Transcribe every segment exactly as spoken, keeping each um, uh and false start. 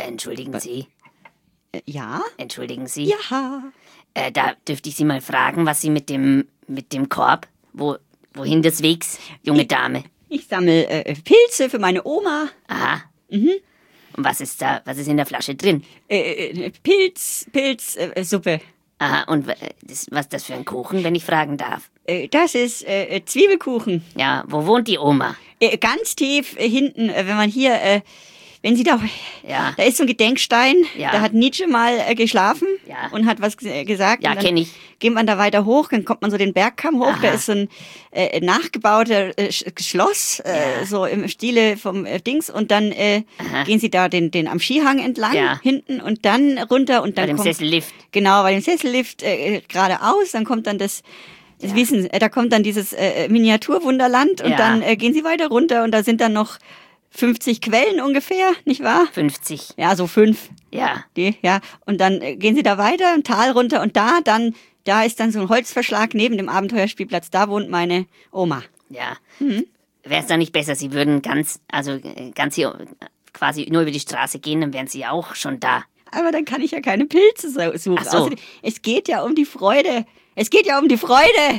entschuldigen Was? Sie. Äh, ja? Entschuldigen Sie. Ja. Äh, da dürfte ich Sie mal fragen, was Sie mit dem, mit dem Korb, wo, wohin des Wegs, junge Ich- Dame? Ich sammle äh, Pilze für meine Oma. Aha. Mhm. Und was ist da, was ist in der Flasche drin? Äh, äh, Pilz, Pilz, äh, Suppe. Aha, und w- das, was ist das für ein Kuchen, wenn ich fragen darf? Äh, das ist äh, Zwiebelkuchen. Ja, wo wohnt die Oma? Äh, ganz tief äh, hinten, äh, wenn man hier, äh, wenn Sie da, Ja. da ist so ein Gedenkstein, Ja. da hat Nietzsche mal äh, geschlafen Ja. und hat was äh, gesagt. Ja, und dann kenn ich. Geht man da weiter hoch, dann kommt man so den Bergkamm hoch, Aha. da ist so ein äh, nachgebauter äh, Sch- Schloss, äh, Ja. so im Stile vom äh, Dings und dann äh, gehen Sie da den, den am Skihang entlang Ja. hinten und dann runter und dann Bei dem kommt, Sessellift. Genau, bei dem Sessellift äh, geradeaus, dann kommt dann das, das Ja. Wissen, äh, da kommt dann dieses äh, Miniaturwunderland und Ja. dann äh, gehen Sie weiter runter und da sind dann noch fünfzig Quellen ungefähr, nicht wahr? fünfzig. Ja, so fünf. Ja. Die, ja. Und dann äh, gehen Sie da weiter, im Tal runter und da dann, da ist dann so ein Holzverschlag neben dem Abenteuerspielplatz, da wohnt meine Oma. Ja. Mhm. Wäre es da nicht besser, Sie würden ganz, also äh, ganz hier äh, quasi nur über die Straße gehen, dann wären Sie auch schon da. Aber dann kann ich ja keine Pilze so- suchen. Ach so. Außerdem, es geht ja um die Freude. Es geht ja um die Freude.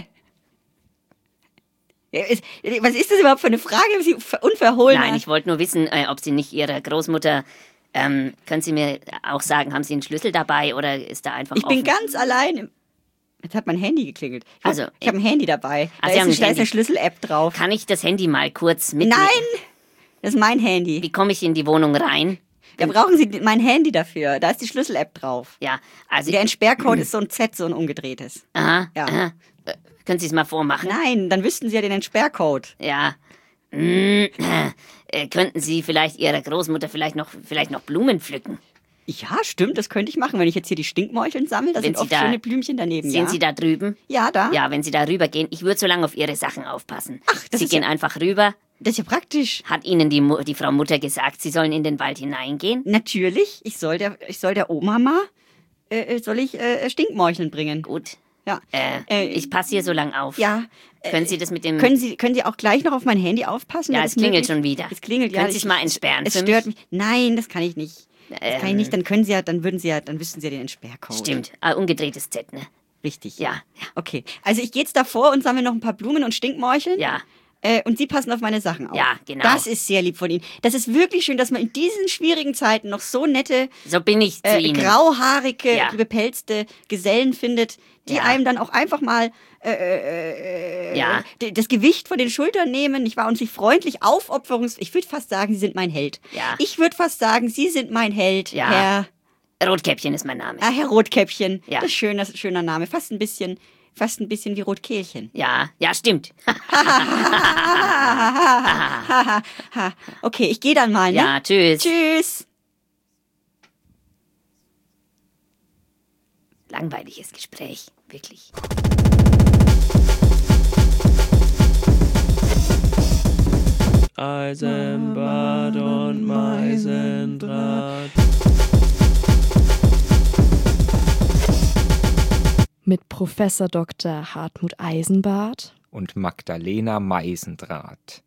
Ja, es- Was ist das überhaupt für eine Frage? Sie ver- unverhohlen. Nein, ich wollte nur wissen, äh, ob Sie nicht Ihrer Großmutter, ähm, können Sie mir auch sagen, haben Sie einen Schlüssel dabei oder ist da einfach Ich bin offen? ganz allein. Im Jetzt hat mein Handy geklingelt. Ich, Also, also, ich habe ein Handy dabei. Ah, Da Sie ist, haben ein- ein da ist Handy. eine Schlüssel-App drauf. Kann ich das Handy mal kurz mitnehmen? Nein! Das ist mein Handy. Wie komme ich in die Wohnung rein? Da brauchen Sie mein Handy dafür. Da ist die Schlüssel-App drauf. Ja, also, Der Entsperrcode ist so ein Z, so ein umgedrehtes. aha, Ja. aha. Äh, Können Sie es mal vormachen? Nein, dann wüssten Sie ja den Entsperrcode. Ja. Hm, äh, könnten Sie vielleicht Ihrer Großmutter vielleicht noch, vielleicht noch Blumen pflücken? Ja, stimmt, das könnte ich machen, wenn ich jetzt hier die Stinkmäulchen sammle. Da Wenn sind Sie oft da- schöne Blümchen daneben. Sehen ja? Sie da drüben? Ja, da. Ja, wenn Sie da rübergehen, ich würde so lange auf Ihre Sachen aufpassen. Ach, das Sie ist gehen ja- einfach rüber. Das ist ja praktisch. Hat Ihnen die, Mu die Frau Mutter gesagt, Sie sollen in den Wald hineingehen? Natürlich, ich soll der, ich soll der Oma mal, äh, soll ich äh, Stinkmäulchen bringen. Gut. Ja. Äh, Äh, ich passe hier so lang auf. Ja. äh, Können Sie das mit dem... Können Sie, können Sie auch gleich noch auf mein Handy aufpassen? Ja, Wäre es das klingelt möglich? schon wieder. Es klingelt, ja. Können Sie es ich- mal entsperren Es für stört mich? mich. Nein, das kann ich nicht. Das kann ich Ähm, nicht. Dann können Sie ja, dann würden Sie ja, dann wüssten Sie ja den Entsperrcode. Stimmt. Ah, umgedrehtes Z, ne? Richtig. Ja, ja. Okay. Also ich gehe jetzt davor und sammle noch ein paar Blumen und Stinkmäulchen. Ja. Äh, und Sie passen auf meine Sachen auf. Ja, genau. Das ist sehr lieb von Ihnen. Das ist wirklich schön, dass man in diesen schwierigen Zeiten noch so nette, So bin ich zu äh, Ihnen. grauhaarige, Ja. bepelzte Gesellen findet, die Ja. einem dann auch einfach mal äh, äh, äh, Ja. d- das Gewicht von den Schultern nehmen, nicht wahr? Und sich freundlich aufopferungs... Ich würde fast sagen, Sie sind mein Held. Ja. Ich würde fast sagen, Sie sind mein Held, Ja. Herr... Rotkäppchen ist mein Name. Ah, Herr Rotkäppchen. Ja. Das ist schöner, schöner Name. Fast ein bisschen, fast ein bisschen wie Rotkehlchen. Ja, ja, stimmt. Okay, ich gehe dann mal, ne? Ja, tschüss. Tschüss. Langweiliges Gespräch, wirklich. Eisenbad und Meisendraht. Mit Professor Doktor Hartmut Eisenbart und Magdalena Meisendraht.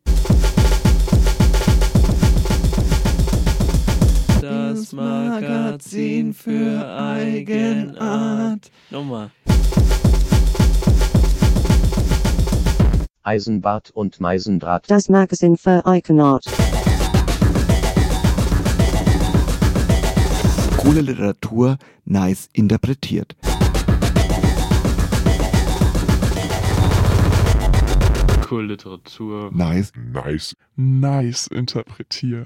Das Magazin für Eigenart. Nochmal. Eisenbart und Meisendraht. Das Magazin für Eigenart. Coole Literatur, nice interpretiert. Cool Literatur. Nice. Nice. Nice interpretiert.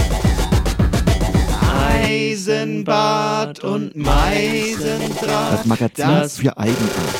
Eisenbart und Meisendraht. Das Magazin Das- für Eigenart.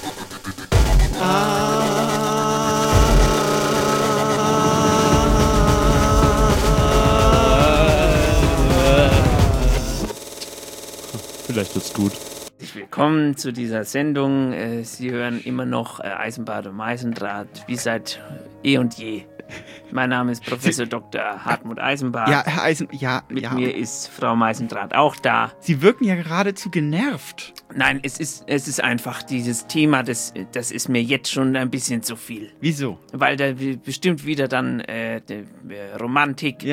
Vielleicht wird's gut. Willkommen zu dieser Sendung. Äh, Sie hören immer noch äh, Eisenbad und Meisendraht, wie seit eh und je. Mein Name ist Professor Doktor Hartmut Eisenbart. Ja, Herr Eisen, ja, Mit ja. mir ist Frau Meisendraht auch da. Sie wirken ja geradezu genervt. Nein, es ist, es ist einfach dieses Thema, das, das ist mir jetzt schon ein bisschen zu viel. Wieso? Weil da bestimmt wieder dann äh, die, äh, Romantik, Ja.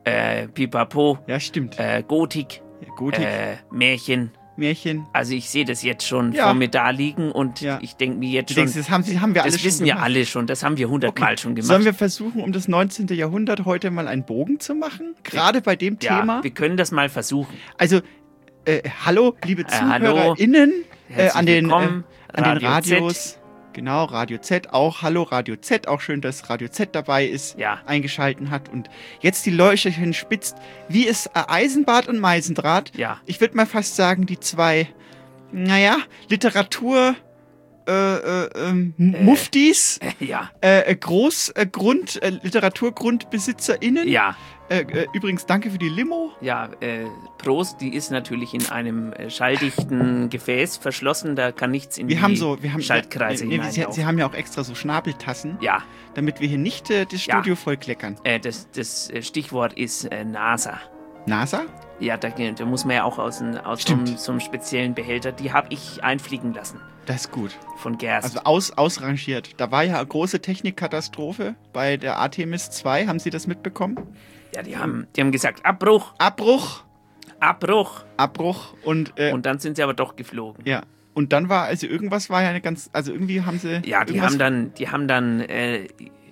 äh, Pipapo, Ja, stimmt. äh, Gotik, Ja, Gotik, äh, Märchen. Märchen. Also ich sehe das jetzt schon Ja. vor mir da liegen und Ja. ich denke mir jetzt Du schon, denkst, das haben, sie, haben wir alle das schon wissen ja gemacht. alle schon, das haben wir hundertmal schon gemacht. Sollen wir versuchen, um das neunzehnte. Jahrhundert heute mal einen Bogen zu machen? Gerade bei dem ja, Thema. wir können das mal versuchen. Also, äh, hallo, liebe Äh, hallo. ZuhörerInnen äh, Herzlich an, den, äh, willkommen, an den Radio Radios. Z. Genau, Radio Z auch. Hallo, Radio Z. Auch schön, dass Radio Z dabei ist, Ja. eingeschalten hat und jetzt die Leuchterchen spitzt. Wie ist äh, Eisenbart und Meisendraht? Ja. Ich würde mal fast sagen, die zwei, naja, Literatur, äh, äh, ähm, Äh. Muftis, Ja, äh, Groß, äh, Grund, äh, LiteraturgrundbesitzerInnen. ja, Äh, äh, übrigens, danke für die Limo. ja. Äh, Prost, die ist natürlich in einem äh, schalldichten Gefäß verschlossen, da kann nichts in Wir die haben so, wir haben Schaltkreise nee, nee, Sie, hineinlaufen. Sie haben ja auch extra so Schnabeltassen, Ja, damit wir hier nicht äh, das Ja. Studio vollkleckern. äh, das, das äh, Stichwort ist äh, NASA. NASA? Ja, da, da muss man ja auch aus, ein, aus so, Stimmt. einem, so einem speziellen Behälter, die habe ich einfliegen lassen Das ist gut. von Gerst. Also aus, ausrangiert. Da war ja eine große Technikkatastrophe bei der Artemis zwei. Haben Sie das mitbekommen? ja, die haben, die haben gesagt, Abbruch, Abbruch, Abbruch. Abbruch und, äh, Und dann sind sie aber doch geflogen. ja. Und dann war, also irgendwas war ja eine ganz, also irgendwie haben sie. Ja, die irgendwas- haben dann, die haben dann äh,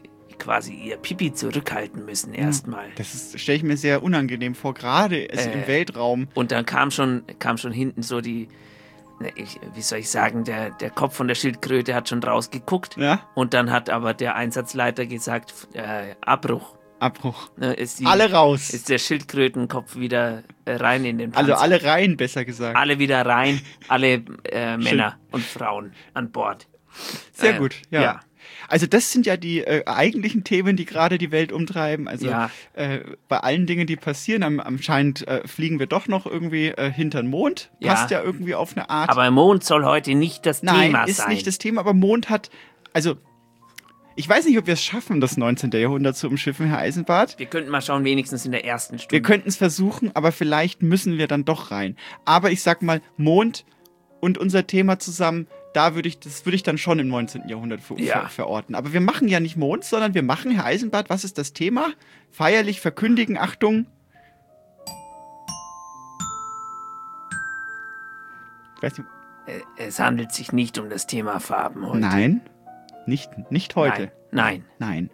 quasi ihr Pipi zurückhalten müssen erstmal. Das stelle ich mir sehr unangenehm vor, gerade also Äh, im Weltraum. Und dann kam schon, kam schon hinten so die, ne, ich, wie soll ich sagen, der, der Kopf von der Schildkröte hat schon rausgeguckt. Ja? Und dann hat aber der Einsatzleiter gesagt, äh, Abbruch. Abbruch. Ne, ist, die, Alle raus. ist der Schildkrötenkopf wieder äh, rein in den Panzer. Also alle rein, besser gesagt. Alle wieder rein, alle äh, Männer und Frauen an Bord. Sehr Äh, gut, ja. ja. Also das sind ja die äh, eigentlichen Themen, die gerade die Welt umtreiben. Also Ja. äh, bei allen Dingen, die passieren, am, anscheinend äh, fliegen wir doch noch irgendwie äh, hinter den Mond. Ja. Passt ja irgendwie auf eine Art. Aber Mond soll heute nicht das Nein, Thema ist sein. nicht das Thema, aber Mond hat, also ich weiß nicht, ob wir es schaffen, das neunzehnte. Jahrhundert zu umschiffen, Herr Eisenbart. Wir könnten mal schauen, wenigstens in der ersten Stunde. Wir könnten es versuchen, aber vielleicht müssen wir dann doch rein. Aber ich sag mal, Mond und unser Thema zusammen, da würde ich, das würde ich dann schon im neunzehnten. Jahrhundert ver Ja. ver verorten. Aber wir machen ja nicht Mond, sondern wir machen, Herr Eisenbart, was ist das Thema? Feierlich verkündigen, Achtung. Ich weiß nicht, Äh, Es handelt sich nicht um das Thema Farben heute. nein, nicht, nicht heute. Nein, Nein.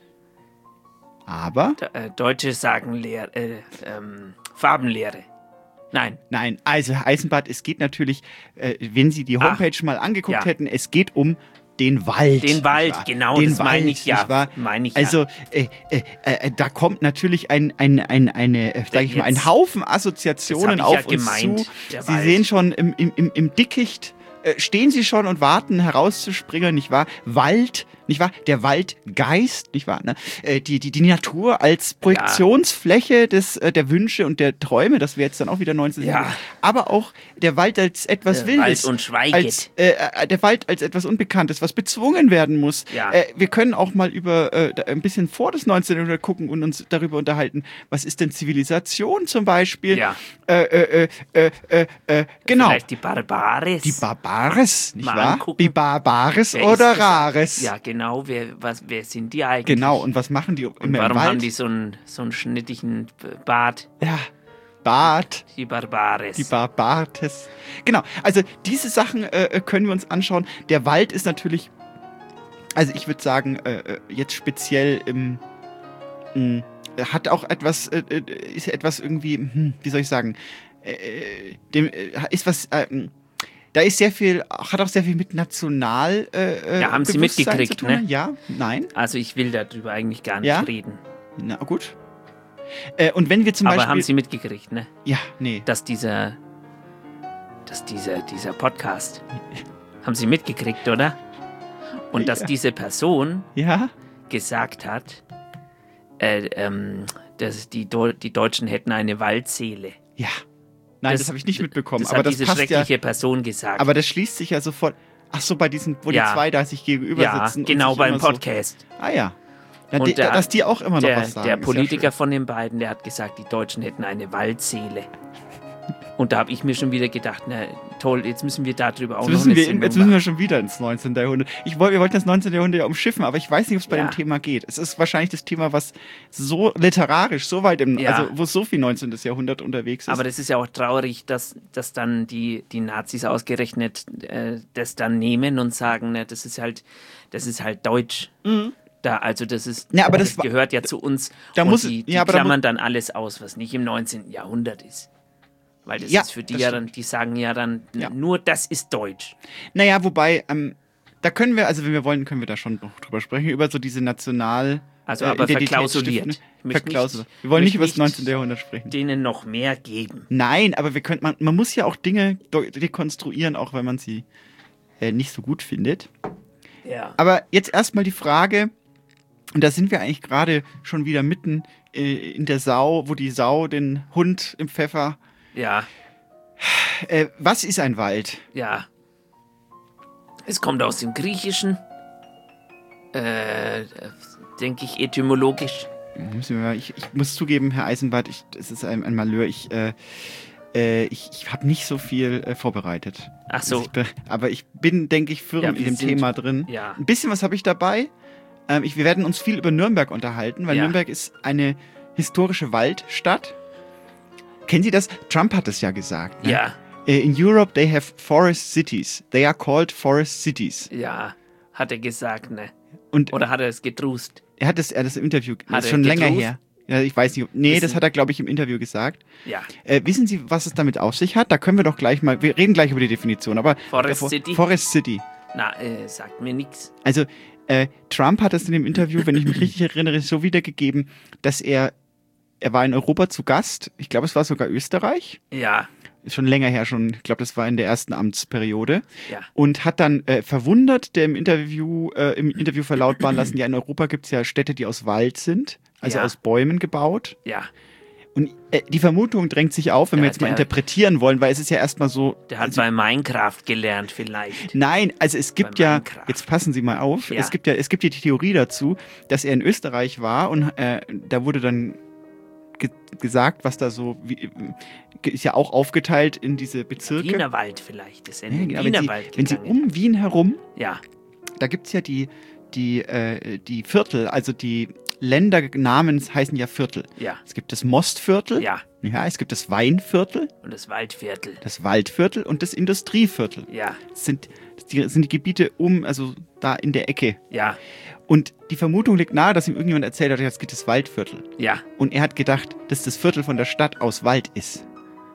Aber, nein. D- äh, Deutsche sagen Lehr äh, ähm, Farbenlehre. Nein. nein, also Herr Eisenbart, es geht natürlich, äh, wenn Sie die Ach, Homepage mal angeguckt ja. hätten, es geht um den Wald. Den Wald, nicht wahr? genau, den das meine ich ja, nicht wahr? meine ich ja. Also, äh, äh, äh, da kommt natürlich ein, ein, ein, eine, äh, sag ich mal, ein Jetzt- Haufen Assoziationen das hab ich auf ja uns gemeint, zu. der Sie Wald. sehen schon im, im, im, im Dickicht, äh, stehen Sie schon und warten herauszuspringen, nicht wahr? Wald, nicht wahr? Der Waldgeist, nicht wahr? Ne? Äh, die, die, die Natur als Projektionsfläche des, äh, der Wünsche und der Träume, das wäre jetzt dann auch wieder neunzehnten. Ja. Jahrhundert. Aber auch der Wald als etwas Der Wildes. Wald und schweiget. Als, äh, äh, der Wald als etwas Unbekanntes, was bezwungen werden muss. Ja. Äh, wir können auch mal über äh, da- ein bisschen vor das neunzehnten. Jahrhundert gucken und uns darüber unterhalten, was ist denn Zivilisation zum Beispiel? Ja. Äh, äh, äh, äh, äh, genau. Vielleicht die Barbares. Die Barbares, nicht Mal wahr? angucken. Die Barbares Wer ist oder das? Rares. Ja, genau. Wer, was, wer sind die eigentlich? Genau, und was machen die Und immer warum im Wald? haben die so einen, so einen schnittigen Bart? Ja, Bart, Die Barbares. die Barbates. Genau, also diese Sachen äh, können wir uns anschauen. Der Wald ist natürlich, also ich würde sagen, äh, äh, jetzt speziell im, mh, hat auch etwas, äh, äh, ist etwas irgendwie, hm, wie soll ich sagen, äh, dem, äh, ist was, äh, mh, da ist sehr viel, hat auch sehr viel mit National äh, Ja, haben Sie Bewusstsein mitgekriegt, zu tun. ne? Ja, nein, Also ich will darüber eigentlich gar nicht Ja? reden. na gut. Äh, und wenn wir zum Aber Beispiel, haben Sie mitgekriegt, ne? ja, nee, Dass dieser, dass dieser, dieser Podcast, haben Sie mitgekriegt, oder? Und dass Ja. diese Person ja, gesagt hat, äh, ähm, dass die, Deu- die Deutschen hätten eine Waldseele. ja. Nein, das, habe ich nicht mitbekommen. Das aber hat das diese passt ja. schreckliche Person gesagt. Aber das schließt sich ja sofort. Ach so, bei diesen, wo Ja. die zwei da sich gegenüber ja, sitzen. und genau sich beim immer so- Podcast. Ah ja. ja Und die, der- dass die auch immer noch Der, was sagen. der ist ja Politiker schön. von den beiden, der hat gesagt, die Deutschen hätten eine Waldseele. Und da habe ich mir schon wieder gedacht, na toll, jetzt müssen wir darüber auch Jetzt noch müssen, eine wir, Sendung jetzt müssen wir machen. schon wieder ins neunzehnten. Jahrhundert. Ich wollt, wir wollten das neunzehnten. Jahrhundert ja umschiffen, aber ich weiß nicht, ob es bei Ja. dem Thema geht. Es ist wahrscheinlich das Thema, was so literarisch, so weit im, Ja. also wo so viel neunzehnten. Jahrhundert unterwegs ist. Aber das ist ja auch traurig, dass, dass dann die, die Nazis ausgerechnet äh, das dann nehmen und sagen, ne, das ist halt, das ist halt Deutsch. Mhm. Da, also das ist, Ja, aber das, das war- gehört ja zu uns. da und muss- die, die ja, aber da klammern mu- dann alles aus, was nicht im neunzehnten. Jahrhundert ist. Weil das Ja, ist für die das ja stimmt. dann, die sagen ja dann, Ja. nur das ist Deutsch. Naja, wobei, ähm, da können wir, also wenn wir wollen, können wir da schon noch drüber sprechen, über so diese National- Also äh, aber Identitätsstiften. verklausuliert. Ich möchte Verklausuliert. nicht- Wir wollen ich nicht über das möchte neunzehnten. Jahrhundert sprechen. Denen noch mehr geben. Nein, aber wir können, man, man muss ja auch Dinge de- dekonstruieren, auch wenn man sie äh, nicht so gut findet. Ja. Aber jetzt erstmal die Frage, und da sind wir eigentlich gerade schon wieder mitten äh, in der Sau, wo die Sau den Hund im Pfeffer. Ja, Äh, was ist ein Wald? ja. Es kommt aus dem Griechischen. Äh, denke ich, etymologisch. Müssen wir mal- Ich, ich muss zugeben, Herr Eisenbart, ich, es ist ein, ein Malheur. Ich, äh, äh, ich, ich habe nicht so viel äh, vorbereitet. Ach so. Also ich, be- aber ich bin, denke ich, firm Ja, in wir dem sind- Thema drin. Ja. Ein bisschen was habe ich dabei. Ähm, ich, wir werden uns viel über Nürnberg unterhalten, weil Ja. Nürnberg ist eine historische Waldstadt. Kennen Sie das? Trump hat es ja gesagt. Ne? Ja, Äh, In Europe they have forest cities. They are called forest cities. ja, hat er gesagt, ne? Und Oder hat er es getrust? er hat das, er hat das im Interview, das Hat ist er schon länger getrost? her. Ja, ich weiß nicht. ob- Nee, Wissen- das hat er, glaube ich, im Interview gesagt. Ja. Äh, wissen Sie, was es damit auf sich hat? Da können wir doch gleich mal, wir reden gleich über die Definition, aber Forest davor- City? Forest City. Na, äh, sagt mir nix. Also äh, Trump hat es in dem Interview, wenn ich mich richtig erinnere, so wiedergegeben, dass er, er war in Europa zu Gast. Ich glaube, es war sogar Österreich. Ja, Ist schon länger her, schon, ich glaube, das war in der ersten Amtsperiode. ja, Und hat dann äh, verwundert, der im Interview, äh, im Interview verlautbaren lassen, ja, in Europa gibt es ja Städte, die aus Wald sind, also Ja. aus Bäumen gebaut. ja. Und äh, die Vermutung drängt sich auf, wenn Ja, wir jetzt mal der- interpretieren wollen, weil es ist ja erstmal so. Der hat also, bei Minecraft gelernt vielleicht. Nein, also es gibt Bei ja, Minecraft. jetzt passen Sie mal auf, Ja. es gibt ja, es gibt ja die Theorie dazu, dass er in Österreich war und äh, da wurde dann ge gesagt, was da so, wie, äh, ist ja auch aufgeteilt in diese Bezirke. Wienerwald vielleicht. Ist er in Ja, den genau, wenn, Sie, Wienerwald wenn Sie gegangen. um Wien herum, Ja, da gibt es ja die, die, äh, die Viertel, also die Ländernamen heißen ja Viertel. ja, Es gibt das Mostviertel, ja. ja, es gibt das Weinviertel, Und das Waldviertel. das Waldviertel und das Industrieviertel. Ja, Das sind die, das sind die Gebiete um, also da in der Ecke. ja, Und die Vermutung liegt nahe, dass ihm irgendjemand erzählt hat, jetzt gibt es das Waldviertel. ja. Und er hat gedacht, dass das Viertel von der Stadt aus Wald ist.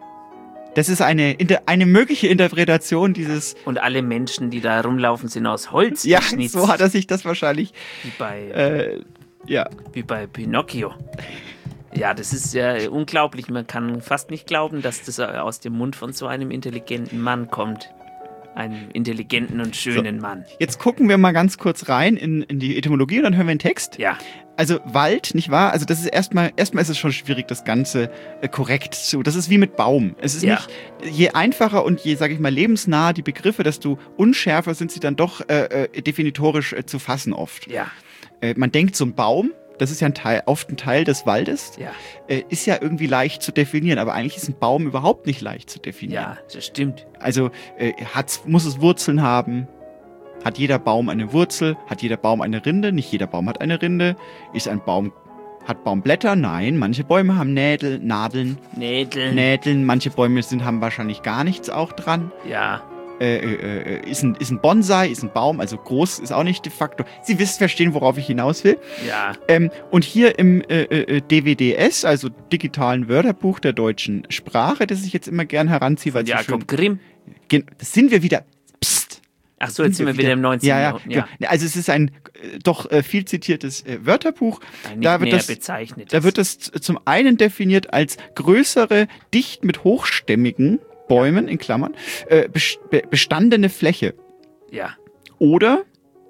Das ist eine, Inter- eine mögliche Interpretation dieses. Und alle Menschen, die da rumlaufen, sind aus Holz Ja, geschnitzt. so hat er sich das wahrscheinlich. Wie bei, Äh, ja. wie bei Pinocchio. Ja, das ist ja unglaublich. Man kann fast nicht glauben, dass das aus dem Mund von so einem intelligenten Mann kommt. Einem intelligenten und schönen Mann. Jetzt gucken wir mal ganz kurz rein in, in die Etymologie und dann hören wir den Text. Ja, Also Wald, nicht wahr? Also das ist erstmal, erstmal ist es schon schwierig, das Ganze äh, korrekt zu. Das ist wie mit Baum. Es ist Ja. nicht, je einfacher und je, sage ich mal, lebensnah die Begriffe, desto unschärfer sind sie dann doch äh, äh, definitorisch äh, zu fassen oft. ja, Äh, man denkt, so ein Baum, das ist ja ein Teil, oft ein Teil des Waldes, ja. äh, ist ja irgendwie leicht zu definieren, aber eigentlich ist ein Baum überhaupt nicht leicht zu definieren. Ja, das stimmt. Also äh, hat's, muss es Wurzeln haben? Hat jeder Baum eine Wurzel? Hat jeder Baum eine Rinde? Nicht jeder Baum hat eine Rinde. Ist ein Baum, hat Baum Blätter? Nein. Manche Bäume haben Nädel, Nadeln, Nädeln. Nädeln. Manche Bäume sind, haben wahrscheinlich gar nichts auch dran. Ja, Äh, äh, äh, ist, ein, ist ein Bonsai, ist ein Baum, also groß ist auch nicht de facto. Sie wissen, verstehen, worauf ich hinaus will. ja, Ähm, und hier im äh, äh, D W D S, also digitalen Wörterbuch der deutschen Sprache, das ich jetzt immer gern heranziehe, weil es so Jakob schön... Grimm. Gen- Das sind wir wieder... Psst! Ach so, jetzt sind wir wieder im neunzehnten. Ja, ja, Jahrhundert. Ja. genau. Also es ist ein äh, doch äh, viel zitiertes äh, Wörterbuch. Ein Da nicht wird näher das- bezeichnet. Da wird es z- zum einen definiert als größere, dicht mit hochstämmigen Bäumen, in Klammern, äh, bes- be- bestandene Fläche. Ja, Oder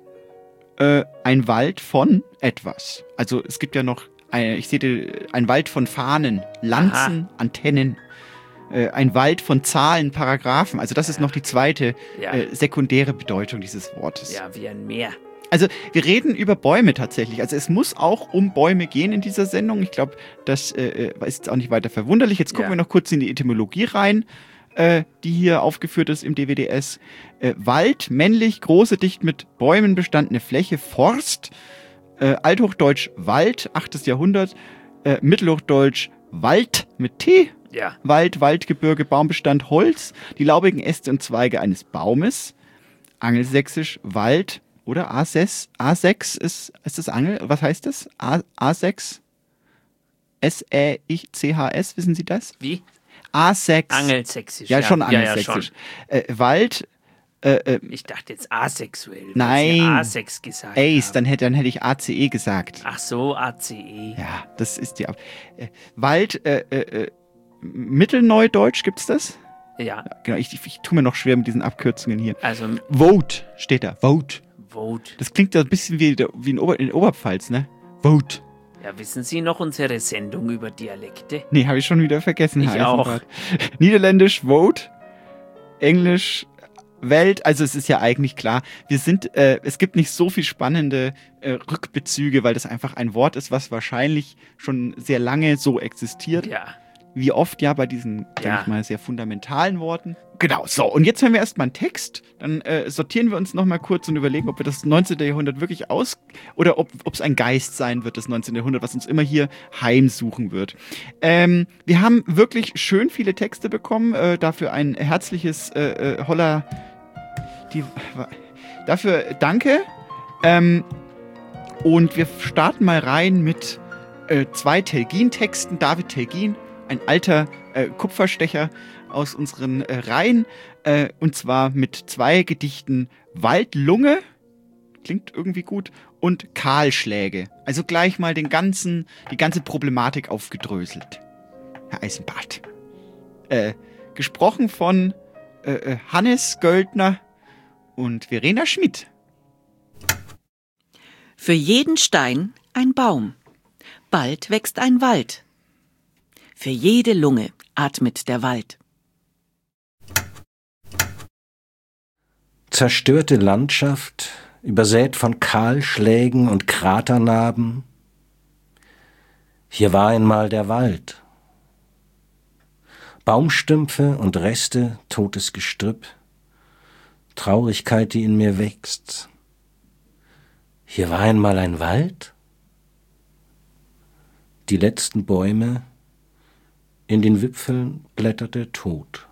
äh, ein Wald von etwas. Also es gibt ja noch, ein, ich sehe ein Wald von Fahnen, Lanzen, Antennen. Äh, ein Wald von Zahlen, Paragraphen. Also das ist noch die zweite ja, äh, sekundäre Bedeutung dieses Wortes. ja, wie ein Meer. Also wir reden über Bäume tatsächlich. Also es muss auch um Bäume gehen in dieser Sendung. Ich glaube, das äh, ist jetzt auch nicht weiter verwunderlich. Jetzt gucken Ja. wir noch kurz in die Etymologie rein, äh, die hier aufgeführt ist im D W D S. Äh, Wald, männlich, große, dicht mit Bäumen bestandene Fläche, Forst. Äh, Althochdeutsch Wald, achtes Jahrhundert. Äh, Mittelhochdeutsch Wald mit T. Ja. Wald, Waldgebirge, Baumbestand, Holz. Die laubigen Äste und Zweige eines Baumes. Angelsächsisch Wald. Oder A sechs, A sechs ist, ist das Angel? Was heißt das? A, A6? S Ä C H S, wissen Sie das? Wie? A sechs. Angelsächsisch. Ja, schon Ja, ja, angelsächsisch. schon. Äh, Wald, äh, äh, Ich dachte jetzt asexuell. weil Nein. Sie A sechs gesagt Ace, haben. dann hätte, dann hätte ich A C E gesagt. Ach so, A C E. Ja, das ist die Ab äh, Wald, äh, äh, äh, Mittelneudeutsch, gibt's das? Ja, Genau, ich, ich, ich tue mir noch schwer mit diesen Abkürzungen hier. also Vote steht da, Vote. Vote. Das klingt ja ein bisschen wie, wie in, Ober, in Oberpfalz, ne? Vote. Ja, wissen Sie noch unsere Sendung über Dialekte? Nee, habe ich schon wieder vergessen. Ich Herr auch. Eisenbart. Niederländisch, Vote. Englisch, Welt. Also es ist ja eigentlich klar, wir sind, äh, es gibt nicht so viel spannende äh, Rückbezüge, weil das einfach ein Wort ist, was wahrscheinlich schon sehr lange so existiert. Ja. Wie oft ja bei diesen, sag Ja. ich mal, sehr fundamentalen Worten. Genau, so. Und jetzt hören wir erstmal einen Text. Dann äh, sortieren wir uns nochmal kurz und überlegen, ob wir das neunzehnten. Jahrhundert wirklich aus... Oder ob es ein Geist sein wird, das neunzehnten. Jahrhundert, was uns immer hier heimsuchen wird. Ähm, wir haben wirklich schön viele Texte bekommen. Äh, dafür ein herzliches äh, äh, Holla... Die, dafür danke. Ähm, und wir starten mal rein mit äh, zwei Telgin-Texten. David Telgin, ein alter äh, Kupferstecher aus unseren äh, Reihen, äh, und zwar mit zwei Gedichten Waldlunge, klingt irgendwie gut, und Kahlschläge. Also gleich mal den ganzen, die ganze Problematik aufgedröselt. Herr Eisenbart. Äh, gesprochen von äh, äh, Hannes Göldner und Verena Schmidt. Für jeden Stein ein Baum. Bald wächst ein Wald. Für jede Lunge atmet der Wald. Zerstörte Landschaft, übersät von Kahlschlägen und Kraternarben. Hier war einmal der Wald. Baumstümpfe und Reste, totes Gestrüpp. Traurigkeit, die in mir wächst. Hier war einmal ein Wald? Die letzten Bäume, in den Wipfeln blättert der Tod.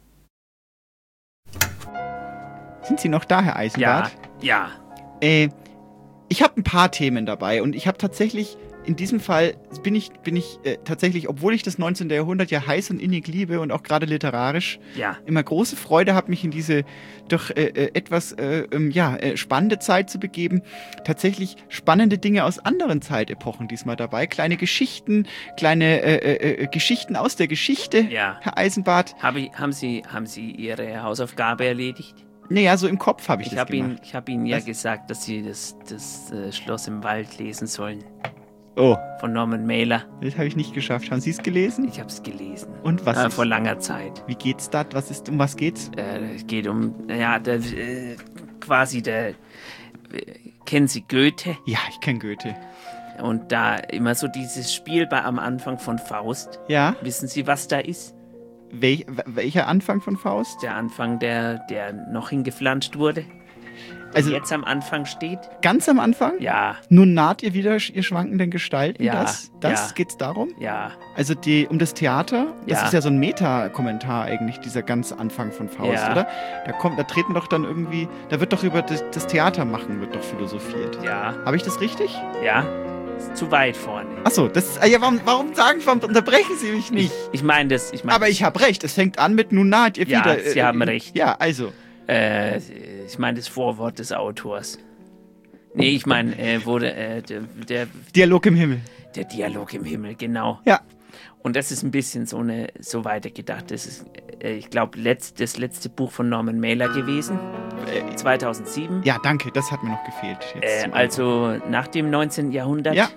Sind Sie noch da, Herr Eisenbart? Ja, ja. Äh, ich habe ein paar Themen dabei und ich habe tatsächlich, in diesem Fall bin ich, bin ich äh, tatsächlich, obwohl ich das neunzehnten. Jahrhundert ja heiß und innig liebe und auch gerade literarisch Ja. immer große Freude habe, mich in diese doch äh, äh, etwas äh, ähm, ja, äh, spannende Zeit zu begeben. Tatsächlich spannende Dinge aus anderen Zeitepochen diesmal dabei. Kleine Geschichten, kleine äh, äh, äh, Geschichten aus der Geschichte, Ja. Herr Eisenbart. Hab ich, haben, Sie, haben Sie Ihre Hausaufgabe erledigt? Naja, so im Kopf habe ich, Ich das habe gemacht. Ihnen, ich hab Ihnen ja Was? gesagt, dass Sie das, das äh, Schloss im Wald lesen sollen. Oh, Von Norman Mailer. das habe ich nicht geschafft. Haben Sie es gelesen? Ich habe es gelesen. Und was Äh, ist? vor langer Zeit. Wie geht's da? Was ist, um was geht's? Äh, es geht um, ja, der, äh, quasi der, äh, kennen Sie Goethe? Ja, ich kenne Goethe. Und da immer so dieses Spiel bei, am Anfang von Faust. Ja? Wissen Sie, was da ist? Welch, welcher Anfang von Faust? Der Anfang, der, der noch hingeflanscht wurde. Also- Also jetzt am Anfang steht. Ganz am Anfang? Ja, Nun naht ihr wieder ihr schwankenden Gestalten. Ja, Das, das ja. geht's darum? ja, Also die, um das Theater? Das Ja. ist ja so ein Meta-Kommentar eigentlich, dieser ganz Anfang von Faust, Ja. oder? Da kommt, da treten doch dann irgendwie, da wird doch über das, das Theater machen, wird doch philosophiert. ja, Habe ich das richtig? ja. Ist zu weit vorne. Achso, das, ah ja, warum, warum sagen, warum unterbrechen Sie mich nicht? Ich meine das, ich meine. Aber ich habe recht, es fängt an mit nun naht ihr Ja, wieder. Sie haben recht. Ja, also. Äh, ich meine das Vorwort des Autors. Nee, ich meine, äh, wurde, äh, der, der, Dialog im Himmel. der Dialog im Himmel, genau. Ja. Und das ist ein bisschen so eine, so weitergedacht. Das ist, äh, ich glaube, letzt, das letzte Buch von Norman Mailer gewesen. Äh, zweitausendsieben. Ja, danke, das hat mir noch gefehlt. Jetzt Äh, zum also nach dem neunzehnten. Jahrhundert. Ja.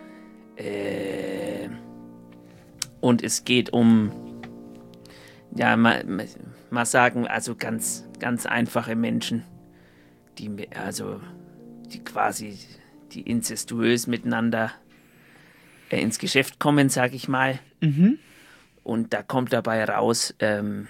Äh, und es geht um, ja, mal, mal sagen, also ganz, ganz einfache Menschen, die, also, die quasi, die inzestuös miteinander äh, ins Geschäft kommen, sag ich mal. Mhm. Und da kommt dabei raus, ähm,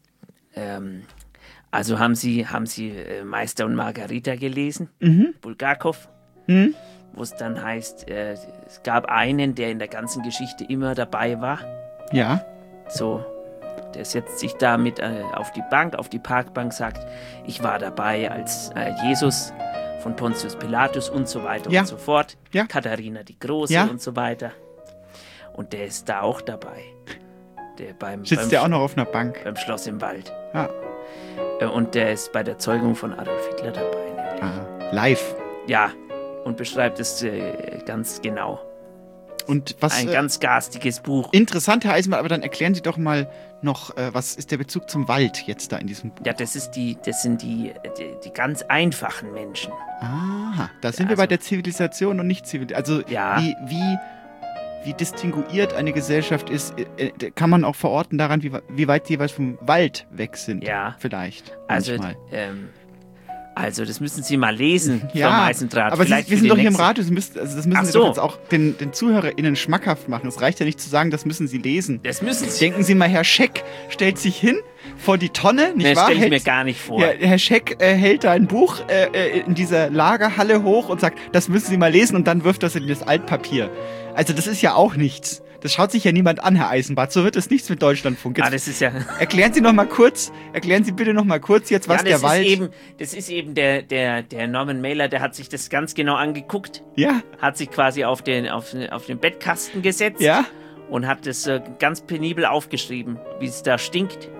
ähm, also haben Sie, haben Sie äh, Meister und Margarita gelesen, Mhm. Bulgakov, Mhm. wo es dann heißt, äh, es gab einen, der in der ganzen Geschichte immer dabei war. Ja. So, der setzt sich da mit äh, auf die Bank, auf die Parkbank, sagt, ich war dabei, als äh, Jesus von Pontius Pilatus und so weiter Ja. und so fort, Ja. Katharina die Große Ja. und so weiter. Und der ist da auch dabei. Der beim, Sitzt beim der auch noch auf einer Bank? Beim Schloss im Wald. Ja. Äh, Und der ist bei der Zeugung von Adolf Hitler dabei. Nämlich. Ah, live. Ja, und beschreibt es äh, ganz genau. Und was, Ein äh, ganz garstiges Buch. Interessant, Herr Eisenbart, aber dann erklären Sie doch mal noch, äh, was ist der Bezug zum Wald jetzt da in diesem Buch? Ja, das, ist die, das sind die, die, die ganz einfachen Menschen. Aha, da sind Ja, wir bei also- der Zivilisation und nicht Zivilisation. Also Ja. wie, wie, wie distinguiert eine Gesellschaft ist, äh, äh, kann man auch verorten daran, wie, wie weit sie jeweils vom Wald weg sind. Ja. Vielleicht. Also, manchmal. ähm, also das müssen Sie mal lesen, Frau Ja, Meisendrath. aber Sie, Vielleicht wir für sind die doch hier im nächste- Radio, Sie müssen, also das müssen Ach Sie so. doch jetzt auch den, den ZuhörerInnen schmackhaft machen. Es reicht ja nicht zu sagen, das müssen Sie lesen. Das müssen Sie. Denken Sie mal, Herr Scheck stellt sich hin vor die Tonne, nicht Das wahr? stelle ich Hält- mir gar nicht vor. Ja, Herr Scheck äh, hält da ein Buch äh, äh, in dieser Lagerhalle hoch und sagt, das müssen Sie mal lesen, und dann wirft das in das Altpapier. Also das ist ja auch nichts. Das schaut sich ja niemand an, Herr Eisenbart. So wird es nichts mit Deutschlandfunk. Jetzt Ah, das ist ja... erklären Sie noch mal kurz, erklären Sie bitte noch mal kurz jetzt, was ja, der das Wald... Ist eben, das ist eben der, der, der Norman Mailer, der hat sich das ganz genau angeguckt. Ja. Hat sich quasi auf den, auf, auf den Bettkasten gesetzt. Ja. Und hat das äh, ganz penibel aufgeschrieben, wie es da stinkt.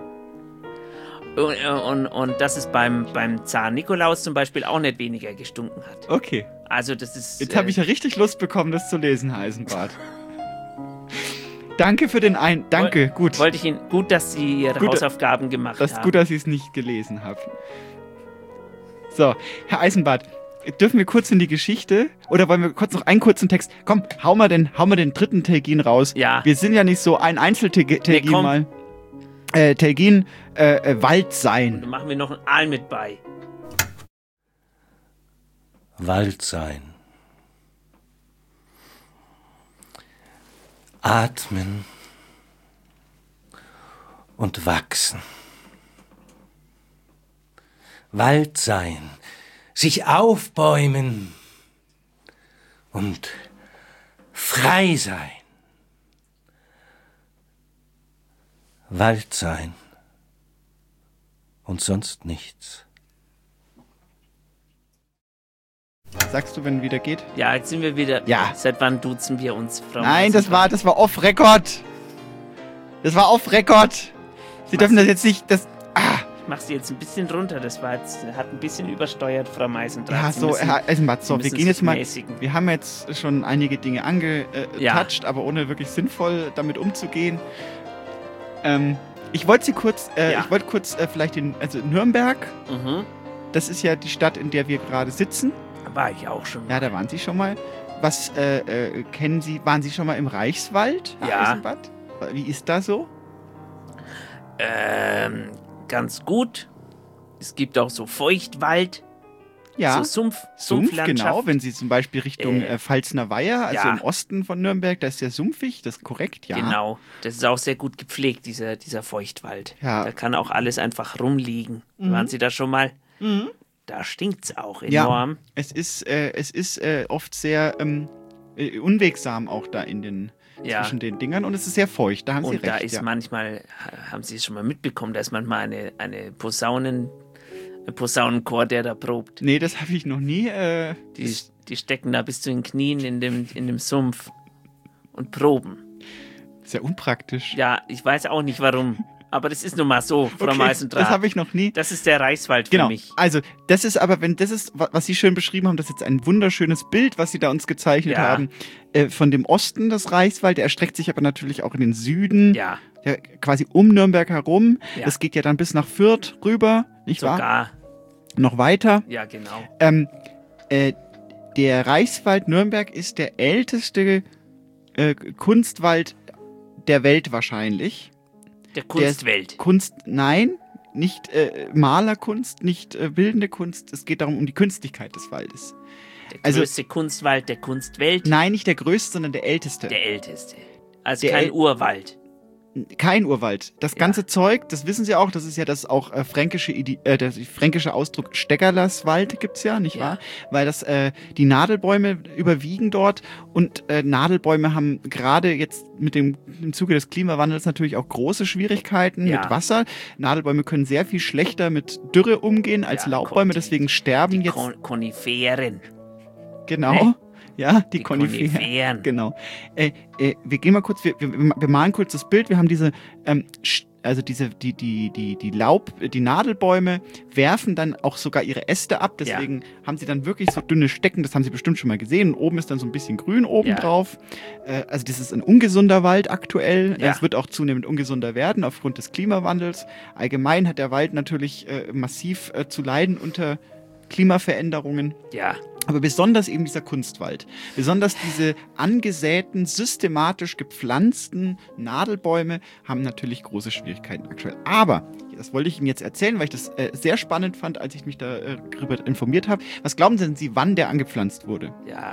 Und, äh, und, und dass es beim, beim Zar Nikolaus zum Beispiel auch nicht weniger gestunken hat. Okay. Also das ist... Jetzt habe ich ja richtig Lust bekommen, das zu lesen, Herr Eisenbart. Danke für den Ein... Danke, gut. Wollte ich Ihnen... Gut, dass Sie Ihre Gut, Hausaufgaben gemacht Das ist haben. gut, dass ich es nicht gelesen habe. So, Herr Eisenbart, dürfen wir kurz in die Geschichte oder wollen wir kurz noch einen kurzen Text? Komm, hau mal den, hau mal den dritten Telgin raus. Ja. Wir sind ja nicht so ein Einzeltelgin Nee, komm. mal. Äh, Telgin, äh, äh, Wald sein. Dann machen wir noch einen Aal mit bei. Wald sein. Atmen und wachsen. Wald sein, sich aufbäumen und frei sein. Wald sein und sonst nichts. Sagst du, wenn wieder geht? Ja, jetzt sind wir wieder... Ja. Seit wann duzen wir uns, Frau Nein, das Meisendrath? war, das war off-Record. Das war off-Record. Sie dürfen das jetzt nicht... Das, ah. Ich mach sie jetzt ein bisschen runter. Das war jetzt, hat ein bisschen übersteuert, Frau Meisendrath. Ja, Sie so, müssen- Herr Eisenbart, Sie so, wir müssen gehen jetzt sich mal. mäßigen. Wir haben jetzt schon einige Dinge angetoucht, Ja. aber ohne wirklich sinnvoll damit umzugehen. Ähm, ich wollte Sie kurz, äh, Ja. ich wollte kurz äh, vielleicht in, also Nürnberg, Mhm. das ist ja die Stadt, in der wir gerade sitzen. War ich auch schon. Ja, da waren Sie schon mal. Was äh, äh, kennen Sie, waren Sie schon mal im Reichswald, Herr Ja. Eisenbart? Wie ist da so? Ähm, ganz gut. Es gibt auch so Feuchtwald. Ja. So Sumpf, Sumpf, Sumpflandschaft. genau, wenn Sie zum Beispiel Richtung Äh, äh, Pfalzner Weiher, also ja. im Osten von Nürnberg, da ist der sumpfig, das ist korrekt, ja. Genau. Das ist auch sehr gut gepflegt, dieser, dieser Feuchtwald. Ja. Da kann auch alles einfach rumliegen. Mhm. Waren Sie da schon mal? Mhm. Da stinkt's auch Ja, enorm. es ist, äh, es ist äh, oft sehr ähm, äh, unwegsam auch da in den, Ja. zwischen den Dingern, und es ist sehr feucht, da haben Sie Und recht. da ist ja. manchmal, haben Sie es schon mal mitbekommen, da ist manchmal eine, eine Posaunen, ein Posaunenchor, der da probt. Nee, das habe ich noch nie. Äh, Die, die stecken da bis zu den Knien in dem, in dem Sumpf und proben. Sehr unpraktisch. Ja, ich weiß auch nicht warum. Aber das ist nun mal so, Frau Okay, Meisendrath. das habe ich noch nie. Das ist der Reichswald für Genau. mich. Also, das ist aber, wenn das ist, wa- was Sie schön beschrieben haben, das ist jetzt ein wunderschönes Bild, was Sie da uns gezeichnet Ja. haben, äh, von dem Osten des Reichswald. Der erstreckt sich aber natürlich auch in den Süden, Ja. der, quasi um Nürnberg herum. Ja. Das geht ja dann bis nach Fürth rüber, nicht wahr? Sogar. Noch weiter. Ja, genau. Ähm, äh, der Reichswald Nürnberg ist der älteste äh, Kunstwald der Welt wahrscheinlich. Der Kunstwelt. Der ist Kunst, nein, nicht äh, Malerkunst, nicht äh, bildende Kunst. Es geht darum, um die Künstlichkeit des Waldes. Der Also- größte Kunstwald der Kunstwelt. Nein, nicht der größte, sondern der älteste. Der älteste. Also Der kein äl- Urwald. Kein Urwald. Das ganze Zeug, das wissen Sie auch, das ist ja das auch äh, fränkische, Ide äh, der fränkische Ausdruck Steckerlerswald gibt's ja, nicht Ja. wahr? Weil das äh, die Nadelbäume überwiegen dort und äh, Nadelbäume haben gerade jetzt mit dem im Zuge des Klimawandels natürlich auch große Schwierigkeiten Ja. mit Wasser. Nadelbäume können sehr viel schlechter mit Dürre umgehen als Ja, Laubbäume, Kon- deswegen sterben Die jetzt Kon Koniferen. genau. Ne? Ja, die, Die Koniferen. Koniferen. Genau. Äh, äh, wir gehen mal kurz, wir, wir, wir malen kurz das Bild. Wir haben diese, ähm, sch- also diese, die, die, die, die Laub, die Nadelbäume werfen dann auch sogar ihre Äste ab. Deswegen haben sie dann wirklich so dünne Stecken. Das haben Sie bestimmt schon mal gesehen. Und oben ist dann so ein bisschen Grün oben Ja. drauf. Äh, also das ist ein ungesunder Wald aktuell. Ja. Es wird auch zunehmend ungesunder werden aufgrund des Klimawandels. Allgemein hat der Wald natürlich äh, massiv äh, zu leiden unter Klimaveränderungen. Ja. Aber besonders eben dieser Kunstwald. Besonders diese angesäten, systematisch gepflanzten Nadelbäume haben natürlich große Schwierigkeiten aktuell. Aber, das wollte ich Ihnen jetzt erzählen, weil ich das äh, sehr spannend fand, als ich mich darüber äh, informiert habe. Was glauben denn Sie, wann der angepflanzt wurde? Ja.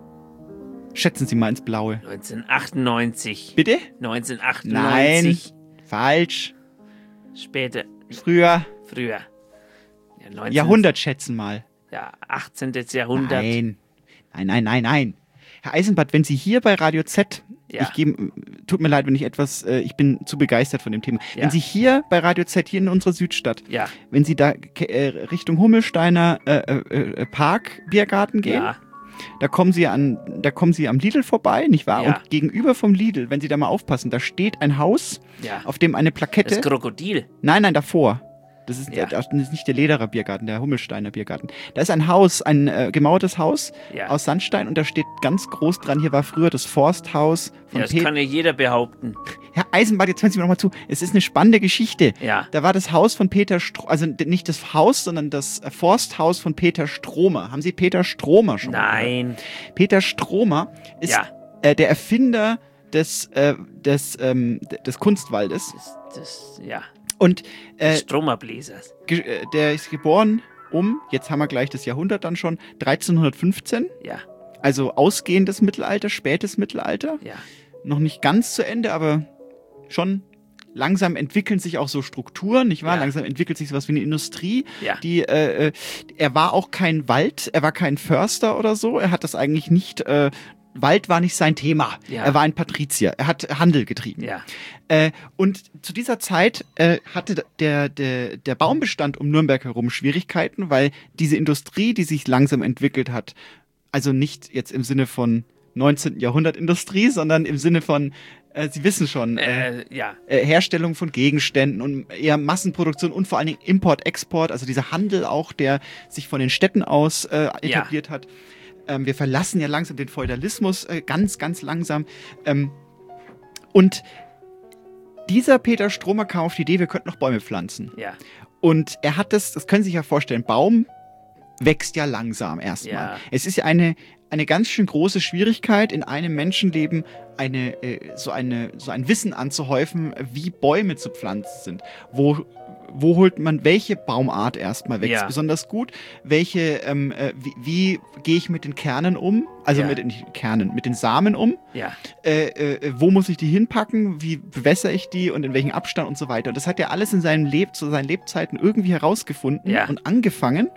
Schätzen Sie mal ins Blaue. neunzehnhundertachtundneunzig. Bitte? neunzehnhundertachtundneunzig. Nein. Falsch. Später. Früher. Früher. Ja, neunzehn Jahrhundert schätzen mal. Ja, achtzehntes Jahrhundert. Nein. Nein, nein, nein, nein. Herr Eisenbart, wenn Sie hier bei Radio Z, Ja. ich gebe, tut mir leid, wenn ich etwas, äh, ich bin zu begeistert von dem Thema. Ja. Wenn Sie hier bei Radio Z, hier in unserer Südstadt, Ja. wenn Sie da ke- äh, Richtung Hummelsteiner äh, äh, äh, Park, Biergarten gehen, Ja. da kommen Sie an, da kommen Sie am Lidl vorbei, nicht wahr? Ja. Und gegenüber vom Lidl, wenn Sie da mal aufpassen, da steht ein Haus, Ja. auf dem eine Plakette. Das Krokodil. Nein, nein, davor. Das ist, Ja. das ist nicht der Lederer Biergarten, der Hummelsteiner Biergarten. Da ist ein Haus, ein äh, gemauertes Haus Ja. aus Sandstein und da steht ganz groß dran, hier war früher das Forsthaus von Ja, das Pet- kann ja jeder behaupten. Herr Eisenbart, jetzt hören Sie mir nochmal zu. Es ist eine spannende Geschichte. Ja. Da war das Haus von Peter Stromer, also d- nicht das Haus, sondern das äh, Forsthaus von Peter Stromer. Haben Sie Peter Stromer schon mal Nein. gehört? Peter Stromer ist Ja. äh, der Erfinder des, äh, des, ähm, d- des Kunstwaldes. Das, das, ja. Und äh, Stromerbläsers. ge- äh, der ist geboren um, jetzt haben wir gleich das Jahrhundert dann schon, dreizehnhundertfünfzehn. Ja. Also ausgehendes Mittelalter, spätes Mittelalter. Ja. Noch nicht ganz zu Ende, aber schon langsam entwickeln sich auch so Strukturen, nicht wahr? Ja. Langsam entwickelt sich sowas wie eine Industrie. Ja. Die, äh, äh, er war auch kein Wald, er war kein Förster oder so. Er hat das eigentlich nicht, äh, Wald war nicht sein Thema. Ja. Er war ein Patrizier. Er hat Handel getrieben. Ja. Äh, und zu dieser Zeit äh, hatte der, der, der Baumbestand um Nürnberg herum Schwierigkeiten, weil diese Industrie, die sich langsam entwickelt hat, also nicht jetzt im Sinne von neunzehnten Jahrhundert Industrie, sondern im Sinne von, äh, Sie wissen schon, äh, Äh, ja. äh, Herstellung von Gegenständen und eher Massenproduktion und vor allen Dingen Import, Export, also dieser Handel auch, der sich von den Städten aus äh, etabliert hat. Ähm, wir verlassen ja langsam den Feudalismus, äh, ganz, ganz langsam. Ähm, und dieser Peter Stromer kam auf die Idee, wir könnten noch Bäume pflanzen. Ja. Und er hat das, das können Sie sich ja vorstellen, Baum wächst ja langsam erstmal. Ja. Es ist ja eine, eine ganz schön große Schwierigkeit, in einem Menschenleben eine, äh, so, eine, so ein Wissen anzuhäufen, wie Bäume zu pflanzen sind. Wo, wo holt man welche Baumart erstmal wächst Ja. besonders gut? Welche, ähm, äh, wie, wie gehe ich mit den Kernen um? Also Ja. mit den nicht Kernen, mit den Samen um? Ja. Äh, äh, wo muss ich die hinpacken? Wie bewässere ich die und in welchem Abstand und so weiter? Und das hat er alles in seinem Leb zu seinen Lebzeiten irgendwie herausgefunden Ja. und angefangen.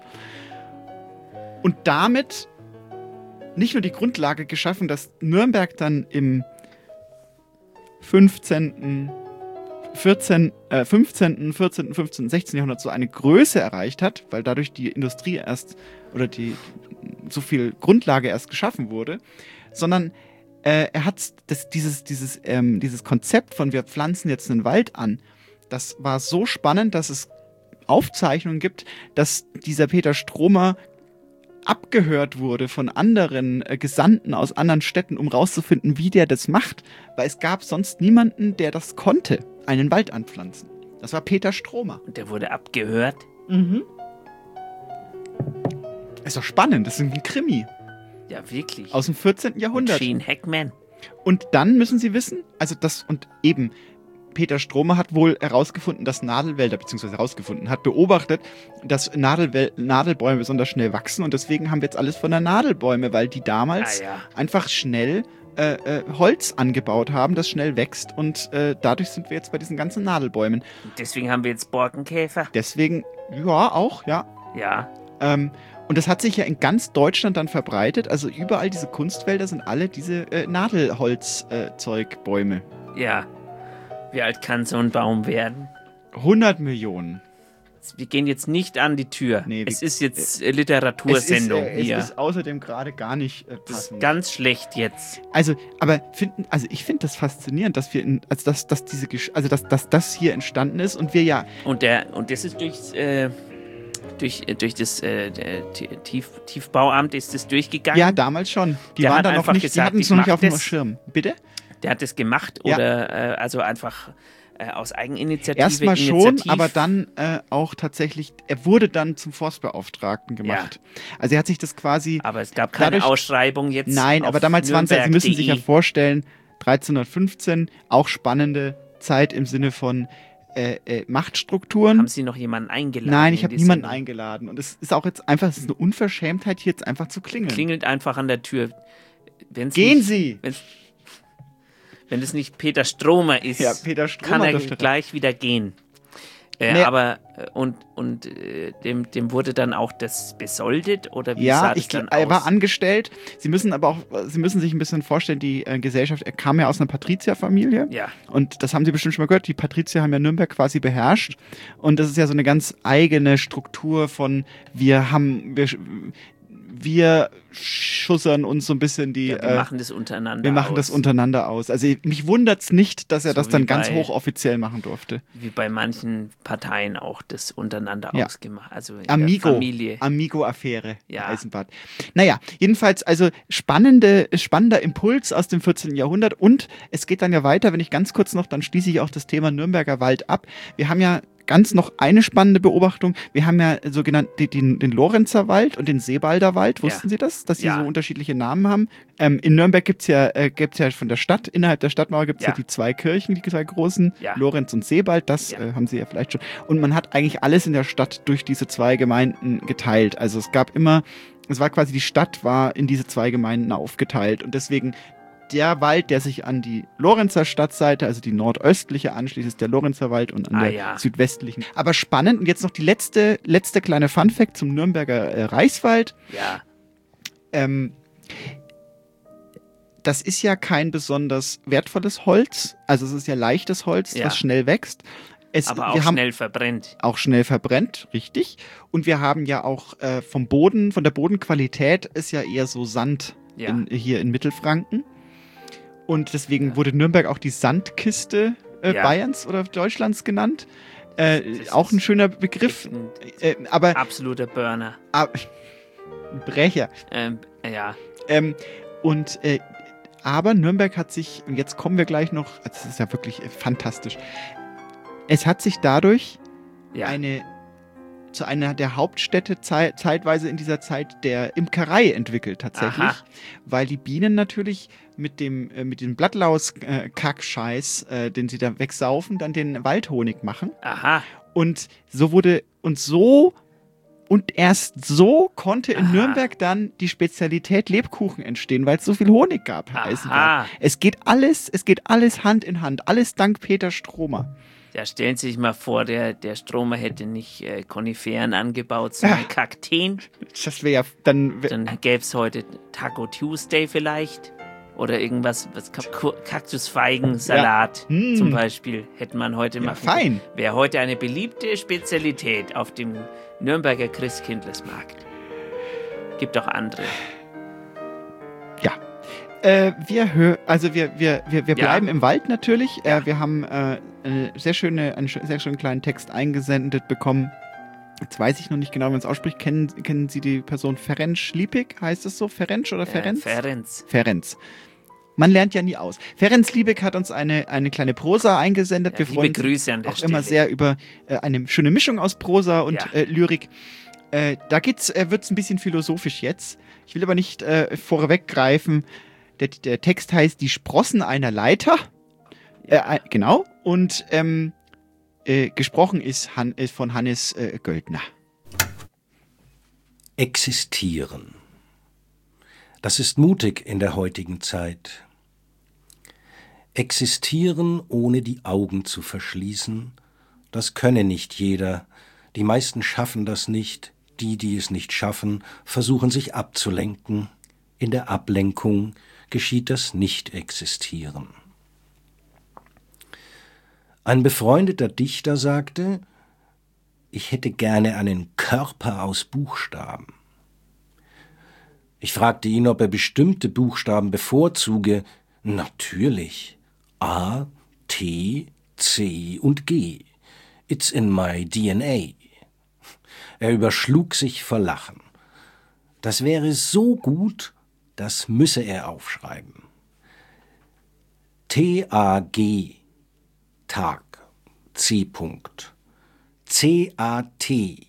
Und damit nicht nur die Grundlage geschaffen, dass Nürnberg dann im fünfzehnten, vierzehnten, äh, fünfzehnten, vierzehnten, fünfzehnten, sechzehnten Jahrhundert so eine Größe erreicht hat, weil dadurch die Industrie erst oder die so viel Grundlage erst geschaffen wurde, sondern äh, er hat das, dieses, dieses, ähm, dieses Konzept von wir pflanzen jetzt einen Wald an, das war so spannend, dass es Aufzeichnungen gibt, dass dieser Peter Stromer abgehört wurde von anderen äh, Gesandten aus anderen Städten, um rauszufinden, wie der das macht, weil es gab sonst niemanden, der das konnte, einen Wald anpflanzen. Das war Peter Stromer. Und der wurde abgehört. Mhm. Ist doch spannend, das ist ein Krimi Ja, wirklich. aus dem vierzehnten Jahrhundert. Gene Hackman. Und dann müssen Sie wissen, also das und eben Peter Stromer hat wohl herausgefunden, dass Nadelwälder, beziehungsweise herausgefunden, hat beobachtet, dass Nadelwäl- Nadelbäume besonders schnell wachsen und deswegen haben wir jetzt alles von der Nadelbäume, weil die damals Ah, ja. einfach schnell äh, äh, Holz angebaut haben, das schnell wächst und äh, dadurch sind wir jetzt bei diesen ganzen Nadelbäumen. Deswegen haben wir jetzt Borkenkäfer. Deswegen, ja, auch, ja. Ja. Ähm, und das hat sich ja in ganz Deutschland dann verbreitet, also überall diese Kunstwälder sind alle diese äh, Nadelholzzeugbäume. Ja. Wie alt kann so ein Baum werden? hundert Millionen. Wir gehen jetzt nicht an die Tür. Nee, es wir- ist jetzt äh, Literatursendung es ist, äh, hier. Es ist außerdem gerade gar nicht äh, Das ist passend. ganz schlecht jetzt. Also, aber finden, also ich finde das faszinierend, dass wir in, also dass, dass diese Gesch also dass, dass das hier entstanden ist und wir ja. Und der und das ist durch äh, durch äh, durch das äh, der T- Tief, Tiefbauamt ist das durchgegangen. Ja, damals schon. Die Der waren hat da noch einfach nicht, die gesagt, hatten es ich noch nicht mach auf dem das. Schirm. Bitte? Der hat das gemacht Ja. oder äh, also einfach äh, aus Eigeninitiative. Erstmal schon, Initiativ. aber dann äh, auch tatsächlich, er wurde dann zum Forstbeauftragten gemacht. Also er hat sich das quasi. Aber es gab keine dadurch- Ausschreibung jetzt. Nein, auf aber damals waren es ja, Sie müssen sich ja nürnberg punkt de. vorstellen, dreizehnhundertfünfzehn, auch spannende Zeit im Sinne von äh, äh, Machtstrukturen. Haben Sie noch jemanden eingeladen? Nein, ich in habe die niemanden Sendung? eingeladen. Und es ist auch jetzt einfach, es ist eine Unverschämtheit, hier jetzt einfach zu klingeln. Klingelt einfach an der Tür. Wenn's Gehen nicht, Sie! Wenn's, wenn es nicht Peter Stromer ist, Ja, Peter Stromer kann er dürfte- gleich wieder gehen. Äh, Nee. Aber äh, und, und äh, dem, dem wurde dann auch das besoldet oder wie Ja, sah das ich, dann er war aus? angestellt. Sie müssen aber auch, Sie müssen sich ein bisschen vorstellen, die äh, Gesellschaft, er kam ja aus einer Patrizierfamilie. Ja. Und das haben Sie bestimmt schon mal gehört. Die Patrizier haben ja Nürnberg quasi beherrscht. Und das ist ja so eine ganz eigene Struktur von, wir haben, wir, wir schussern uns so ein bisschen die. Ja, wir äh, machen das untereinander wir machen aus. das untereinander aus. Also mich wundert es nicht, dass er So das dann wie ganz bei- hochoffiziell machen durfte. Wie bei manchen Parteien auch das untereinander Ja. ausgemacht. Also in Amigo, der Familie. Amigo-Affäre, Ja. Eisenbad. Naja, jedenfalls also spannende, spannender Impuls aus dem vierzehnten Jahrhundert und es geht dann ja weiter, wenn ich ganz kurz noch, dann schließe ich auch das Thema Nürnberger Wald ab. Wir haben ja ganz noch eine spannende Beobachtung. Wir haben ja sogenannt den, den, den Lorenzer Wald und den Seebalder Wald. Wussten Ja. Sie das? Dass sie Ja. so unterschiedliche Namen haben? Ähm, in Nürnberg gibt es ja, äh, gibt's ja von der Stadt, innerhalb der Stadtmauer gibt es ja. Ja. die zwei Kirchen, die zwei großen, Ja. Lorenz und Seebald. Das Ja. äh, haben Sie ja vielleicht schon. Und man hat eigentlich alles in der Stadt durch diese zwei Gemeinden geteilt. Also es gab immer, es war quasi, die Stadt war in diese zwei Gemeinden aufgeteilt und deswegen der Wald, der sich an die Lorenzer Stadtseite, also die nordöstliche anschließt, ist der Lorenzer Wald und an Ah, der ja. südwestlichen. Aber spannend, und jetzt noch die letzte, letzte kleine Funfact zum Nürnberger äh, Reichswald. Ja. Ähm, das ist ja kein besonders wertvolles Holz, also es ist ja leichtes Holz, Ja. was schnell wächst. Es, Aber auch wir haben schnell verbrennt. auch schnell verbrennt, richtig. Und wir haben ja auch äh, vom Boden, von der Bodenqualität ist ja eher so Sand Ja. in, hier in Mittelfranken. Und deswegen Ja. wurde Nürnberg auch die Sandkiste äh, Ja. Bayerns oder Deutschlands genannt. Äh, Das auch ein ist schöner Begriff. Echt Äh, aber ein absoluter Burner. ah, ein Brecher. Ähm, ja. Ähm, und äh, aber Nürnberg hat sich, und jetzt kommen wir gleich noch, das ist ja wirklich äh, fantastisch. Es hat sich dadurch Ja. eine zu einer der Hauptstädte zei zeitweise in dieser Zeit der Imkerei entwickelt tatsächlich, Aha. weil die Bienen natürlich mit dem äh, mit dem Blattlaus-Kackscheiß, äh, den sie da wegsaufen, dann den Waldhonig machen Aha. und so wurde und so und erst so konnte in Aha. Nürnberg dann die Spezialität Lebkuchen entstehen, weil es so viel Honig gab, Herr Aha. Eisenbart. Es geht alles, es geht alles Hand in Hand, alles dank Peter Stromer. Ja, stellen Sie sich mal vor, der, der Stromer hätte nicht äh, Koniferen angebaut, sondern Ja. Kakteen. Das wäre ja dann wär, Dann gäbe es heute Taco Tuesday vielleicht. Oder irgendwas, was Ka- Kaktusfeigensalat Ja. Hm. zum Beispiel, hätte man heute Ja, machen fein. können. Wäre heute eine beliebte Spezialität auf dem Nürnberger Christkindlesmarkt. Gibt auch andere. Äh, wir hö also wir, wir, wir, wir Ja. bleiben im Wald natürlich. Ja. Äh, wir haben äh, eine sehr schöne, einen sch- sehr schönen kleinen Text eingesendet bekommen. Jetzt weiß ich noch nicht genau, wie man es ausspricht. Kennen, kennen Sie die Person Ferenc Liebig? Heißt es so? Ferenc oder Ferenc? Äh, Ferenc. Ferenc. Man lernt ja nie aus. Ferenc Liebig hat uns eine, eine kleine Prosa eingesendet. Ja, wir liebe freuen uns Grüße an der auch Stelle. immer sehr über äh, eine schöne Mischung aus Prosa und Ja. äh, Lyrik. Äh, da geht's, äh, wird's ein bisschen philosophisch jetzt. Ich will aber nicht äh, vorweggreifen. Der, der Text heißt Die Sprossen einer Leiter. Äh, ein- genau. Und ähm, äh, gesprochen ist, Han ist von Hannes äh, Göldner. Existieren. Das ist mutig in der heutigen Zeit. Existieren, ohne die Augen zu verschließen, das könne nicht jeder. Die meisten schaffen das nicht. Die, die es nicht schaffen, versuchen sich abzulenken. In der Ablenkung geschieht das Nicht-Existieren. Ein befreundeter Dichter sagte, ich hätte gerne einen Körper aus Buchstaben. Ich fragte ihn, ob er bestimmte Buchstaben bevorzuge. Natürlich. A, T, C und G. It's in my D N A. Er überschlug sich vor Lachen. Das wäre so gut, das müsse er aufschreiben. T A G, Tag, C. -Punkt. C A T,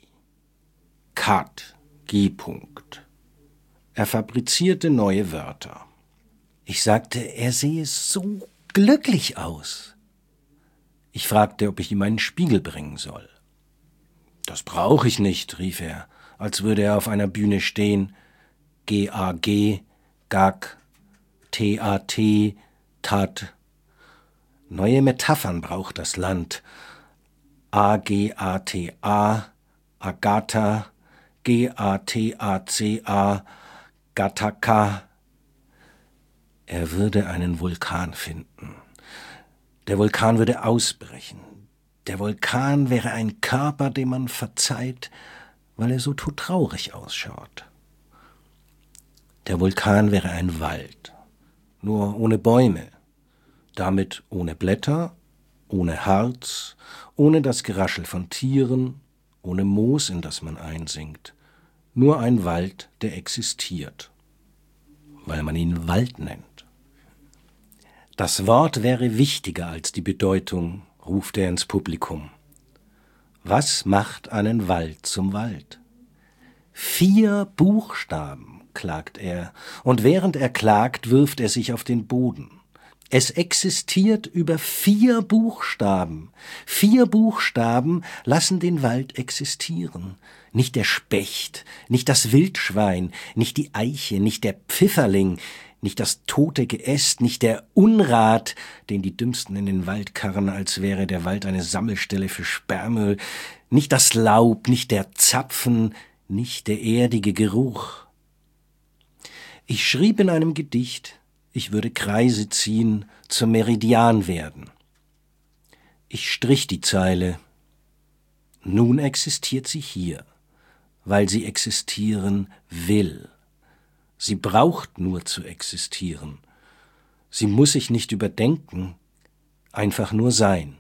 Kat, G. -Punkt. Er fabrizierte neue Wörter. Ich sagte, er sehe so glücklich aus. Ich fragte, ob ich ihm einen Spiegel bringen soll. Das brauche ich nicht, rief er, als würde er auf einer Bühne stehen. G A G, Gag, T A T, Tat. Neue Metaphern braucht das Land. A G A T A, Agatha, G A T A C A, Gattaca. Er würde einen Vulkan finden. Der Vulkan würde ausbrechen. Der Vulkan wäre ein Körper, dem man verzeiht, weil er so todtraurig ausschaut. Der Vulkan wäre ein Wald, nur ohne Bäume, damit ohne Blätter, ohne Harz, ohne das Geraschel von Tieren, ohne Moos, in das man einsinkt. Nur ein Wald, der existiert, weil man ihn Wald nennt. Das Wort wäre wichtiger als die Bedeutung, ruft er ins Publikum. Was macht einen Wald zum Wald? Vier Buchstaben, klagt er, und während er klagt, wirft er sich auf den Boden. Es existiert über vier Buchstaben. Vier Buchstaben lassen den Wald existieren. Nicht der Specht, nicht das Wildschwein, nicht die Eiche, nicht der Pfifferling, nicht das tote Geäst, nicht der Unrat, den die Dümmsten in den Wald karren, als wäre der Wald eine Sammelstelle für Sperrmüll, nicht das Laub, nicht der Zapfen, nicht der erdige Geruch. Ich schrieb in einem Gedicht, ich würde Kreise ziehen, zum Meridian werden. Ich strich die Zeile. Nun existiert sie hier, weil sie existieren will. Sie braucht nur zu existieren. Sie muss sich nicht überdenken, einfach nur sein.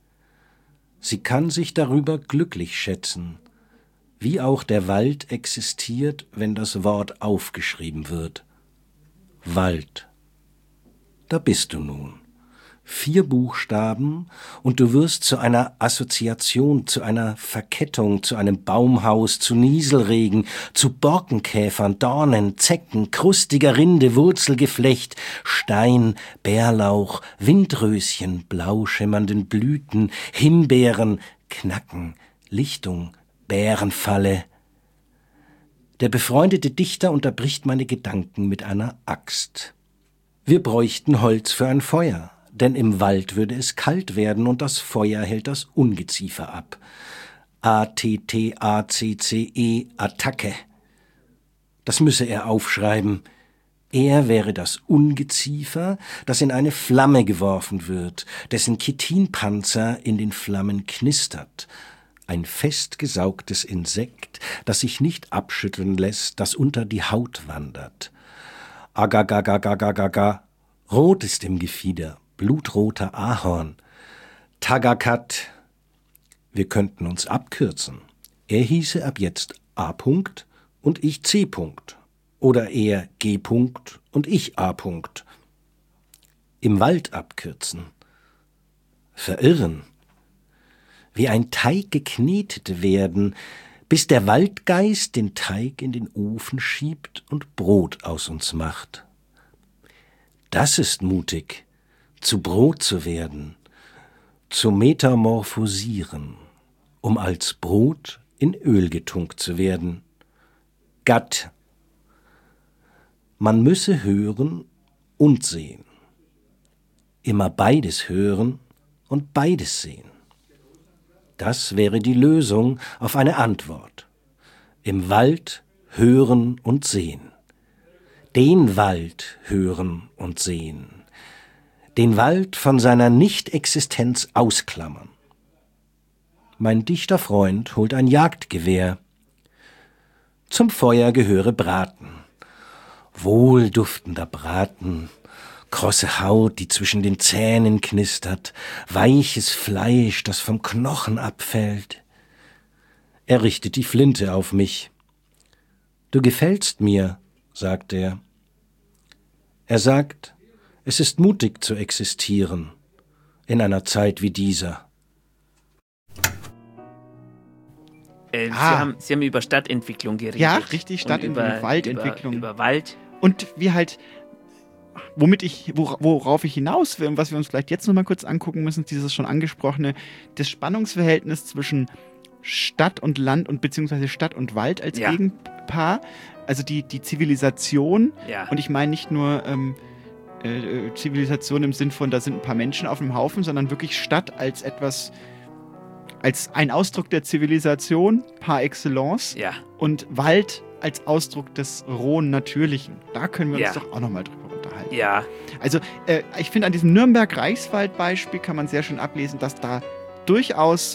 Sie kann sich darüber glücklich schätzen, wie auch der Wald existiert, wenn das Wort aufgeschrieben wird. Wald. Da bist du nun. Vier Buchstaben und du wirst zu einer Assoziation, zu einer Verkettung, zu einem Baumhaus, zu Nieselregen, zu Borkenkäfern, Dornen, Zecken, krustiger Rinde, Wurzelgeflecht, Stein, Bärlauch, Windröschen, blau schimmernden Blüten, Himbeeren, Knacken, Lichtung, Bärenfalle. Der befreundete Dichter unterbricht meine Gedanken mit einer Axt. Wir bräuchten Holz für ein Feuer. Denn im Wald würde es kalt werden und das Feuer hält das Ungeziefer ab. A T T A C C E, Attacke. Das müsse er aufschreiben. Er wäre das Ungeziefer, das in eine Flamme geworfen wird, dessen Chitinpanzer in den Flammen knistert. Ein festgesaugtes Insekt, das sich nicht abschütteln lässt, das unter die Haut wandert. Agagagagagagaga. Rot ist im Gefieder. Blutroter Ahorn. Tagakat. Wir könnten uns abkürzen. Er hieße ab jetzt A. -Punkt und ich C. -Punkt. Oder er G. -Punkt und ich A. -Punkt. Im Wald abkürzen. Verirren. Wie ein Teig geknetet werden, bis der Waldgeist den Teig in den Ofen schiebt und Brot aus uns macht. Das ist mutig. Zu Brot zu werden. zu metamorphosieren, um als Brot in Öl getunkt zu werden. Gatt. Man müsse hören und sehen. Immer beides hören und beides sehen. Das wäre die Lösung auf eine Antwort. Im Wald hören und sehen. Den Wald hören und sehen. Den Wald von seiner Nichtexistenz ausklammern. Mein dichter Freund holt ein Jagdgewehr. Zum Feuer gehöre Braten. Wohlduftender Braten, krosse Haut, die zwischen den Zähnen knistert, weiches Fleisch, das vom Knochen abfällt. Er richtet die Flinte auf mich. »Du gefällst mir«, sagt er. Er sagt, es ist mutig zu existieren in einer Zeit wie dieser. Äh, Ah. Sie, haben, Sie haben über Stadtentwicklung geredet. Ja, richtig, Und Stadtentwicklung, über, Waldentwicklung. Über, über Wald. Und wie halt, womit ich, wora- worauf ich hinaus will und was wir uns vielleicht jetzt nochmal kurz angucken müssen, dieses schon angesprochene, das Spannungsverhältnis zwischen Stadt und Land und beziehungsweise Stadt und Wald als Ja. Gegenpaar. Also die, die Zivilisation. Ja. Und ich meine nicht nur ähm, äh, äh, Zivilisation im Sinn von, da sind ein paar Menschen auf einem Haufen, sondern wirklich Stadt als etwas, als ein Ausdruck der Zivilisation par excellence. Ja. Und Wald als Ausdruck des rohen Natürlichen. Da können wir Ja. uns doch auch nochmal drüber unterhalten. Ja. Also äh, ich finde, an diesem Nürnberg-Reichswald-Beispiel kann man sehr schön ablesen, dass da durchaus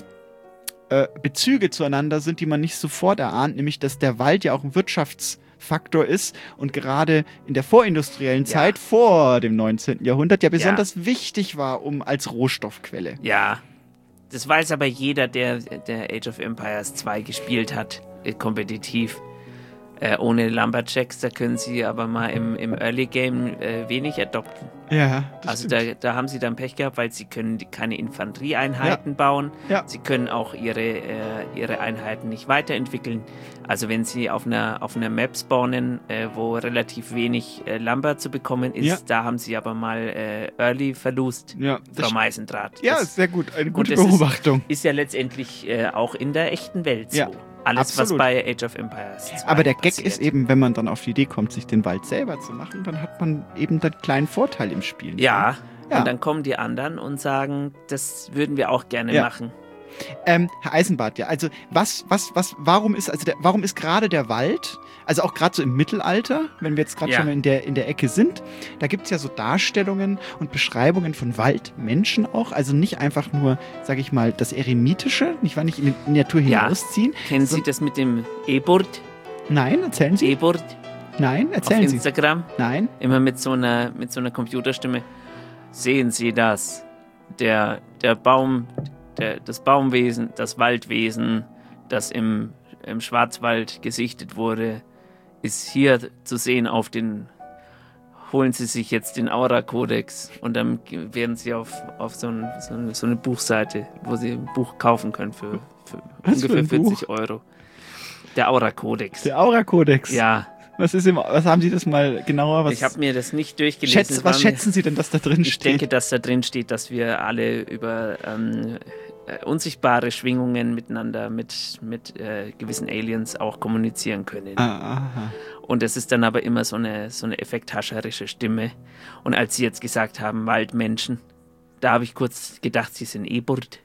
äh, Bezüge zueinander sind, die man nicht sofort erahnt, nämlich dass der Wald ja auch ein Wirtschaftsfaktor ist und gerade in der vorindustriellen Ja. Zeit vor dem neunzehnten Jahrhundert ja besonders Ja. wichtig war, um als Rohstoffquelle. Ja. Das weiß aber jeder, der, der Age of Empires zwei gespielt hat, äh, kompetitiv. Äh, ohne Lumberjacks, da können sie aber mal im, im Early Game äh, wenig adopten. Ja, das Also stimmt. da, da haben sie dann Pech gehabt, weil sie können die- keine Infanterieeinheiten bauen. Ja. Sie können auch ihre, äh, ihre Einheiten nicht weiterentwickeln. Also wenn sie auf einer, auf einer Map spawnen, äh, wo relativ wenig äh, Lumber zu bekommen ist, Ja. da haben sie aber mal äh, Early Verlust, Ja, das Frau Meisendrath. Ja, Das- sehr gut. Eine und gute das ist- Beobachtung. Ist ja letztendlich äh, auch in der echten Welt so. Ja, Alles, absolut. was bei Age of Empires zwei Aber der Gag passiert. ist eben, wenn man dann auf die Idee kommt, sich den Wald selber zu machen, dann hat man eben den kleinen Vorteil im Spiel. Ja, Ja. und dann kommen die anderen und sagen, das würden wir auch gerne Ja. machen. Ähm, Herr Eisenbart, ja, also was, was, was, warum ist, also der, warum ist gerade der Wald, also auch gerade so im Mittelalter, wenn wir jetzt gerade Ja. schon in der, in der Ecke sind, da gibt es ja so Darstellungen und Beschreibungen von Waldmenschen auch, also nicht einfach nur, sage ich mal, das Eremitische, nicht wahr, nicht in die Natur Ja. hinausziehen. Kennen So- Sie das mit dem E-Board? Nein, erzählen Sie. E-Board Nein, auf erzählen Sie. Instagram? Nein. Immer mit so einer, mit so einer Computerstimme. Sehen Sie das? Der, der Baum, der, das Baumwesen, das Waldwesen, das im, im Schwarzwald gesichtet wurde, ist hier zu sehen auf den. Holen Sie sich jetzt den Aura-Kodex und dann ge- werden Sie auf, auf so, ein, so, eine, so eine Buchseite, wo Sie ein Buch kaufen können für, für Was für ungefähr ein Buch? vierzig Euro. Der Aura-Kodex. Der Aura-Kodex. Ja. Was ist im, was haben Sie das mal genauer? Was, Ich habe mir das nicht durchgelesen. schätz, Es was war mir- schätzen Sie denn, dass da drin Ich steht? denke, dass da drin steht, dass wir alle über ähm, äh, unsichtbare Schwingungen miteinander mit, mit äh, gewissen Aliens auch kommunizieren können. Ah, aha. Und es ist dann aber immer so eine, so eine effekthascherische Stimme. Und als Sie jetzt gesagt haben, Waldmenschen, da habe ich kurz gedacht, Sie sind E-Burt.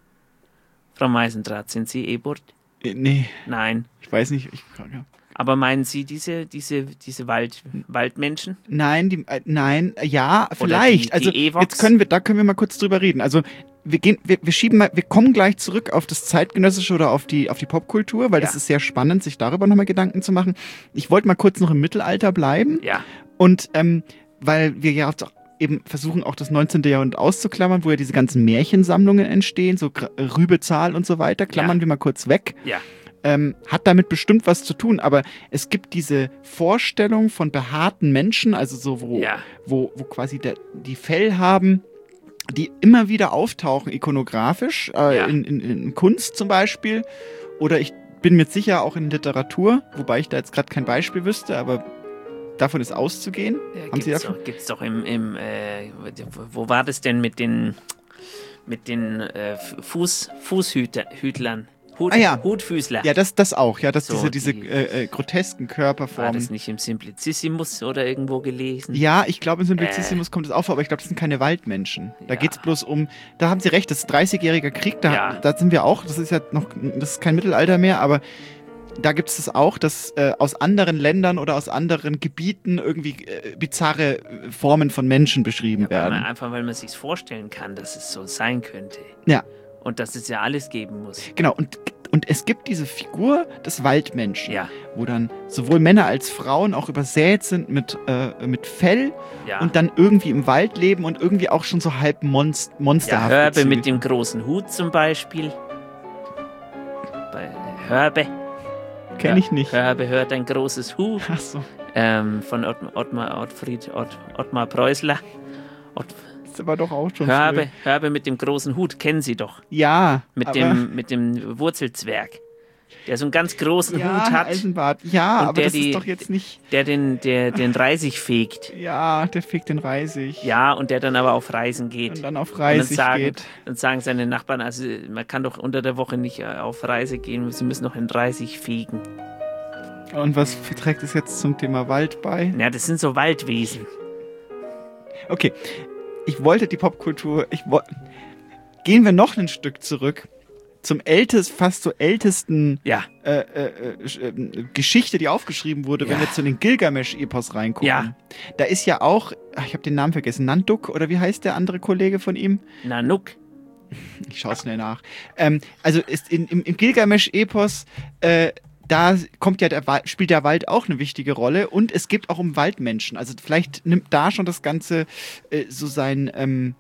Frau Meisendrath, sind Sie E-Burt? Äh, Nee, Nein. ich weiß nicht. Ich, ja. Aber meinen Sie diese, diese, diese Wald, Waldmenschen? Nein, die, äh, nein, äh, ja, Oder vielleicht. die- also die Evox? jetzt können wir, da können wir mal kurz drüber reden. Also wir gehen, wir, wir schieben mal, wir kommen gleich zurück auf das Zeitgenössische oder auf die, auf die Popkultur, weil Ja. das ist sehr spannend, sich darüber nochmal Gedanken zu machen. Ich wollte mal kurz noch im Mittelalter bleiben. Ja. Und ähm, weil wir ja auch eben versuchen, auch das neunzehnte. Jahrhundert auszuklammern, wo ja diese ganzen Märchensammlungen entstehen, so Gra- Rübezahl und so weiter, klammern Ja. wir mal kurz weg. Ja. Ähm, hat damit bestimmt was zu tun, aber es gibt diese Vorstellung von behaarten Menschen, also so, wo, Ja. wo, wo quasi der, die Fell haben, die immer wieder auftauchen, ikonografisch, äh, Ja. in, in, in Kunst zum Beispiel. Oder ich bin mir sicher auch in Literatur, wobei ich da jetzt gerade kein Beispiel wüsste, aber davon ist auszugehen. Ja, Haben Sie gibt's davon? doch, gibt's doch im, im äh, wo war das denn mit den mit den äh, Fuß, Fußhütlern. Hut, Ah ja. Hutfüßler. Ja, das, das auch, ja, dass So, diese, diese die- äh, äh, grotesken War Körperformen. das nicht im Simplicissimus oder irgendwo gelesen? Ja, ich glaube, in Simplicissimus kommt es auch vor, aber ich glaube, das sind keine Waldmenschen. Da Ja. geht es bloß um, da haben Sie recht, das ist dreißigjähriger Krieg, da, Ja. da sind wir auch, das ist ja noch, das ist kein Mittelalter mehr, aber da gibt es das auch, dass äh, aus anderen Ländern oder aus anderen Gebieten irgendwie äh, bizarre äh, Formen von Menschen beschrieben Ja, weil man, werden. einfach weil man sich vorstellen kann, dass es so sein könnte. Ja, Und dass es ja alles geben muss. genau. Und, und es gibt diese Figur des Waldmenschen, Ja. wo dann sowohl Männer als Frauen auch übersät sind mit, äh, mit Fell Ja. und dann irgendwie im Wald leben und irgendwie auch schon so halb monst Ja, monsterhaft. Hörbe gezügelt. mit dem großen Hut zum Beispiel. Bei Hörbe. Kenn ich nicht. Hörbe hört ein großes Hut. Ach so. Ähm, von Ott, Ottmar, Ottfried, Ott, Ottmar Preußler. Ott, ist aber doch auch schon Hörbe, früh. Hörbe mit dem großen Hut, kennen Sie doch. Ja, Mit, aber, dem, mit dem Wurzelzwerg. Der so einen ganz großen ja, Hut hat. Eisenbart. Ja, Und aber der das die- ist doch jetzt nicht... Der den, der den Reisig fegt. Ja, der fegt den Reisig. Ja, und der dann aber auf Reisen geht. Und dann auf Und dann Reisig sagen, geht. dann sagen seine Nachbarn, also man kann doch unter der Woche nicht äh, auf Reise gehen, sie müssen noch in Reisig fegen. Und was trägt es jetzt zum Thema Wald bei? Ja, das sind so Waldwesen. Okay, ich wollte die Popkultur... Ich wo Gehen wir noch ein Stück zurück zum ältest, fast so ältesten Ja. äh, äh, äh, äh, Geschichte, die aufgeschrieben wurde, wenn Ja. wir zu den Gilgamesch-Epos reingucken. Ja. Da ist ja auch, ach, ich habe den Namen vergessen, Nanduk oder wie heißt der andere Kollege von ihm? Nanook. Ich schaue schnell nach. Ähm, also ist in, im, im Gilgamesch-Epos, äh, da kommt ja der Wald, spielt der Wald auch eine wichtige Rolle und es gibt auch um Waldmenschen. Also vielleicht nimmt da schon das Ganze äh, so sein, ähm,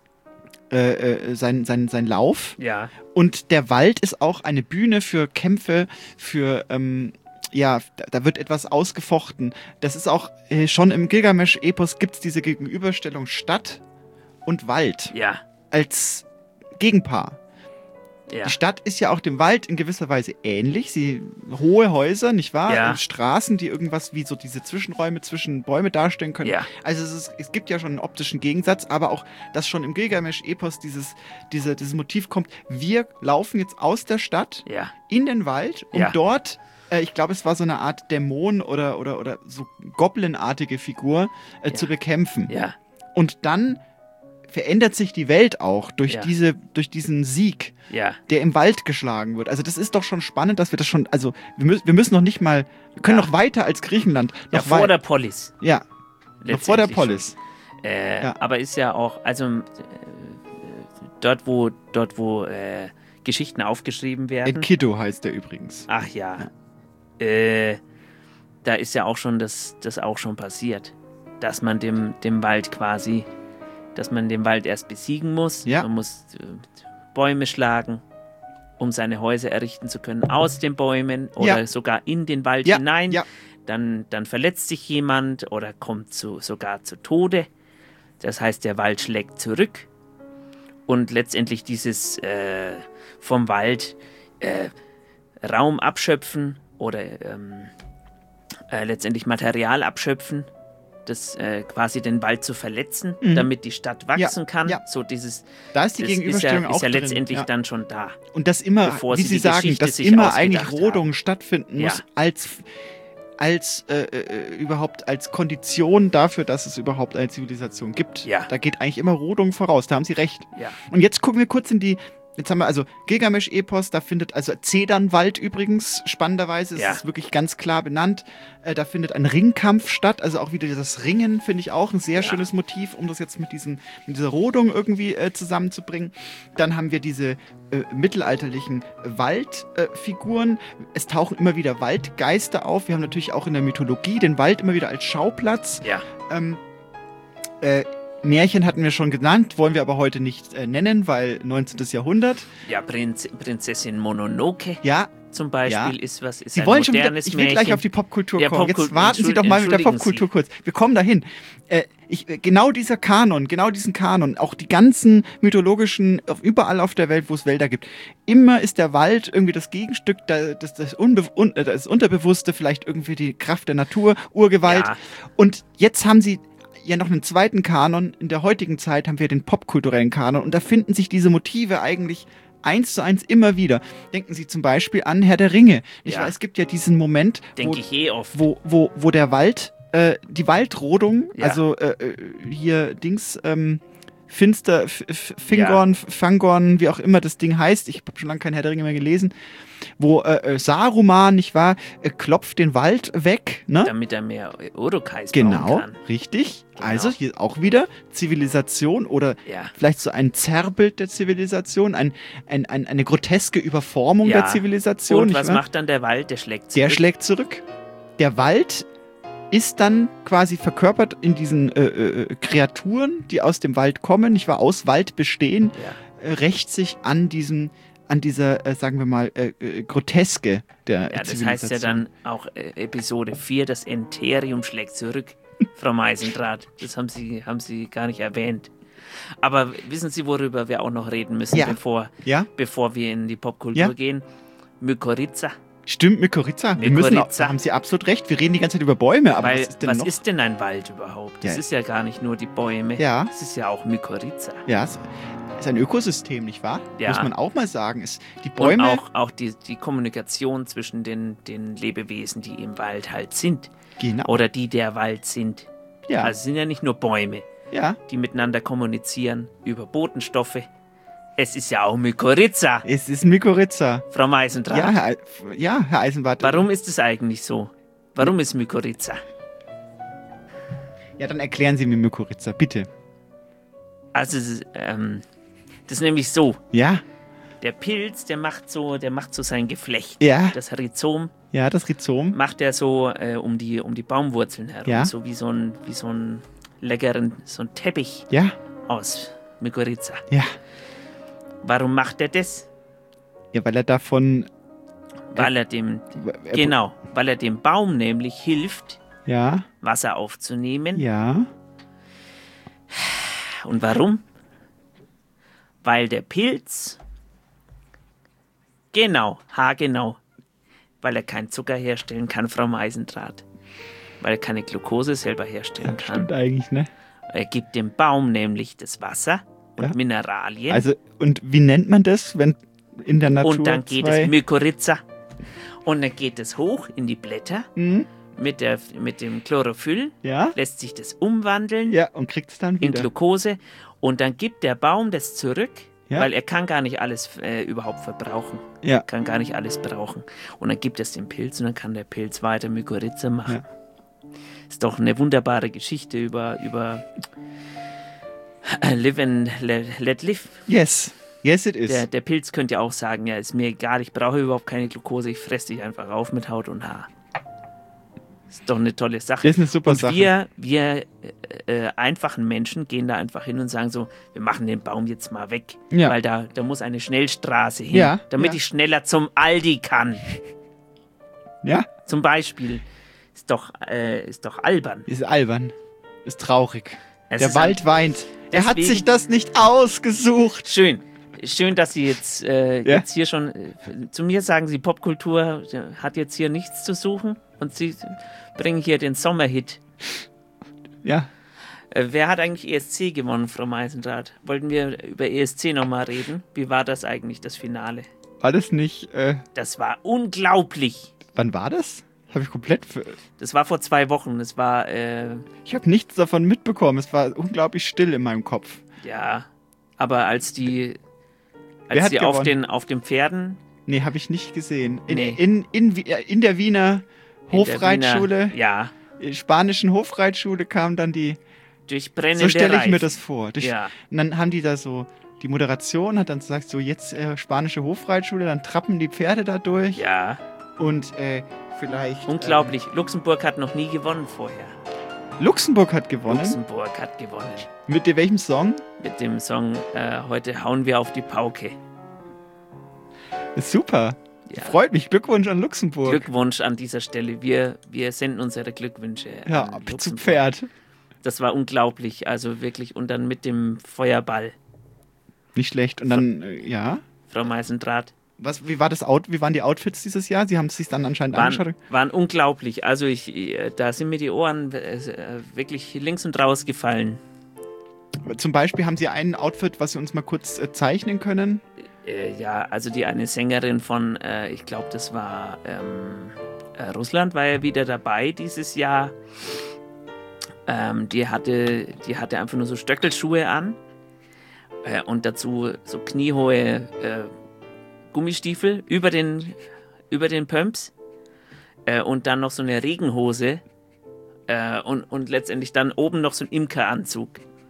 äh, äh, sein, sein, sein Lauf. Ja. Und der Wald ist auch eine Bühne für Kämpfe, für, ähm, ja, da, da wird etwas ausgefochten. Das ist auch äh, schon im Gilgamesch-Epos gibt es diese Gegenüberstellung Stadt und Wald Ja. als Gegenpaar. Ja. Die Stadt ist ja auch dem Wald in gewisser Weise ähnlich. Sie hohe Häuser, nicht wahr? Ja. Und Straßen, die irgendwas wie so diese Zwischenräume zwischen Bäume darstellen können. Ja. Also es, ist, es gibt ja schon einen optischen Gegensatz, aber auch, dass schon im Gilgamesch-Epos dieses, diese, dieses Motiv kommt, wir laufen jetzt aus der Stadt Ja. in den Wald, um Ja. dort, äh, ich glaube, es war so eine Art Dämon oder, oder, oder so Goblin-artige Figur äh, Ja. zu bekämpfen. Ja. Und dann verändert sich die Welt auch durch, Ja. diese, durch diesen Sieg, Ja. der im Wald geschlagen wird. Also das ist doch schon spannend, dass wir das schon, also wir, mü wir müssen noch nicht mal, wir können Ja. noch weiter als Griechenland. Ja, Noch vor wei- der Polis. Ja, noch vor der Letztendlich Polis. schon. Äh, Ja. Aber ist ja auch, also äh, dort, wo, dort, wo äh, Geschichten aufgeschrieben werden. Enkidu heißt der übrigens. Ach ja. Äh, da ist ja auch schon das, das auch schon passiert. Dass man dem, dem Wald quasi, dass man den Wald erst besiegen muss. Ja. Man muss äh, Bäume schlagen, um seine Häuser errichten zu können, aus den Bäumen oder Ja. sogar in den Wald Ja, hinein. ja. Dann, dann verletzt sich jemand oder kommt zu, sogar zu Tode. Das heißt, der Wald schlägt zurück. Und letztendlich dieses äh, vom Wald äh, Raum abschöpfen oder ähm, äh, letztendlich Material abschöpfen, das äh, quasi den Wald zu verletzen, Mhm. damit die Stadt wachsen Ja, kann. ja. So dieses, Da ist die das Gegenüberstellung ist ja, auch ist ja drin, letztendlich ja. dann schon da. Und dass immer, bevor wie sie Sie die sagen, Geschichte dass sich immer eigentlich ausgedacht Rodung haben. stattfinden muss, Ja. als, als äh, äh, überhaupt als Kondition dafür, dass es überhaupt eine Zivilisation gibt. Ja. Da geht eigentlich immer Rodung voraus, da haben Sie recht. Ja. Und jetzt gucken wir kurz in die, jetzt haben wir also Gilgamesch-Epos, da findet, also Zedernwald übrigens, spannenderweise, es Ja. ist wirklich ganz klar benannt, äh, da findet ein Ringkampf statt, also auch wieder das Ringen, finde ich auch ein sehr Ja. schönes Motiv, um das jetzt mit, diesen, mit dieser Rodung irgendwie äh, zusammenzubringen. Dann haben wir diese äh, mittelalterlichen Waldfiguren, es tauchen immer wieder Waldgeister auf, wir haben natürlich auch in der Mythologie den Wald immer wieder als Schauplatz. Ja. Ähm, äh, Märchen hatten wir schon genannt, wollen wir aber heute nicht äh, nennen, weil neunzehnten. Jahrhundert. Ja, Prinz, Prinzessin Mononoke Ja, zum Beispiel Ja. ist was, ist Sie ein wollen schon wieder, modernes ich will Märchen. gleich auf die Popkultur Ja, kommen. Popkul- Jetzt warten Sie doch Entschuld- mal mit der entschuldigen Popkultur Sie. kurz. Wir kommen dahin. Äh, ich, äh, genau dieser Kanon, genau diesen Kanon, auch die ganzen mythologischen, auf, überall auf der Welt, wo es Wälder gibt, immer ist der Wald irgendwie das Gegenstück, da- das, das, Unbe un, äh, das Unterbewusste, vielleicht irgendwie die Kraft der Natur, Urgewalt. Ja. Und jetzt haben Sie ja noch einen zweiten Kanon. In der heutigen Zeit haben wir den popkulturellen Kanon und da finden sich diese Motive eigentlich eins zu eins immer wieder. Denken Sie zum Beispiel an Herr der Ringe. Ich Ja. weiß, es gibt ja diesen Moment, Denke wo, ich eh oft. wo, wo, wo der Wald, äh, die Waldrodung, Ja. also äh, äh, hier Dings, ähm, Finster, F- F- Fingorn, Fangorn, wie auch immer das Ding heißt, ich habe schon lange kein Herr der Ringe mehr gelesen, wo äh, äh, Saruman, nicht wahr, äh, klopft den Wald weg, ne? Damit er mehr Urukais Genau, bauen kann. richtig. Genau. Also hier auch wieder Zivilisation oder Ja. vielleicht so ein Zerrbild der Zivilisation, ein, ein, ein, eine groteske Überformung Ja. der Zivilisation. Und nicht was wahr? macht dann der Wald? Der schlägt zurück. Der schlägt zurück. Der Wald ist dann quasi verkörpert in diesen äh, äh, Kreaturen, die aus dem Wald kommen, nicht wahr, aus Wald bestehen, Ja. äh, rächt sich an diesem, an dieser, äh, sagen wir mal, äh, äh, Groteske der Ja, das Zivilisation. heißt ja dann auch äh, Episode vier, das Enterium schlägt zurück, Frau Meisendrath. Das haben Sie, haben Sie gar nicht erwähnt. Aber wissen Sie, worüber wir auch noch reden müssen, Ja. bevor, Ja? bevor wir in die Popkultur Ja. gehen? Mykorrhiza. Stimmt, Mykorrhiza. Wir müssen auch, Mykorrhiza. da haben Sie absolut recht. Wir reden die ganze Zeit über Bäume, aber Weil, was ist denn was noch? ist denn ein Wald überhaupt? Das Ja. ist ja gar nicht nur die Bäume. Ja. Das ist ja auch Mykorrhiza. Ja, es ist ein Ökosystem, nicht wahr? Ja. Muss man auch mal sagen. Es, die Bäume. Und auch, auch die, die Kommunikation zwischen den, den Lebewesen, die im Wald halt sind. Genau. Oder die der Wald sind. Ja. Also es sind ja nicht nur Bäume, Ja. die miteinander kommunizieren über Botenstoffe. Es ist ja auch Mykorrhiza, Es ist Mykorrhiza. Frau Meisendrath. Ja, Herr, Ei- ja, Herr Eisenbart. Warum ist es eigentlich so? Warum ist Mykorrhiza? Ja, dann erklären Sie mir Mykorrhiza, bitte. Also, es ist, ähm, das ist nämlich so. Ja, Der Pilz, der macht so, der macht so sein Geflecht. Ja. Das Rhizom ja, das Rhizom. macht er so äh, um, die, um die Baumwurzeln herum. Ja. So wie so ein, wie so ein leckeren, so ein Teppich Ja, aus Mykorrhiza. ja. Warum macht er das? Ja, weil er davon. Weil er dem, er- genau, weil er dem Baum nämlich hilft, Ja, Wasser aufzunehmen. ja. Und warum? Weil der Pilz, genau, haargenau, weil er keinen Zucker herstellen kann, Frau Meisendrath. Weil er keine Glucose selber herstellen kann. Stimmt eigentlich, ne? Er gibt dem Baum nämlich das Wasser und Ja. Mineralien. Also, und wie nennt man das, wenn in der Natur. und dann geht zwei... es Mykorrhiza. Und dann geht es hoch in die Blätter Mhm. mit, der, mit dem Chlorophyll. Ja? Lässt sich das umwandeln Ja, und kriegt es dann in wieder. Glucose. Und dann gibt der Baum das zurück, Ja. weil er kann gar nicht alles äh, überhaupt verbrauchen. Ja. Kann gar nicht alles brauchen. Und dann gibt es den Pilz und dann kann der Pilz weiter Mykorrhiza machen. Ja. Ist doch eine wunderbare Geschichte über, über äh, Live and let, let live. Yes. Yes, it is. Der, der Pilz könnte ja auch sagen, ja, ist mir egal, ich brauche überhaupt keine Glucose, ich fresse dich einfach auf mit Haut und Haar. Ist doch eine tolle Sache. Das ist eine super und Sache. wir, wir äh, äh, einfachen Menschen gehen da einfach hin und sagen so, wir machen den Baum jetzt mal weg, Ja. weil da, da muss eine Schnellstraße hin, Ja, damit ja. ich schneller zum Aldi kann. Ja? Zum Beispiel. Ist doch, äh, ist doch albern. Ist albern. Ist traurig. Es der ist Wald ein- weint. Er hat Deswegen- sich das nicht ausgesucht. Schön. Schön, dass Sie jetzt, äh, Ja. jetzt hier schon, äh, zu mir sagen Sie, Popkultur äh, hat jetzt hier nichts zu suchen und Sie bringen hier den Sommerhit. Ja. Äh, wer hat eigentlich E S C gewonnen, Frau Meisendrath? Wollten wir über E S C nochmal reden? Wie war das eigentlich, das Finale? War das nicht. Äh, Das war unglaublich. wann war das? Habe ich komplett. Für, Das war vor zwei Wochen. Es war, äh, ich habe nichts davon mitbekommen. Es war unglaublich still in meinem Kopf. ja, aber als die, Wer als hat die auf, gewonnen? den, auf den Pferden, Nee, habe ich nicht gesehen. In, Nee. in, in, in, in der Wiener in der Hofreitschule, Wiener, ja, äh, spanischen Hofreitschule kam dann die. durch brennende So stelle ich mir Reifen. das vor. Durch, Ja. Und dann haben die da so. Die Moderation hat dann gesagt, so jetzt äh, spanische Hofreitschule, dann trappen die Pferde da durch. Ja, Und äh, vielleicht. unglaublich. Luxemburg hat noch nie gewonnen vorher. Äh, Luxemburg hat gewonnen. Luxemburg hat gewonnen. Mit dem- welchem Song? Mit dem Song äh, Heute hauen wir auf die Pauke. Ist super. Ja. Freut mich. Glückwunsch an Luxemburg. Glückwunsch an dieser Stelle. Wir, wir senden unsere Glückwünsche. ja, an ab zu Luxemburg. Pferd. Das war unglaublich. Also wirklich. Und dann mit dem Feuerball, Nicht schlecht. Und dann, äh, ja. Frau Meisendrath. Was, wie, war das Out, wie waren die Outfits dieses Jahr? Sie haben es sich dann anscheinend waren, angeschaut. Waren unglaublich. Also ich, da sind mir die Ohren wirklich links und raus gefallen. Zum Beispiel haben Sie ein Outfit, was Sie uns mal kurz äh, zeichnen können? Äh, ja, also die eine Sängerin von, äh, ich glaube, das war ähm, äh, Russland, war ja wieder dabei dieses Jahr. Ähm, die hatte, die hatte einfach nur so Stöckelschuhe an äh, und dazu so kniehohe äh, Gummistiefel über den, über den Pumps äh, und dann noch so eine Regenhose äh, und, und letztendlich dann oben noch so ein Imkeranzug.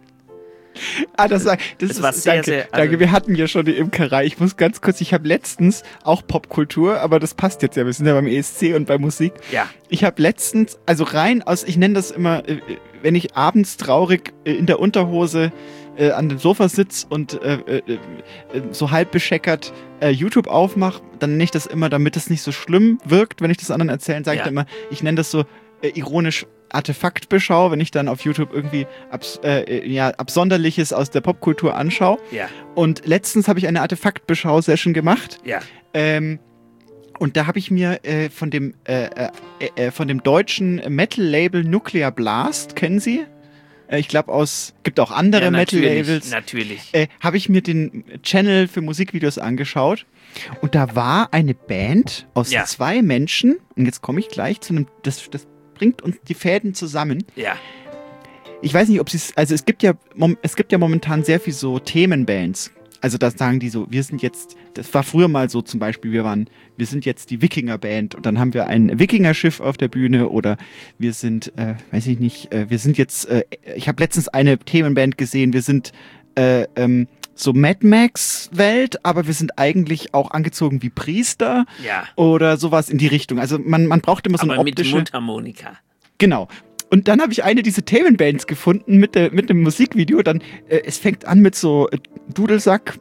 Ah, das, das, das es ist, war sehr, danke, sehr, also danke, wir hatten ja schon die Imkerei. Ich muss ganz kurz, ich habe letztens auch Popkultur, aber das passt jetzt ja, wir sind ja beim E S C und bei Musik. Ja. Ich habe letztens, also rein aus, ich nenne das immer, äh, wenn ich abends traurig äh, in der Unterhose äh, an dem Sofa sitze und äh, äh, äh, so halb bescheckert äh, YouTube aufmache, dann nenne ich das immer, damit es nicht so schlimm wirkt, wenn ich das anderen erzähle, sage Ja. ich dann immer, ich nenne das so äh, ironisch Artefaktbeschau, wenn ich dann auf YouTube irgendwie abs äh, ja, Absonderliches aus der Popkultur anschaue. Ja. Und letztens habe ich eine Artefaktbeschau-Session gemacht. Ja. Ähm, und da habe ich mir äh, von dem äh, äh, äh, von dem deutschen Metal-Label Nuclear Blast, kennen Sie? Äh, ich glaube aus, gibt auch andere Ja, natürlich, Metal-Labels. natürlich. Äh, habe ich mir den Channel für Musikvideos angeschaut. Und da war eine Band aus Ja. zwei Menschen. Und jetzt komme ich gleich zu einem, das, das bringt uns die Fäden zusammen. Ja. Ich weiß nicht, ob sie es, also es gibt ja, mom, es gibt ja momentan sehr viel so Themenbands. Also da sagen die so, wir sind jetzt, das war früher mal so zum Beispiel, wir waren, wir sind jetzt die Wikinger-Band und dann haben wir ein Wikinger-Schiff auf der Bühne oder wir sind, äh, weiß ich nicht, äh, wir sind jetzt, äh, ich habe letztens eine Themenband gesehen, wir sind äh, ähm, so Mad Max-Welt, aber wir sind eigentlich auch angezogen wie Priester Ja. oder sowas in die Richtung. Also man, man braucht immer so Aber eine mit optische... Mundharmonika. Genau. Und dann habe ich eine dieser Themenbands gefunden mit, der, mit dem Musikvideo. Dann, äh, es fängt an mit so äh, Dudelsack.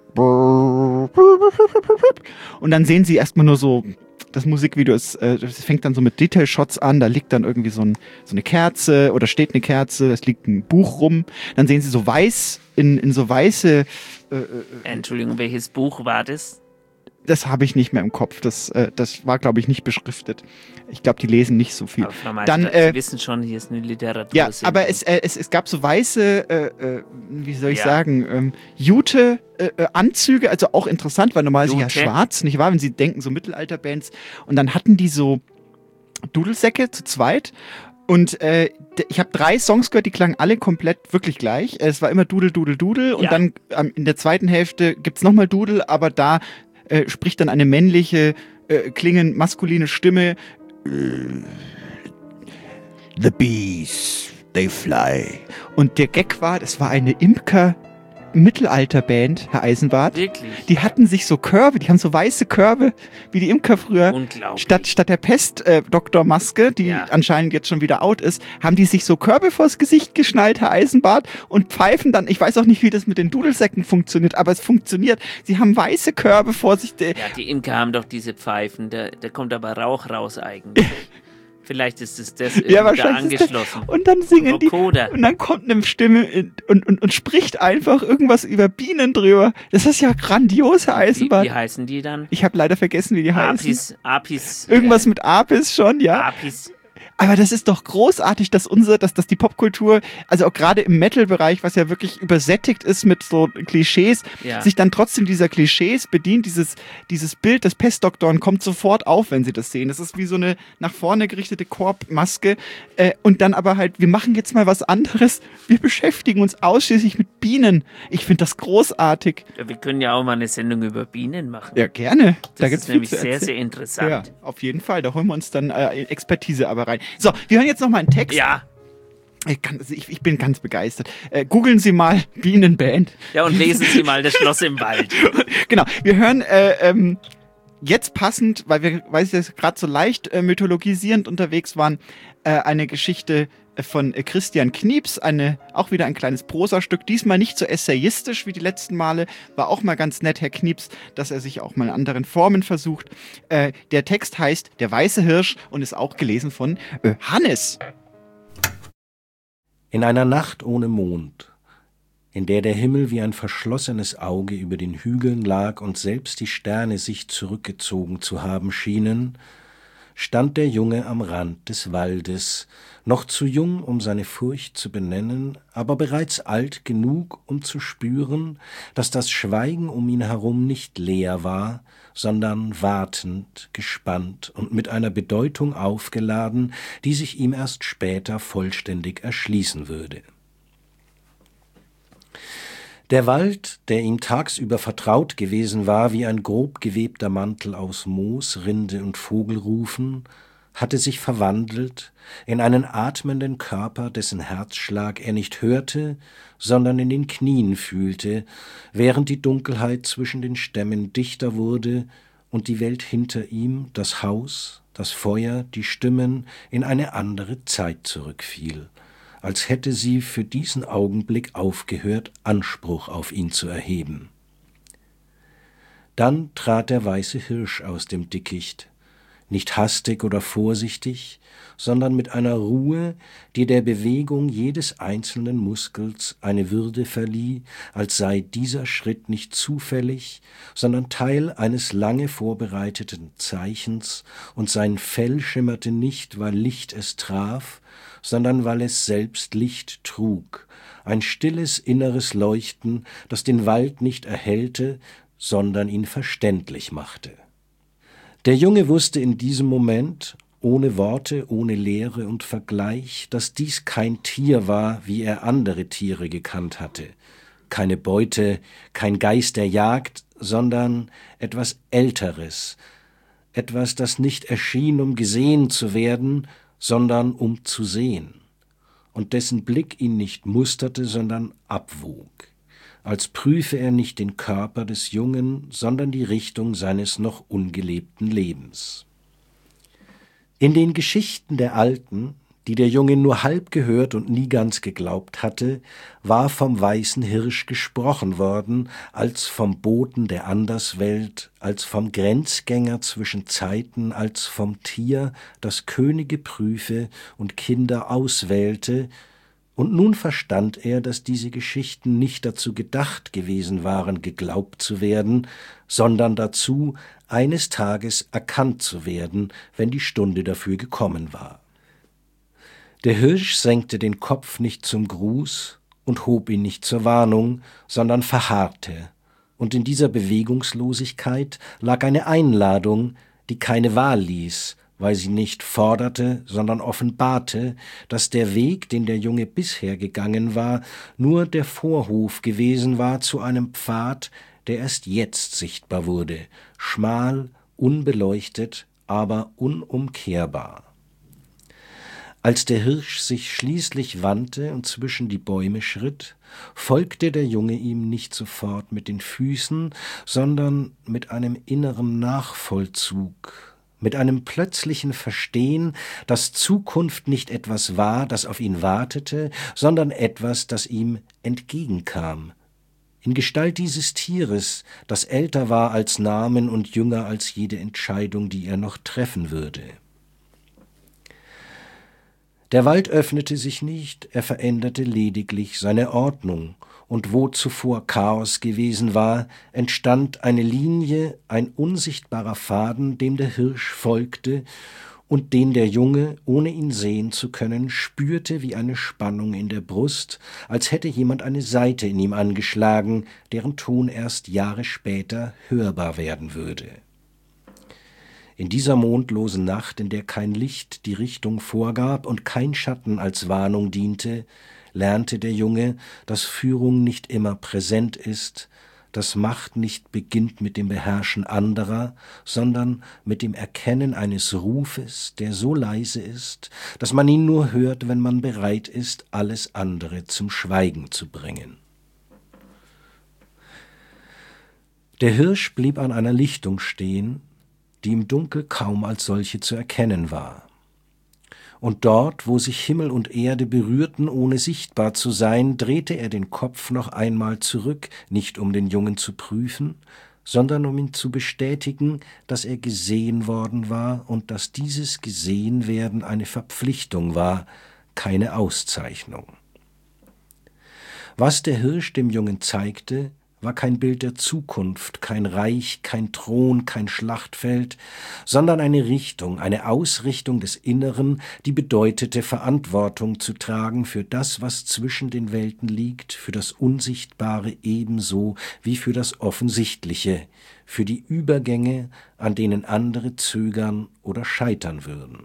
Und dann sehen sie erstmal nur so, das Musikvideo ist, äh, das fängt dann so mit Detail-Shots an. Da liegt dann irgendwie so, ein, so eine Kerze oder steht eine Kerze, es liegt ein Buch rum. Dann sehen sie so weiß, in, in so weiße... Äh, äh, Entschuldigung, welches Buch war das? Das habe ich nicht mehr im Kopf. Das, äh, das war, glaube ich, nicht beschriftet. Ich glaube, die lesen nicht so viel. Aber Frau Meister, Dann, Sie äh, wissen schon, hier ist eine Literatur. ja, aber es, äh, es, es gab so weiße, äh, äh, wie soll ich Ja. sagen, ähm, Jute-Anzüge, also auch interessant, weil normal sind ja Jute. schwarz, nicht wahr? Wenn Sie denken, so Mittelalterbands. Und dann hatten die so Dudelsäcke zu zweit. Und äh, d- ich habe drei Songs gehört, die klangen alle komplett wirklich gleich. Es war immer Dudel, Dudel, Dudel. Und Ja. dann ähm, in der zweiten Hälfte gibt's nochmal Dudel, aber da äh, spricht dann eine männliche, äh, klingend maskuline Stimme. The bees, they fly. Und der Gag war, das war eine Imker-Mittelalterband, Herr Eisenbart. Wirklich? Die hatten sich so Körbe, die haben so weiße Körbe, wie die Imker früher. Unglaublich. Statt, statt der Pest-Doktor-Maske, die Ja. anscheinend jetzt schon wieder out ist, haben die sich so Körbe vors Gesicht geschnallt, Herr Eisenbart, und pfeifen dann, ich weiß auch nicht, wie das mit den Dudelsäcken funktioniert, aber es funktioniert. Sie haben weiße Körbe vor sich. Ja, die Imker haben doch diese Pfeifen, da, da kommt aber Rauch raus eigentlich. Vielleicht ist es das irgendwie Ja, da wahrscheinlich ist das- angeschlossen. Und dann singen die. Vokoder. Und dann kommt eine Stimme in, und, und, und spricht einfach irgendwas über Bienen drüber. Das ist ja grandios, Herr Wie, Eisenbart. wie heißen die dann? Ich habe leider vergessen, wie die heißen. Apis, Apis. Irgendwas mit Apis schon, ja. Apis. Aber das ist doch großartig, dass unser, dass, dass die Popkultur, also auch gerade im Metal-Bereich, was ja wirklich übersättigt ist mit so Klischees, Ja. sich dann trotzdem dieser Klischees bedient. Dieses, dieses Bild des Pestdoktoren kommt sofort auf, wenn sie das sehen. Das ist wie so eine nach vorne gerichtete Korbmaske. Äh, und dann aber halt, wir machen jetzt mal was anderes. Wir beschäftigen uns ausschließlich mit Bienen. Ich finde das großartig. Ja, wir können ja auch mal eine Sendung über Bienen machen. Ja, gerne. Das da gibt's ist nämlich viel zu sehr, erzählen. sehr interessant. Ja, auf jeden Fall. Da holen wir uns dann äh, Expertise aber rein. So, wir hören jetzt noch mal einen Text. Ja. Ich, kann, also ich, ich bin ganz begeistert. Äh, googeln Sie mal Bienenband. Ja, und lesen Sie mal das Schloss im Wald. Genau, wir hören äh, ähm, jetzt passend, weil wir, weil Sie jetzt gerade so leicht äh, mythologisierend unterwegs waren, äh, eine Geschichte von äh, Christian Knieps, eine, auch wieder ein kleines Prosastück, diesmal nicht so essayistisch wie die letzten Male, war auch mal ganz nett, Herr Knieps, dass er sich auch mal in anderen Formen versucht. Äh, der Text heißt Der weiße Hirsch und ist auch gelesen von äh, Hannes. In einer Nacht ohne Mond in der der Himmel wie ein verschlossenes Auge über den Hügeln lag und selbst die Sterne sich zurückgezogen zu haben schienen, stand der Junge am Rand des Waldes, noch zu jung, um seine Furcht zu benennen, aber bereits alt genug, um zu spüren, dass das Schweigen um ihn herum nicht leer war, sondern wartend, gespannt und mit einer Bedeutung aufgeladen, die sich ihm erst später vollständig erschließen würde. Der Wald, der ihm tagsüber vertraut gewesen war wie ein grob gewebter Mantel aus Moos, Rinde und Vogelrufen, hatte sich verwandelt in einen atmenden Körper, dessen Herzschlag er nicht hörte, sondern in den Knien fühlte, während die Dunkelheit zwischen den Stämmen dichter wurde und die Welt hinter ihm, das Haus, das Feuer, die Stimmen, in eine andere Zeit zurückfiel, als hätte sie für diesen Augenblick aufgehört, Anspruch auf ihn zu erheben. Dann trat der weiße Hirsch aus dem Dickicht, nicht hastig oder vorsichtig, sondern mit einer Ruhe, die der Bewegung jedes einzelnen Muskels eine Würde verlieh, als sei dieser Schritt nicht zufällig, sondern Teil eines lange vorbereiteten Zeichens, und sein Fell schimmerte nicht, weil Licht es traf, sondern weil es selbst Licht trug, ein stilles inneres Leuchten, das den Wald nicht erhellte, sondern ihn verständlich machte. Der Junge wusste in diesem Moment, ohne Worte, ohne Lehre und Vergleich, dass dies kein Tier war, wie er andere Tiere gekannt hatte, keine Beute, kein Geist der Jagd, sondern etwas Älteres, etwas, das nicht erschien, um gesehen zu werden, sondern um zu sehen, und dessen Blick ihn nicht musterte, sondern abwog, als prüfe er nicht den Körper des Jungen, sondern die Richtung seines noch ungelebten Lebens. In den Geschichten der Alten, die der Junge nur halb gehört und nie ganz geglaubt hatte, war vom weißen Hirsch gesprochen worden, als vom Boten der Anderswelt, als vom Grenzgänger zwischen Zeiten, als vom Tier, das Könige prüfe und Kinder auswählte, und nun verstand er, dass diese Geschichten nicht dazu gedacht gewesen waren, geglaubt zu werden, sondern dazu, eines Tages erkannt zu werden, wenn die Stunde dafür gekommen war. Der Hirsch senkte den Kopf nicht zum Gruß und hob ihn nicht zur Warnung, sondern verharrte, und in dieser Bewegungslosigkeit lag eine Einladung, die keine Wahl ließ, weil sie nicht forderte, sondern offenbarte, dass der Weg, den der Junge bisher gegangen war, nur der Vorhof gewesen war zu einem Pfad, der erst jetzt sichtbar wurde, schmal, unbeleuchtet, aber unumkehrbar. Als der Hirsch sich schließlich wandte und zwischen die Bäume schritt, folgte der Junge ihm nicht sofort mit den Füßen, sondern mit einem inneren Nachvollzug, mit einem plötzlichen Verstehen, dass Zukunft nicht etwas war, das auf ihn wartete, sondern etwas, das ihm entgegenkam, in Gestalt dieses Tieres, das älter war als Namen und jünger als jede Entscheidung, die er noch treffen würde. Der Wald öffnete sich nicht, er veränderte lediglich seine Ordnung, und wo zuvor Chaos gewesen war, entstand eine Linie, ein unsichtbarer Faden, dem der Hirsch folgte und den der Junge, ohne ihn sehen zu können, spürte wie eine Spannung in der Brust, als hätte jemand eine Saite in ihm angeschlagen, deren Ton erst Jahre später hörbar werden würde. In dieser mondlosen Nacht, in der kein Licht die Richtung vorgab und kein Schatten als Warnung diente, lernte der Junge, dass Führung nicht immer präsent ist, dass Macht nicht beginnt mit dem Beherrschen anderer, sondern mit dem Erkennen eines Rufes, der so leise ist, dass man ihn nur hört, wenn man bereit ist, alles andere zum Schweigen zu bringen. Der Hirsch blieb an einer Lichtung stehen, die im Dunkel kaum als solche zu erkennen war. Und dort, wo sich Himmel und Erde berührten, ohne sichtbar zu sein, drehte er den Kopf noch einmal zurück, nicht um den Jungen zu prüfen, sondern um ihn zu bestätigen, dass er gesehen worden war und dass dieses Gesehenwerden eine Verpflichtung war, keine Auszeichnung. Was der Hirsch dem Jungen zeigte, war kein Bild der Zukunft, kein Reich, kein Thron, kein Schlachtfeld, sondern eine Richtung, eine Ausrichtung des Inneren, die bedeutete, Verantwortung zu tragen für das, was zwischen den Welten liegt, für das Unsichtbare ebenso wie für das Offensichtliche, für die Übergänge, an denen andere zögern oder scheitern würden.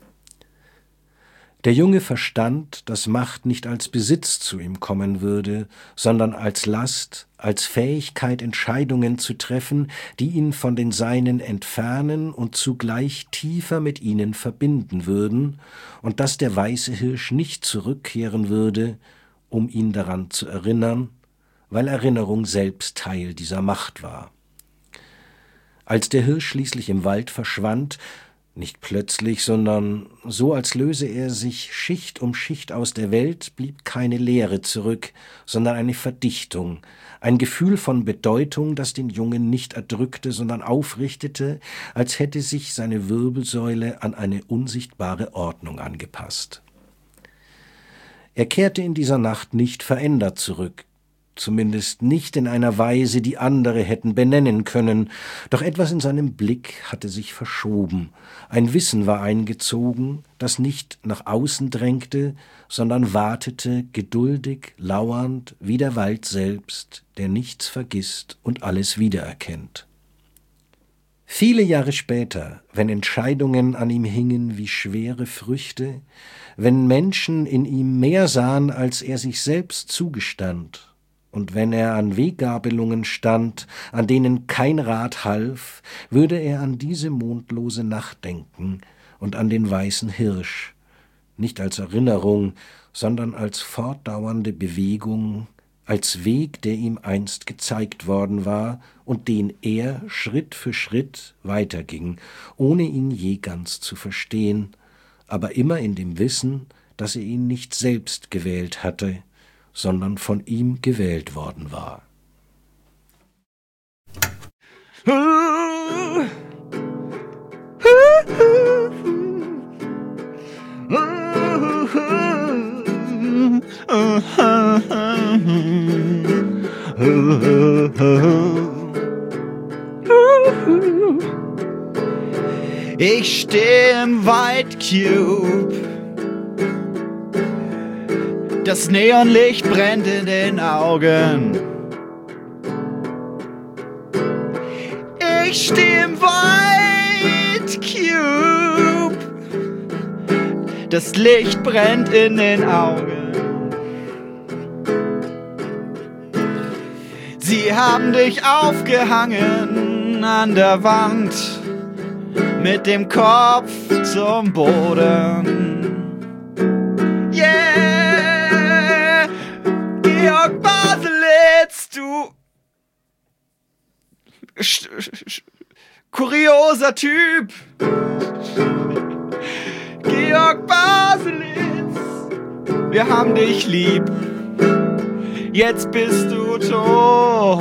Der Junge verstand, dass Macht nicht als Besitz zu ihm kommen würde, sondern als Last, als Fähigkeit, Entscheidungen zu treffen, die ihn von den Seinen entfernen und zugleich tiefer mit ihnen verbinden würden, und dass der weiße Hirsch nicht zurückkehren würde, um ihn daran zu erinnern, weil Erinnerung selbst Teil dieser Macht war. Als der Hirsch schließlich im Wald verschwand, nicht plötzlich, sondern so, als löse er sich Schicht um Schicht aus der Welt, blieb keine Leere zurück, sondern eine Verdichtung, ein Gefühl von Bedeutung, das den Jungen nicht erdrückte, sondern aufrichtete, als hätte sich seine Wirbelsäule an eine unsichtbare Ordnung angepasst. Er kehrte in dieser Nacht nicht verändert zurück, zumindest nicht in einer Weise, die andere hätten benennen können, doch etwas in seinem Blick hatte sich verschoben, ein Wissen war eingezogen, das nicht nach außen drängte, sondern wartete, geduldig, lauernd, wie der Wald selbst, der nichts vergisst und alles wiedererkennt. Viele Jahre später, wenn Entscheidungen an ihm hingen wie schwere Früchte, wenn Menschen in ihm mehr sahen, als er sich selbst zugestand, und wenn er an Weggabelungen stand, an denen kein Rat half, würde er an diese mondlose Nacht denken und an den weißen Hirsch, nicht als Erinnerung, sondern als fortdauernde Bewegung, als Weg, der ihm einst gezeigt worden war und den er Schritt für Schritt weiterging, ohne ihn je ganz zu verstehen, aber immer in dem Wissen, dass er ihn nicht selbst gewählt hatte, sondern von ihm gewählt worden war. Ich stehe im White Cube. Das Neonlicht brennt in den Augen. Ich stehe im White Cube. Das Licht brennt in den Augen. Sie haben dich aufgehangen an der Wand mit dem Kopf zum Boden. Yeah, Georg Baselitz, du sch sch kurioser Typ. Georg Baselitz, wir haben dich lieb. Jetzt bist du tot.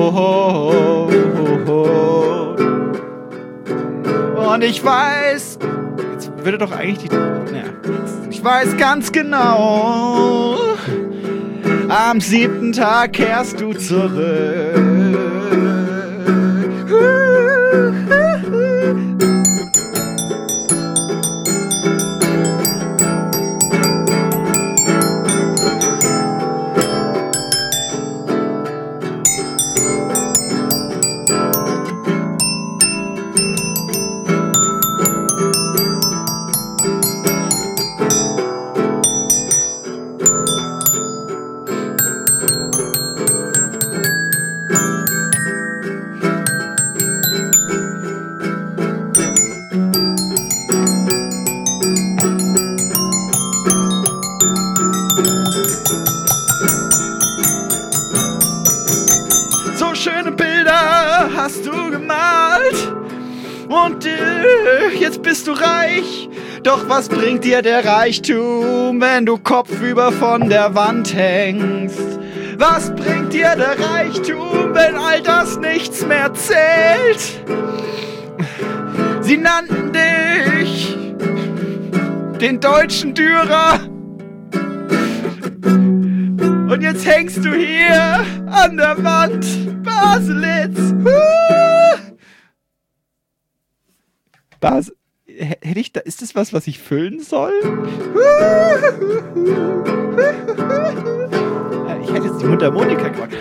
Und ich weiß, jetzt würde doch eigentlich die, ja, ich weiß ganz genau, am siebten Tag kehrst du zurück. Hast du gemalt und äh, jetzt bist du reich. Doch was bringt dir der Reichtum, wenn du kopfüber von der Wand hängst? Was bringt dir der Reichtum, wenn all das nichts mehr zählt? Sie nannten dich den deutschen Dürer. Und jetzt hängst du hier an der Wand, Baselitz. Huh. Bas H- hätte ich da, ist das was, was ich füllen soll? Ja, ich hätte jetzt die Mundharmonika gemacht.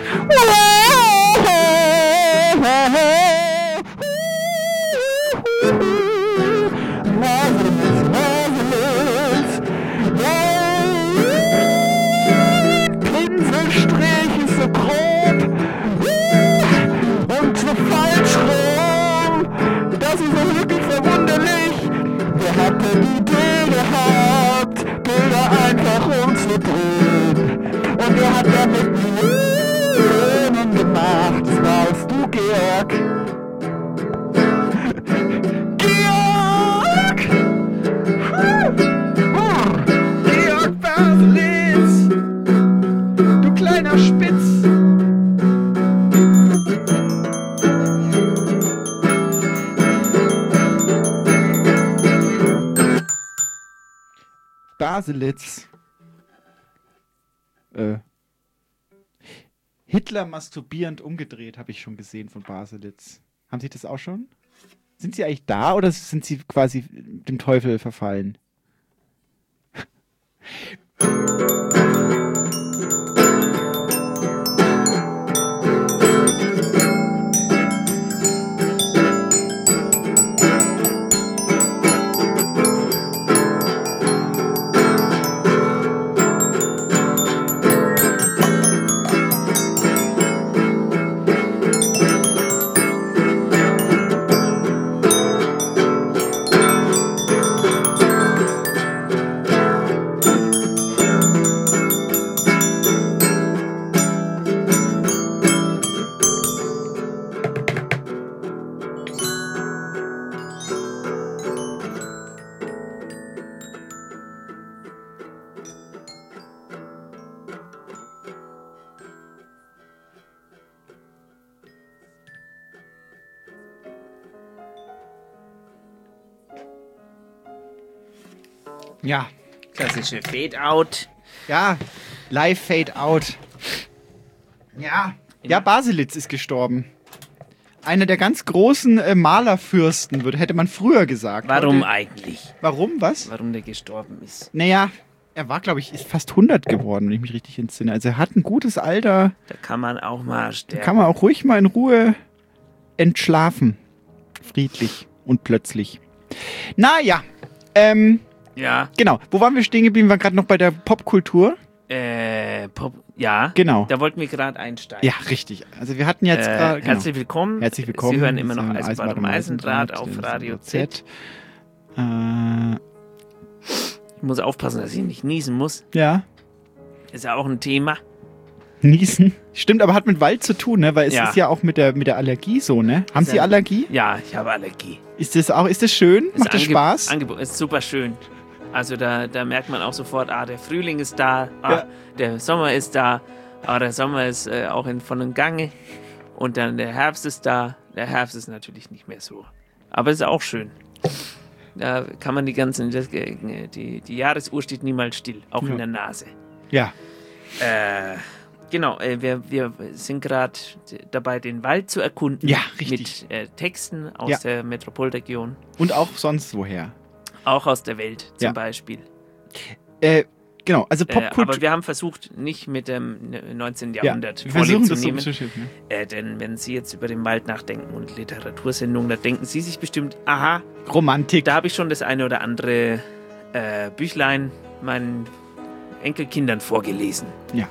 Pinselstrich ist so grob und so falsch rum. Das ist doch wirklich verwunderlich. Wer hat denn die Idee gehabt, Bilder einfach umzudrehen? Und wer hat damit Millionen gemacht? Das warst du, Georg. Georg! Georg Baselitz! Du kleiner Spitz! Baselitz. Äh. Hitler masturbierend umgedreht, habe ich schon gesehen von Baselitz. Haben Sie das auch schon? Sind Sie eigentlich da oder sind Sie quasi dem Teufel verfallen? Ja. Klassische Fade-Out. Ja, live Fade-Out. Ja. Ja, Baselitz ist gestorben. Einer der ganz großen äh, Malerfürsten, würde, hätte man früher gesagt. Warum Heute, eigentlich? Warum, was? Warum der gestorben ist. Naja, er war, glaube ich, ist fast hundert geworden, wenn ich mich richtig entsinne. Also er hat ein gutes Alter. Da kann man auch mal sterben. Da kann man auch ruhig mal in Ruhe entschlafen. Friedlich und plötzlich. Naja, ähm... Ja. Genau. Wo waren wir stehen geblieben? Wir waren gerade noch bei der Popkultur. Äh, Pop, ja. Genau. Da wollten wir gerade einsteigen. Ja, richtig. Also wir hatten jetzt äh, gerade... Genau. Herzlich willkommen. Herzlich willkommen. Sie hören immer noch Eisenbahn Eisenbahn um Eisendraht auf Radio Z. Äh, ich muss aufpassen, dass ich nicht niesen muss. Ja. Ist ja auch ein Thema. Niesen. Stimmt, aber hat mit Wald zu tun, ne? Weil es Ja. ist ja auch mit der, mit der Allergie so, ne? Haben Ist Sie ja- Allergie? Ja, ich habe Allergie. Ist das auch, ist das schön? Ist Macht das Ange- Spaß? Angebot ist super schön. Also da, da merkt man auch sofort, ah, der Frühling ist da, ah, Ja. der Sommer ist da, ah, der Sommer ist äh, auch in vollen Gange und dann der Herbst ist da. Der Herbst ist natürlich nicht mehr so, aber ist auch schön. Da kann man die ganzen, das, äh, die, die Jahresuhr steht niemals still, auch Ja. in der Nase. Ja. Äh, genau, äh, wir, wir sind gerade dabei, den Wald zu erkunden. Ja, richtig. Mit äh, Texten aus Ja. der Metropolregion. Und auch sonst woher. Auch aus der Welt zum Ja. Beispiel. Äh, genau, also Äh, Popkultur... aber wir haben versucht, nicht mit dem neunzehnten Ja, Jahrhundert wir versuchen das so nehmen. zu schiffen. Äh, denn wenn Sie jetzt über den Wald nachdenken und Literatursendungen, da denken Sie sich bestimmt, aha, Romantik. da habe ich schon das eine oder andere äh, Büchlein meinen Enkelkindern vorgelesen. Ja.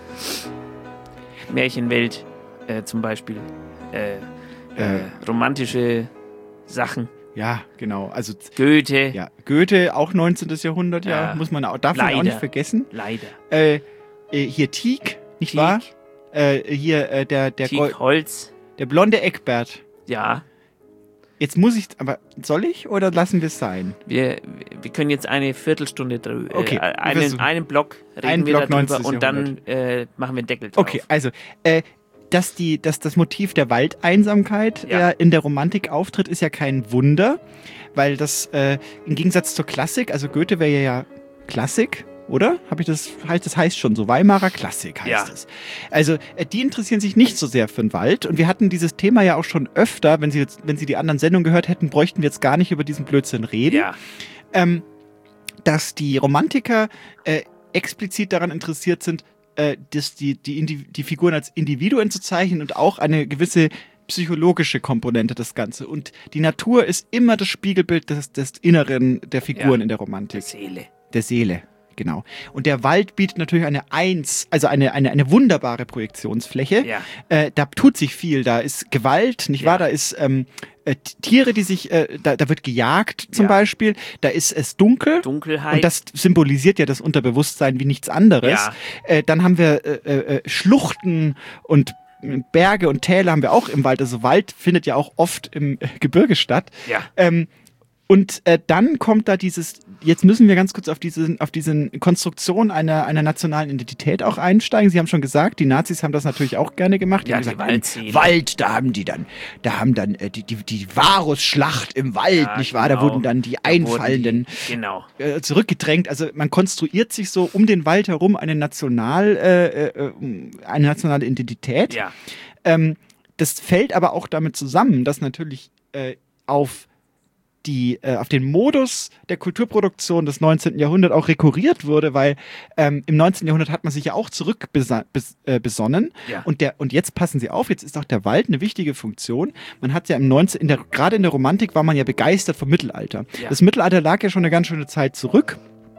Märchenwelt äh, zum Beispiel. Äh, äh, Äh. romantische Sachen. Ja, genau. Also Goethe. ja, Goethe, auch neunzehnten Jahrhundert, ja, Ja. muss man auch, darf man auch Leider. nicht vergessen. Leider. Äh, äh, hier Tieck, nicht Tieck. wahr? Äh, hier äh, der der Gol- Tieck Holz. der blonde Eckbert. Ja. Jetzt muss ich, aber soll ich oder lassen wir es sein? Wir, wir können jetzt eine Viertelstunde drüber, Okay, äh, wir einen, versuchen. einen Block reden Einen wir Block darüber neunzehnten und dann äh, machen wir einen Deckel drauf. Okay, also äh, dass die, dass das Motiv der Waldeinsamkeit Ja. äh, in der Romantik auftritt, ist ja kein Wunder, weil das äh, im Gegensatz zur Klassik, also Goethe wäre ja Klassik, oder? Habe ich das, heißt, das heißt schon so, Weimarer Klassik heißt Ja. es. Also, äh, die interessieren sich nicht so sehr für den Wald und wir hatten dieses Thema ja auch schon öfter, wenn Sie jetzt, wenn Sie die anderen Sendungen gehört hätten, bräuchten wir jetzt gar nicht über diesen Blödsinn reden. Ja. Ähm, dass die Romantiker äh, explizit daran interessiert sind, äh, dass die, die, Indi- die Figuren als Individuen zu zeichnen und auch eine gewisse psychologische Komponente das Ganze. Und die Natur ist immer das Spiegelbild des, des Inneren der Figuren Ja. in der Romantik. Der Seele. Der Seele, genau. Und der Wald bietet natürlich eine Eins, also eine, eine, eine wunderbare Projektionsfläche. Ja. Äh, da tut sich viel. Da ist Gewalt, nicht wahr? Da ist ähm, äh, Tiere, die sich, äh, da, da wird gejagt zum Ja. Beispiel. Da ist es dunkel. Dunkelheit. Und das symbolisiert ja das Unterbewusstsein wie nichts anderes. Ja. Äh, dann haben wir äh, äh, Schluchten und Berge und Täler haben wir auch im Wald. Also Wald findet ja auch oft im äh, Gebirge statt. Ja. Ähm, und äh, dann kommt da dieses, jetzt müssen wir ganz kurz auf diese, auf diese Konstruktion einer, einer nationalen Identität auch einsteigen. Sie haben schon gesagt, die Nazis haben das natürlich auch gerne gemacht. Ja, haben die gesagt, Waldseele. Wald, da haben die dann, da haben dann äh, die, die, die Varusschlacht im Wald, Ja, nicht wahr? Da genau. wurden dann die Da Einfallenden wurden die- genau. äh, zurückgedrängt. Also man konstruiert sich so um den Wald herum eine National, äh, äh, eine nationale Identität. Ja. Ähm, das fällt aber auch damit zusammen, dass natürlich äh, auf die äh, auf den Modus der Kulturproduktion des neunzehnten. Jahrhunderts auch rekurriert wurde, weil ähm, im neunzehnten. Jahrhundert hat man sich ja auch zurückbesonnen bes äh, besonnen. Ja. und der und jetzt passen Sie auf, jetzt ist auch der Wald eine wichtige Funktion. Man hat ja im neunzehnten. In der, gerade in der Romantik war man ja begeistert vom Mittelalter. Ja. Das Mittelalter lag ja schon eine ganz schöne Zeit zurück.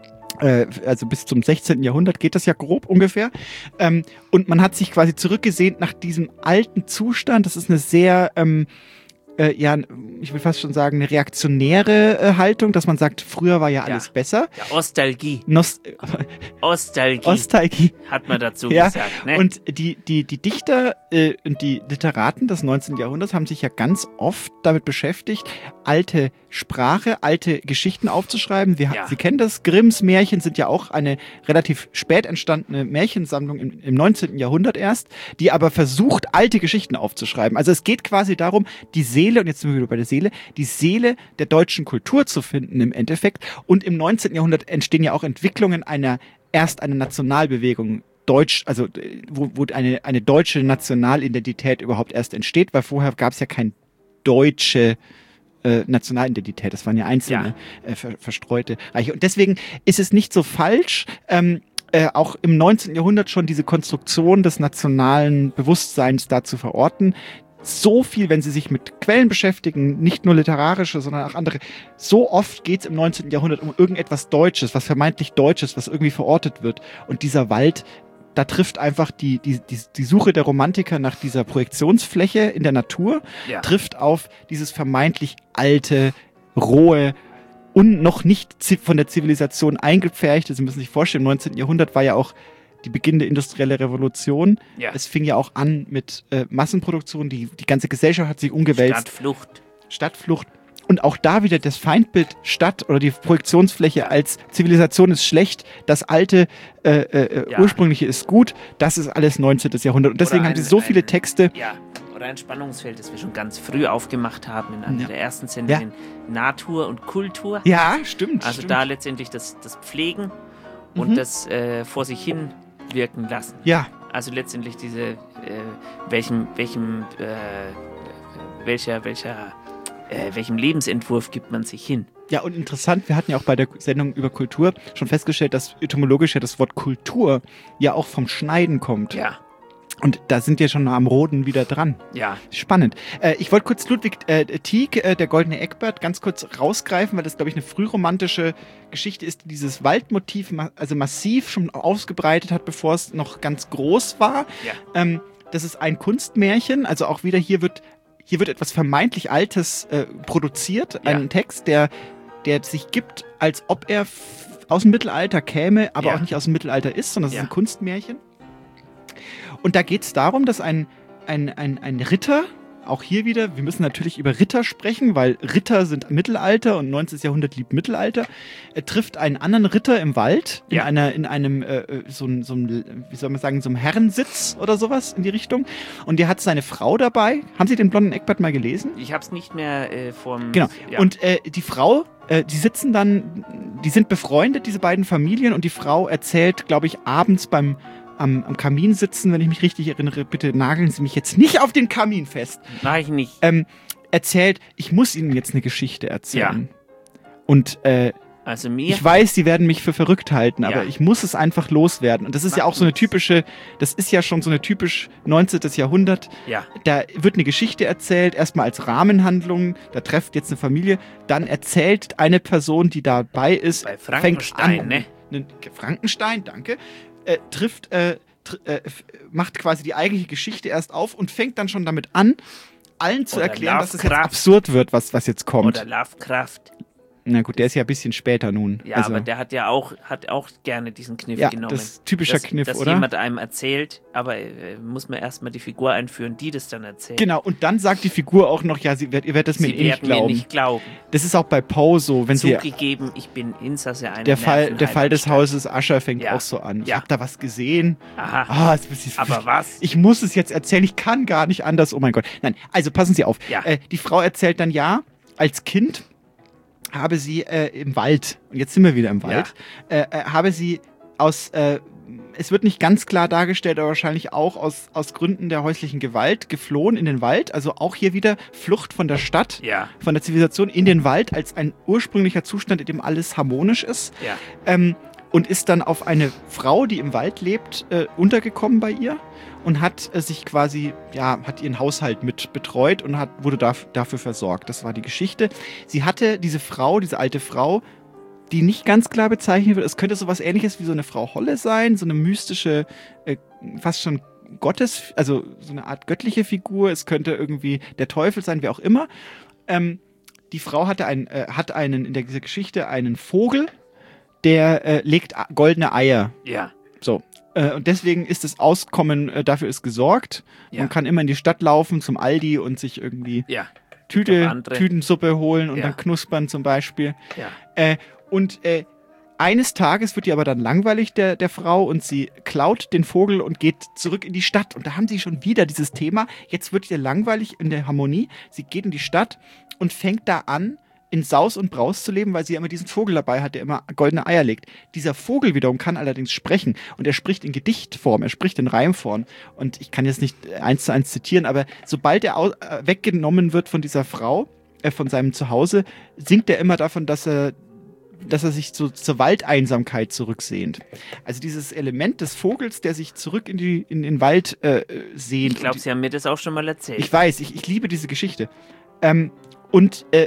Äh, also bis zum sechzehnten. Jahrhundert geht das ja grob ungefähr. Ähm, und man hat sich quasi zurückgesehnt nach diesem alten Zustand. Das ist eine sehr, ähm, äh, ja, ich will fast schon sagen, eine reaktionäre äh, Haltung, dass man sagt, früher war ja alles Ja. besser. Ja, Nostalgie. Nost Nostalgie. Nostalgie. Hat man dazu Ja, gesagt. Ne? und die, die, die Dichter äh, und die Literaten des neunzehnten. Jahrhunderts haben sich ja ganz oft damit beschäftigt, alte Sprache, alte Geschichten aufzuschreiben. Wir, Ja. Sie kennen das, Grimms Märchen sind ja auch eine relativ spät entstandene Märchensammlung im, im neunzehnten. Jahrhundert erst, die aber versucht, alte Geschichten aufzuschreiben. Also es geht quasi darum, die Seele, und jetzt sind wir wieder bei der Seele, die Seele der deutschen Kultur zu finden im Endeffekt. Und im neunzehnten. Jahrhundert entstehen ja auch Entwicklungen einer, erst einer Nationalbewegung, Deutsch, also äh, wo, wo eine, eine deutsche Nationalidentität überhaupt erst entsteht, weil vorher gab es ja keine deutsche äh, Nationalidentität, das waren ja einzelne äh, ver verstreute Reiche. Und deswegen ist es nicht so falsch, ähm, äh, auch im neunzehnten. Jahrhundert schon diese Konstruktion des nationalen Bewusstseins da zu verorten. So viel, wenn Sie sich mit Quellen beschäftigen, nicht nur literarische, sondern auch andere, so oft geht es im neunzehnten. Jahrhundert um irgendetwas Deutsches, was vermeintlich Deutsches, was irgendwie verortet wird. Und dieser Wald, da trifft einfach die, die, die, die Suche der Romantiker nach dieser Projektionsfläche in der Natur, Ja. trifft auf dieses vermeintlich alte, rohe und noch nicht zi- von der Zivilisation eingepferchte. Sie müssen sich vorstellen, im neunzehnten. Jahrhundert war ja auch die beginnende industrielle Revolution. Ja. Es fing ja auch an mit äh, Massenproduktion. Die, die ganze Gesellschaft hat sich umgewälzt. Stadtflucht. Stadtflucht. Und auch da wieder das Feindbild Stadt oder die Projektionsfläche als Zivilisation ist schlecht, das alte äh, äh, Ja. ursprüngliche ist gut. Das ist alles neunzehnten. Jahrhundert. Und deswegen Oder haben sie ein- so viele ein- Texte. Ja, oder ein Spannungsfeld, das wir schon ganz früh aufgemacht haben in einer Ja. der ersten Sendungen. Natur und Kultur. Ja, stimmt. Also stimmt. da letztendlich das, das Pflegen und Mhm. das äh, vor sich hin wirken lassen. Ja. Also letztendlich diese, äh, welchem, welchem, äh, welcher, welcher, äh, welchem Lebensentwurf gibt man sich hin? Ja, und interessant, wir hatten ja auch bei der Sendung über Kultur schon festgestellt, dass etymologisch ja das Wort Kultur ja auch vom Schneiden kommt. Ja. Und da sind wir schon am Roden wieder dran. Ja. Spannend. Äh, ich wollte kurz Ludwig äh, Tieck, äh, der Goldene Eckbert, ganz kurz rausgreifen, weil das, glaube ich, eine frühromantische Geschichte ist, die dieses Waldmotiv ma also massiv schon ausgebreitet hat, bevor es noch ganz groß war. Ja. Ähm, das ist ein Kunstmärchen, also auch wieder hier wird, hier wird etwas vermeintlich Altes äh, produziert, Ja. ein Text, der, der sich gibt, als ob er f- aus dem Mittelalter käme, aber Ja. auch nicht aus dem Mittelalter ist, sondern es Ja. ist ein Kunstmärchen. Und da geht es darum, dass ein, ein, ein, ein Ritter, auch hier wieder, wir müssen natürlich über Ritter sprechen, weil Ritter sind Mittelalter und neunzehnten. Jahrhundert liebt Mittelalter. Er trifft einen anderen Ritter im Wald, in, Ja. einer, in einem, äh, so, ein- so ein, wie soll man sagen, so einem Herrensitz oder sowas in die Richtung. Und der hat seine Frau dabei. Haben Sie den Blonden Eckbert mal gelesen? Ich habe es nicht mehr äh, vom... Genau. Ja. Und äh, die Frau, äh, die sitzen dann die sind befreundet, diese beiden Familien, und die Frau erzählt, glaube ich, abends beim am, am Kamin sitzen, wenn ich mich richtig erinnere, bitte nageln Sie mich jetzt nicht auf den Kamin fest. Mach ich nicht. Ähm, erzählt, ich muss Ihnen jetzt eine Geschichte erzählen. Ja. Und äh, Also mir? ich weiß, Sie werden mich für verrückt halten, Ja. aber ich muss es einfach loswerden. Und das ist Mach ja auch so eine nichts. typische, das ist ja schon so eine typisch neunzehnten. Jahrhundert. Ja. Da wird eine Geschichte erzählt, erstmal als Rahmenhandlung, da trifft jetzt eine Familie, dann erzählt eine Person, die dabei ist, Bei fängt Frankenstein, an, ne? ne, Frankenstein, danke, äh, trifft, äh, tr äh, f- macht quasi die eigentliche Geschichte erst auf und fängt dann schon damit an, allen zu Oder erklären, dass es jetzt Lovecraft. absurd wird, was, was jetzt kommt. Oder Lovecraft. Na gut, der ist ja ein bisschen später nun. Ja, also, aber der hat ja auch, hat auch gerne diesen Kniff Ja, genommen. das ist typischer dass, Kniff, dass oder? jemand einem erzählt, aber äh, muss man erstmal die Figur einführen, die das dann erzählt. Genau, und dann sagt die Figur auch noch, ja, sie wird, ihr werdet es mir Sie eh nicht werden mir glauben. nicht glauben. Das ist auch bei Poe so, wenn sie Zugegeben, ich bin Insasse einer der Fall, der Fall des Nervenheilanstalt. Hauses Usher fängt Ja. auch so an. Ich Ja. habe da was gesehen. Aha. Ah, es ist- Aber was? Ich muss es jetzt erzählen. Ich kann gar nicht anders. Oh mein Gott. Nein, also passen Sie auf. Ja. Äh, die Frau erzählt dann, ja, als Kind habe sie äh, im Wald, und jetzt sind wir wieder im Wald, äh, äh, habe sie aus, äh, es wird nicht ganz klar dargestellt, aber wahrscheinlich auch aus, aus Gründen der häuslichen Gewalt geflohen in den Wald. Also auch hier wieder Flucht von der Stadt, Ja. von der Zivilisation in den Wald als ein ursprünglicher Zustand, in dem alles harmonisch ist. Ja. Ähm, und ist dann auf eine Frau, die im Wald lebt, äh, untergekommen bei ihr und hat äh, sich quasi, ja, hat ihren Haushalt mit betreut und hat, wurde daf- dafür versorgt. Das war die Geschichte. Sie hatte diese Frau, diese alte Frau, die nicht ganz klar bezeichnet wird. Es könnte sowas Ähnliches wie so eine Frau Holle sein, so eine mystische, äh, fast schon Gottes, also so eine Art göttliche Figur. Es könnte irgendwie der Teufel sein, wer auch immer. Ähm, die Frau hatte ein, äh, hat einen in der, dieser Geschichte einen Vogel, der äh, legt a- goldene Eier. Ja. So. Äh, und deswegen ist das Auskommen, äh, dafür ist gesorgt. Ja. Man kann immer in die Stadt laufen zum Aldi und sich irgendwie Ja. Noch Tüte, andere. Tütensuppe holen und Ja. dann knuspern zum Beispiel. Ja. Äh, und äh, eines Tages wird ihr aber dann langweilig, der, der Frau, und sie klaut den Vogel und geht zurück in die Stadt. Und da haben sie schon wieder dieses Thema. Jetzt wird ihr langweilig in der Harmonie. Sie geht in die Stadt und fängt da an, in Saus und Braus zu leben, weil sie ja immer diesen Vogel dabei hat, der immer goldene Eier legt. Dieser Vogel wiederum kann allerdings sprechen, und er spricht in Gedichtform, er spricht in Reimform. Und ich kann jetzt nicht eins zu eins zitieren, aber sobald er au- äh, weggenommen wird von dieser Frau, äh, von seinem Zuhause, singt er immer davon, dass er dass er sich so zur Waldeinsamkeit zurücksehnt. Also dieses Element des Vogels, der sich zurück in, die, in den Wald äh, sehnt. Ich glaube, Sie haben mir das auch schon mal erzählt. Ich weiß, ich, ich liebe diese Geschichte. Ähm, und äh,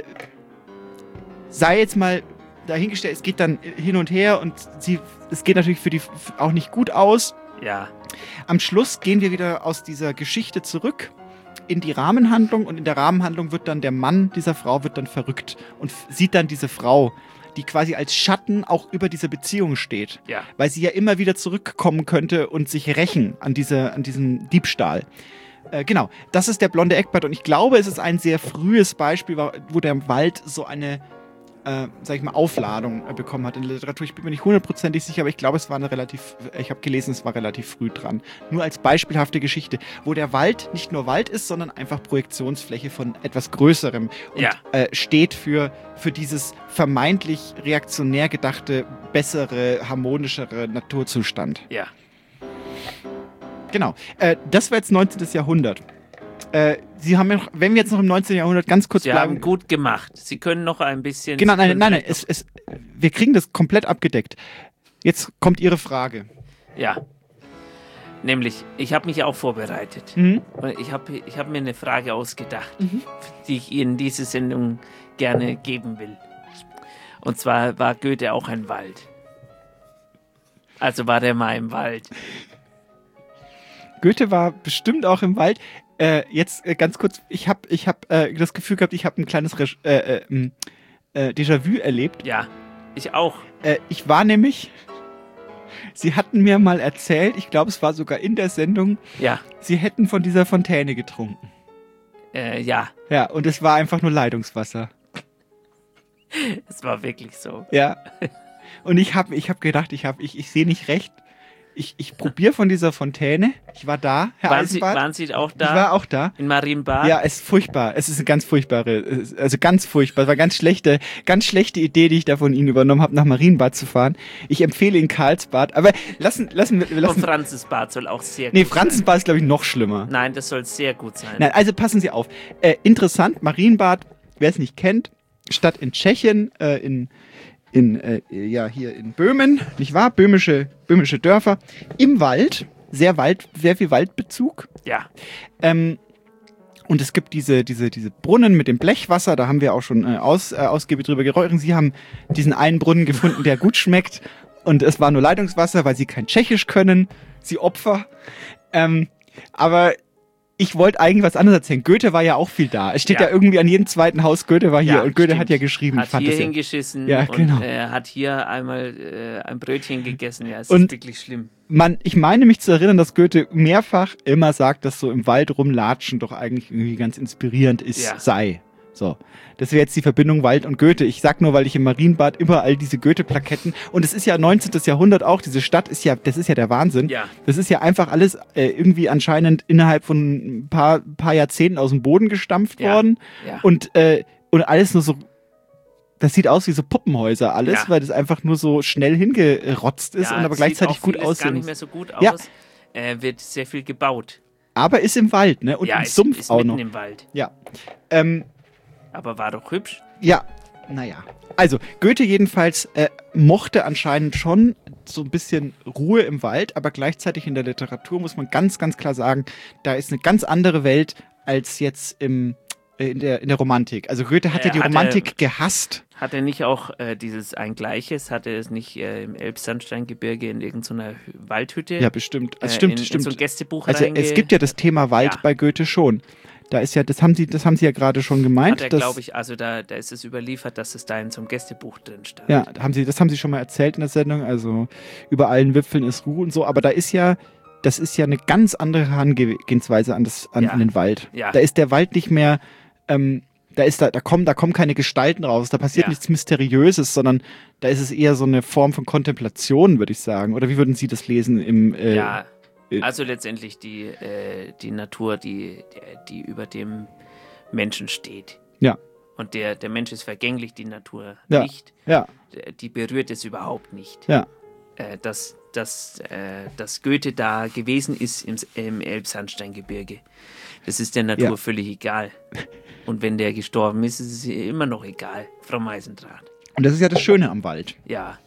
sei jetzt mal dahingestellt, es geht dann hin und her und sie, es geht natürlich für die f- auch nicht gut aus. Ja. Am Schluss gehen wir wieder aus dieser Geschichte zurück in die Rahmenhandlung, und in der Rahmenhandlung wird dann der Mann dieser Frau wird dann verrückt und f- sieht dann diese Frau, die quasi als Schatten auch über dieser Beziehung steht. Ja. Weil sie ja immer wieder zurückkommen könnte und sich rächen an, diese, an diesem Diebstahl. Äh, genau, das ist der blonde Eckbart, und ich glaube, es ist ein sehr frühes Beispiel, wa- wo der Wald so eine, äh, sag ich mal, Aufladung äh, bekommen hat in der Literatur. Ich bin mir nicht hundertprozentig sicher, aber ich glaube, es war eine relativ, ich habe gelesen, es war relativ früh dran. Nur als beispielhafte Geschichte, wo der Wald nicht nur Wald ist, sondern einfach Projektionsfläche von etwas Größerem und Ja. äh, steht für, für dieses vermeintlich reaktionär gedachte, bessere, harmonischere Naturzustand. Ja. Genau. Äh, das war jetzt neunzehnten. Jahrhundert. Äh, Sie haben ja noch, wenn wir jetzt noch im neunzehnten. Jahrhundert ganz kurz Sie bleiben. haben gut gemacht. Sie können noch ein bisschen. Genau, Sie nein, können nein, nein, vielleicht es, es, wir kriegen das komplett abgedeckt. Jetzt kommt Ihre Frage. noch- Ja. Nämlich, ich habe mich auch vorbereitet. Mhm. Und ich habe ich hab mir eine Frage ausgedacht, die ich Ihnen diese Sendung gerne geben will. Und zwar war Goethe auch ein Wald. Also war der mal im Wald. Goethe war bestimmt auch im Wald. Äh, jetzt äh, ganz kurz, ich habe ich hab, äh, das Gefühl gehabt, ich habe ein kleines Re äh, äh, m, äh, Déjà-vu erlebt. Ja, ich auch. Äh, ich war nämlich, Sie hatten mir mal erzählt, ich glaube, es war sogar in der Sendung, Ja, Sie hätten von dieser Fontäne getrunken. äh, ja, Ja, und es war einfach nur Leitungswasser. es war wirklich so. Ja. Und ich habe ich hab gedacht, ich, hab, ich, ich sehe nicht recht. Ich, ich probiere von dieser Fontäne. Ich war da, Herr Waren Sie, Eisenbart. waren Sie auch da? Ich war auch da. In Marienbad? Ja, es ist furchtbar. Es ist eine ganz furchtbare, also ganz furchtbar. Es war eine ganz schlechte, ganz schlechte Idee, die ich da von Ihnen übernommen habe, nach Marienbad zu fahren. Ich empfehle Ihnen Karlsbad, aber lassen, lassen wir, lassen. Und Franzensbad soll auch sehr Nee, gut Franzensbad sein. ist, glaube ich, noch schlimmer. Nein, das soll sehr gut sein. Nein, also passen Sie auf. Äh, interessant, Marienbad, wer es nicht kennt, Stadt in Tschechien, äh, in, in äh, ja, hier in Böhmen, nicht wahr? Böhmische, böhmische Dörfer, im Wald, sehr Wald, sehr viel Waldbezug. Ja. Ähm, und es gibt diese, diese, diese Brunnen mit dem Blechwasser, da haben wir auch schon äh, aus, äh, ausgiebig drüber geredet. Sie haben diesen einen Brunnen gefunden, der gut schmeckt. Und es war nur Leitungswasser, weil sie kein Tschechisch können. Sie Opfer. Ähm, aber ich wollte eigentlich was anderes erzählen. Goethe war ja auch viel da. Es steht ja, Ja. irgendwie an jedem zweiten Haus, Goethe war hier. Ja, und Goethe stimmt. hat ja geschrieben. Hat ich fand hier das ja- hingeschissen Ja, genau. und äh, hat hier einmal äh, ein Brötchen gegessen. Ja, es Und ist wirklich schlimm. Man, ich meine mich zu erinnern, dass Goethe mehrfach immer sagt, dass so im Wald rumlatschen doch eigentlich irgendwie ganz inspirierend ist, Ja. sei. So. Das wäre jetzt die Verbindung Wald und Goethe. Ich sag nur, weil ich im Marienbad überall diese Goethe-Plaketten, und es ist ja neunzehnten. Jahrhundert auch, diese Stadt ist ja, das ist ja der Wahnsinn. Ja. Das ist ja einfach alles äh, irgendwie anscheinend innerhalb von ein paar, paar Jahrzehnten aus dem Boden gestampft Ja. worden. Ja. Und, äh, und alles nur so, das sieht aus wie so Puppenhäuser alles, Ja. weil das einfach nur so schnell hingerotzt ist Ja, und aber es sieht gleichzeitig auch gut vieles aussehen gar nicht muss. mehr so gut Ja. aus. Äh, wird sehr viel gebaut. Aber ist im Wald, ne? Und ja, im ist, Sumpf ist auch mitten noch. im Wald. Ja. Ähm, Aber war doch hübsch. ja, naja. Also, Goethe jedenfalls äh, mochte anscheinend schon so ein bisschen Ruhe im Wald, aber gleichzeitig in der Literatur muss man ganz, ganz klar sagen, da ist eine ganz andere Welt als jetzt im, äh, in, der, in der Romantik. Also Goethe hat Äh, ja die hat Romantik er- gehasst. Hat er nicht auch äh, dieses ein Gleiches, hat er es nicht äh, im Elbsandsteingebirge in irgendeiner Hü- Waldhütte? Ja, bestimmt. Also äh, stimmt, in, stimmt. In so ein Gästebuch Also reinge- es gibt ja das Thema Wald Ja. bei Goethe schon. Da ist ja, das haben sie, das haben sie ja gerade schon gemeint. Hat er, dass- glaube ich, also da, da ist es überliefert, dass es da in so einem Gästebuch drin stand. Ja, da haben sie, das haben sie schon mal erzählt in der Sendung, also über allen Wipfeln ist Ruhe und so, aber da ist ja, das ist ja eine ganz andere Herangehensweise an, das, an, Ja. an den Wald. Ja. Da ist der Wald nicht mehr, ähm, da ist da, da kommen, da kommen keine Gestalten raus, da passiert Ja. nichts Mysteriöses, sondern da ist es eher so eine Form von Kontemplation, würde ich sagen. Oder wie würden Sie das lesen im äh, Ja, äh, also letztendlich die, äh, die Natur, die, die, die über dem Menschen steht. Ja. Und der, der Mensch ist vergänglich, die Natur Ja. nicht. Ja. Die berührt es überhaupt nicht. Ja. Äh, dass, dass, äh, dass Goethe da gewesen ist im, im Elbsandsteingebirge, das ist der Natur Ja. völlig egal. Und wenn der gestorben ist, ist es ihr immer noch egal, Frau Meisendrath. Und das ist ja das Schöne am Wald. Ja.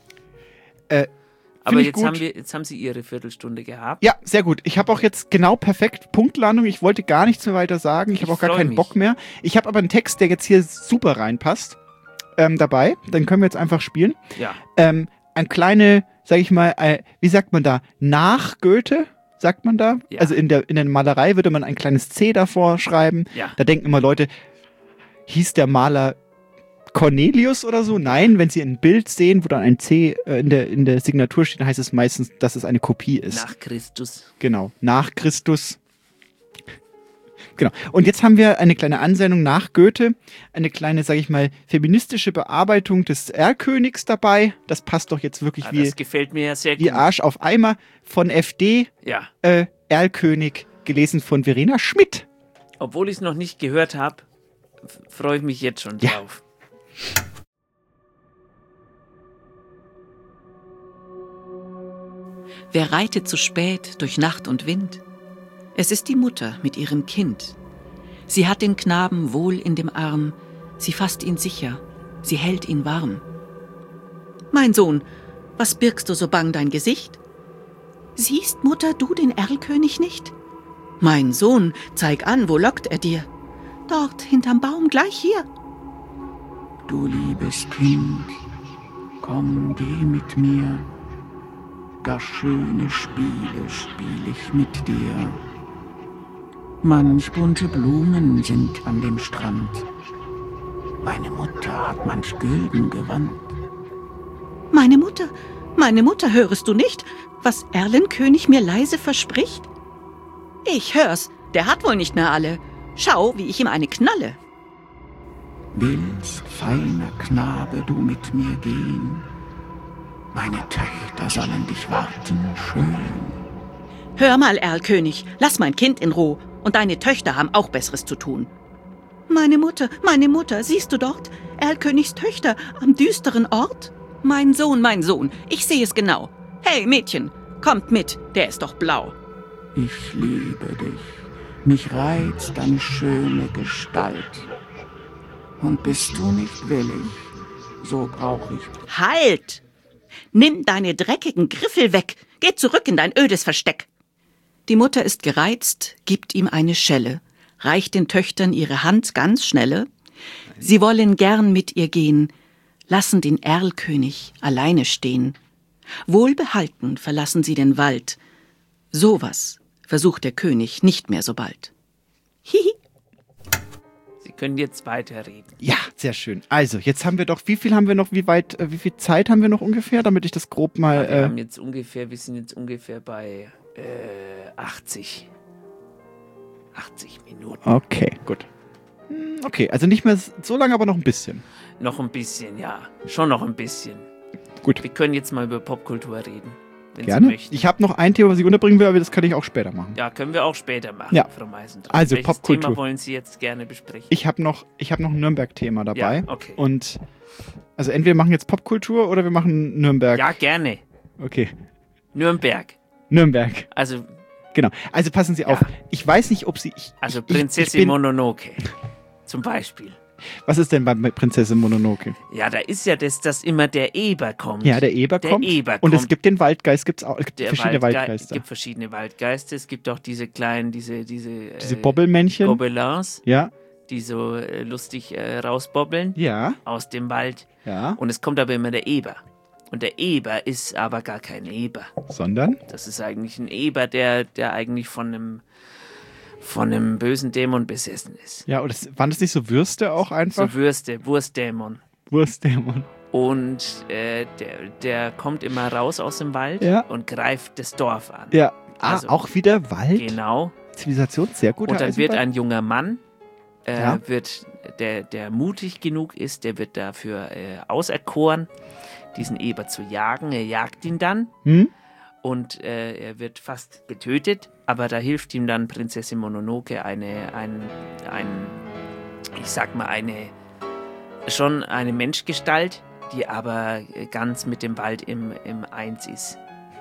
Äh, Aber ich jetzt gut. haben, wir, jetzt haben Sie Ihre Viertelstunde gehabt. Ja, sehr gut. Ich habe auch jetzt genau perfekt Punktlandung. Ich wollte gar nichts mehr weiter sagen. Ich habe Ich auch gar freu keinen mich. Bock mehr. Ich habe aber einen Text, der jetzt hier super reinpasst, ähm, dabei. Dann können wir jetzt einfach spielen. Ja. Ähm, ein kleine, sag ich mal, äh, wie sagt man da? Nach Goethe, sagt man da? Ja. Also in der, in der Malerei würde man ein kleines C davor schreiben. Ja. Da denken immer Leute, hieß der Maler Cornelius oder so? Nein, wenn Sie ein Bild sehen, wo dann ein C äh, in, der, in der Signatur steht, dann heißt es meistens, dass es eine Kopie ist. Nach Christus. Genau, nach Christus. Genau. Und jetzt haben wir eine kleine Ansendung nach Goethe, eine kleine, sage ich mal, feministische Bearbeitung des Erlkönigs dabei. Das passt doch jetzt wirklich Ah, wie, das gefällt mir ja sehr wie gut. Arsch auf Eimer von F D. Ja. Äh, Erlkönig, gelesen von Verena Schmidt. Obwohl ich es noch nicht gehört habe, freue ich mich jetzt schon Ja. drauf. Wer reitet zu spät durch Nacht und Wind? Es ist die Mutter mit ihrem Kind. Sie hat den Knaben wohl in dem Arm, sie fasst ihn sicher, sie hält ihn warm. Mein Sohn, was birgst du so bang dein Gesicht? Siehst, Mutter, du den Erlkönig nicht? Mein Sohn, zeig an, wo lockt er dir? Dort, hinterm Baum, gleich hier. Du liebes Kind, komm, geh mit mir. Gar schöne Spiele spiel ich mit dir. Manch bunte Blumen sind an dem Strand. Meine Mutter hat manch Gülden gewandt. Meine Mutter, meine Mutter, hörest du nicht, was Erlenkönig mir leise verspricht? Ich hör's, der hat wohl nicht mehr alle. Schau, wie ich ihm eine knalle. Willst, feiner Knabe, du mit mir gehen? Meine Töchter sollen dich warten, schön. Hör mal, Erlkönig, lass mein Kind in Ruhe. Und deine Töchter haben auch Besseres zu tun. Meine Mutter, meine Mutter, siehst du dort? Erlkönigs Töchter am düsteren Ort? Mein Sohn, mein Sohn, ich sehe es genau. Hey, Mädchen, kommt mit, der ist doch blau. Ich liebe dich. Mich reizt deine schöne Gestalt. Und bist du nicht willig, so brauch ich... Halt! Nimm deine dreckigen Griffel weg. Geh zurück in dein ödes Versteck. Die Mutter ist gereizt, gibt ihm eine Schelle, reicht den Töchtern ihre Hand ganz schnelle. Sie wollen gern mit ihr gehen, lassen den Erlkönig alleine stehen. Wohlbehalten verlassen sie den Wald. Sowas versucht der König nicht mehr so bald. Hihi. Sie können jetzt weiterreden. Ja, sehr schön. Also, jetzt haben wir doch, wie viel haben wir noch, wie weit, äh, wie viel Zeit haben wir noch ungefähr, damit ich das grob mal... Ja, wir äh, haben jetzt ungefähr, wir sind jetzt ungefähr bei äh, achtzig. achtzig Minuten. Okay, gut. Hm, Okay, also nicht mehr so lange, aber noch ein bisschen. Noch ein bisschen, ja. Schon noch ein bisschen. Gut. Wir können jetzt mal über Popkultur reden, wenn Gerne. Sie möchten. Ich habe noch ein Thema, was ich unterbringen will, aber das kann ich auch später machen. Ja, können wir auch später machen, Ja. Frau Meisendrath. Also Welches Popkultur. Thema wollen Sie jetzt gerne besprechen? Ich habe noch, ich hab noch ein Nürnberg-Thema dabei. Ja, okay. Und also entweder wir machen jetzt Popkultur oder wir machen Nürnberg. Ja, gerne. Okay. Nürnberg. Nürnberg. Also, Genau. Also passen Sie auf. Ich weiß nicht, ob Sie... Ich, also ich, Prinzessin ich bin, Mononoke zum Beispiel. Was ist denn bei Prinzessin Mononoke? Ja, da ist ja das, dass immer der Eber kommt. Ja, der Eber der kommt. Eber Und kommt. es gibt den Waldgeist, gibt's auch, es gibt Der verschiedene Waldge- Waldgeister. Es gibt verschiedene Waldgeister. Es gibt auch diese kleinen, diese, diese, Diese äh, Bobbelmännchen. Gobelins, Ja. die so äh, lustig äh, rausbobbeln Ja. aus dem Wald. Ja. Und es kommt aber immer der Eber. Und der Eber ist aber gar kein Eber. Sondern? Das ist eigentlich ein Eber, der, der eigentlich von einem, von einem bösen Dämon besessen ist. Ja, und das, waren das nicht so Würste auch einfach? So Würste, Wurstdämon. Wurstdämon. Und äh, der, der kommt immer raus aus dem Wald Ja. und greift das Dorf an. Ja. Ah, Also, auch wieder Wald? Genau. Zivilisation, sehr gut. Und dann wird ein junger Mann, äh, Ja. wird, der, der mutig genug ist, der wird dafür äh, auserkoren, diesen Eber zu jagen. Er jagt ihn dann Hm? und äh, er wird fast getötet, aber da hilft ihm dann Prinzessin Mononoke eine, ein, ein, ich sag mal, eine, schon eine Menschgestalt, die aber ganz mit dem Wald im, im Eins ist.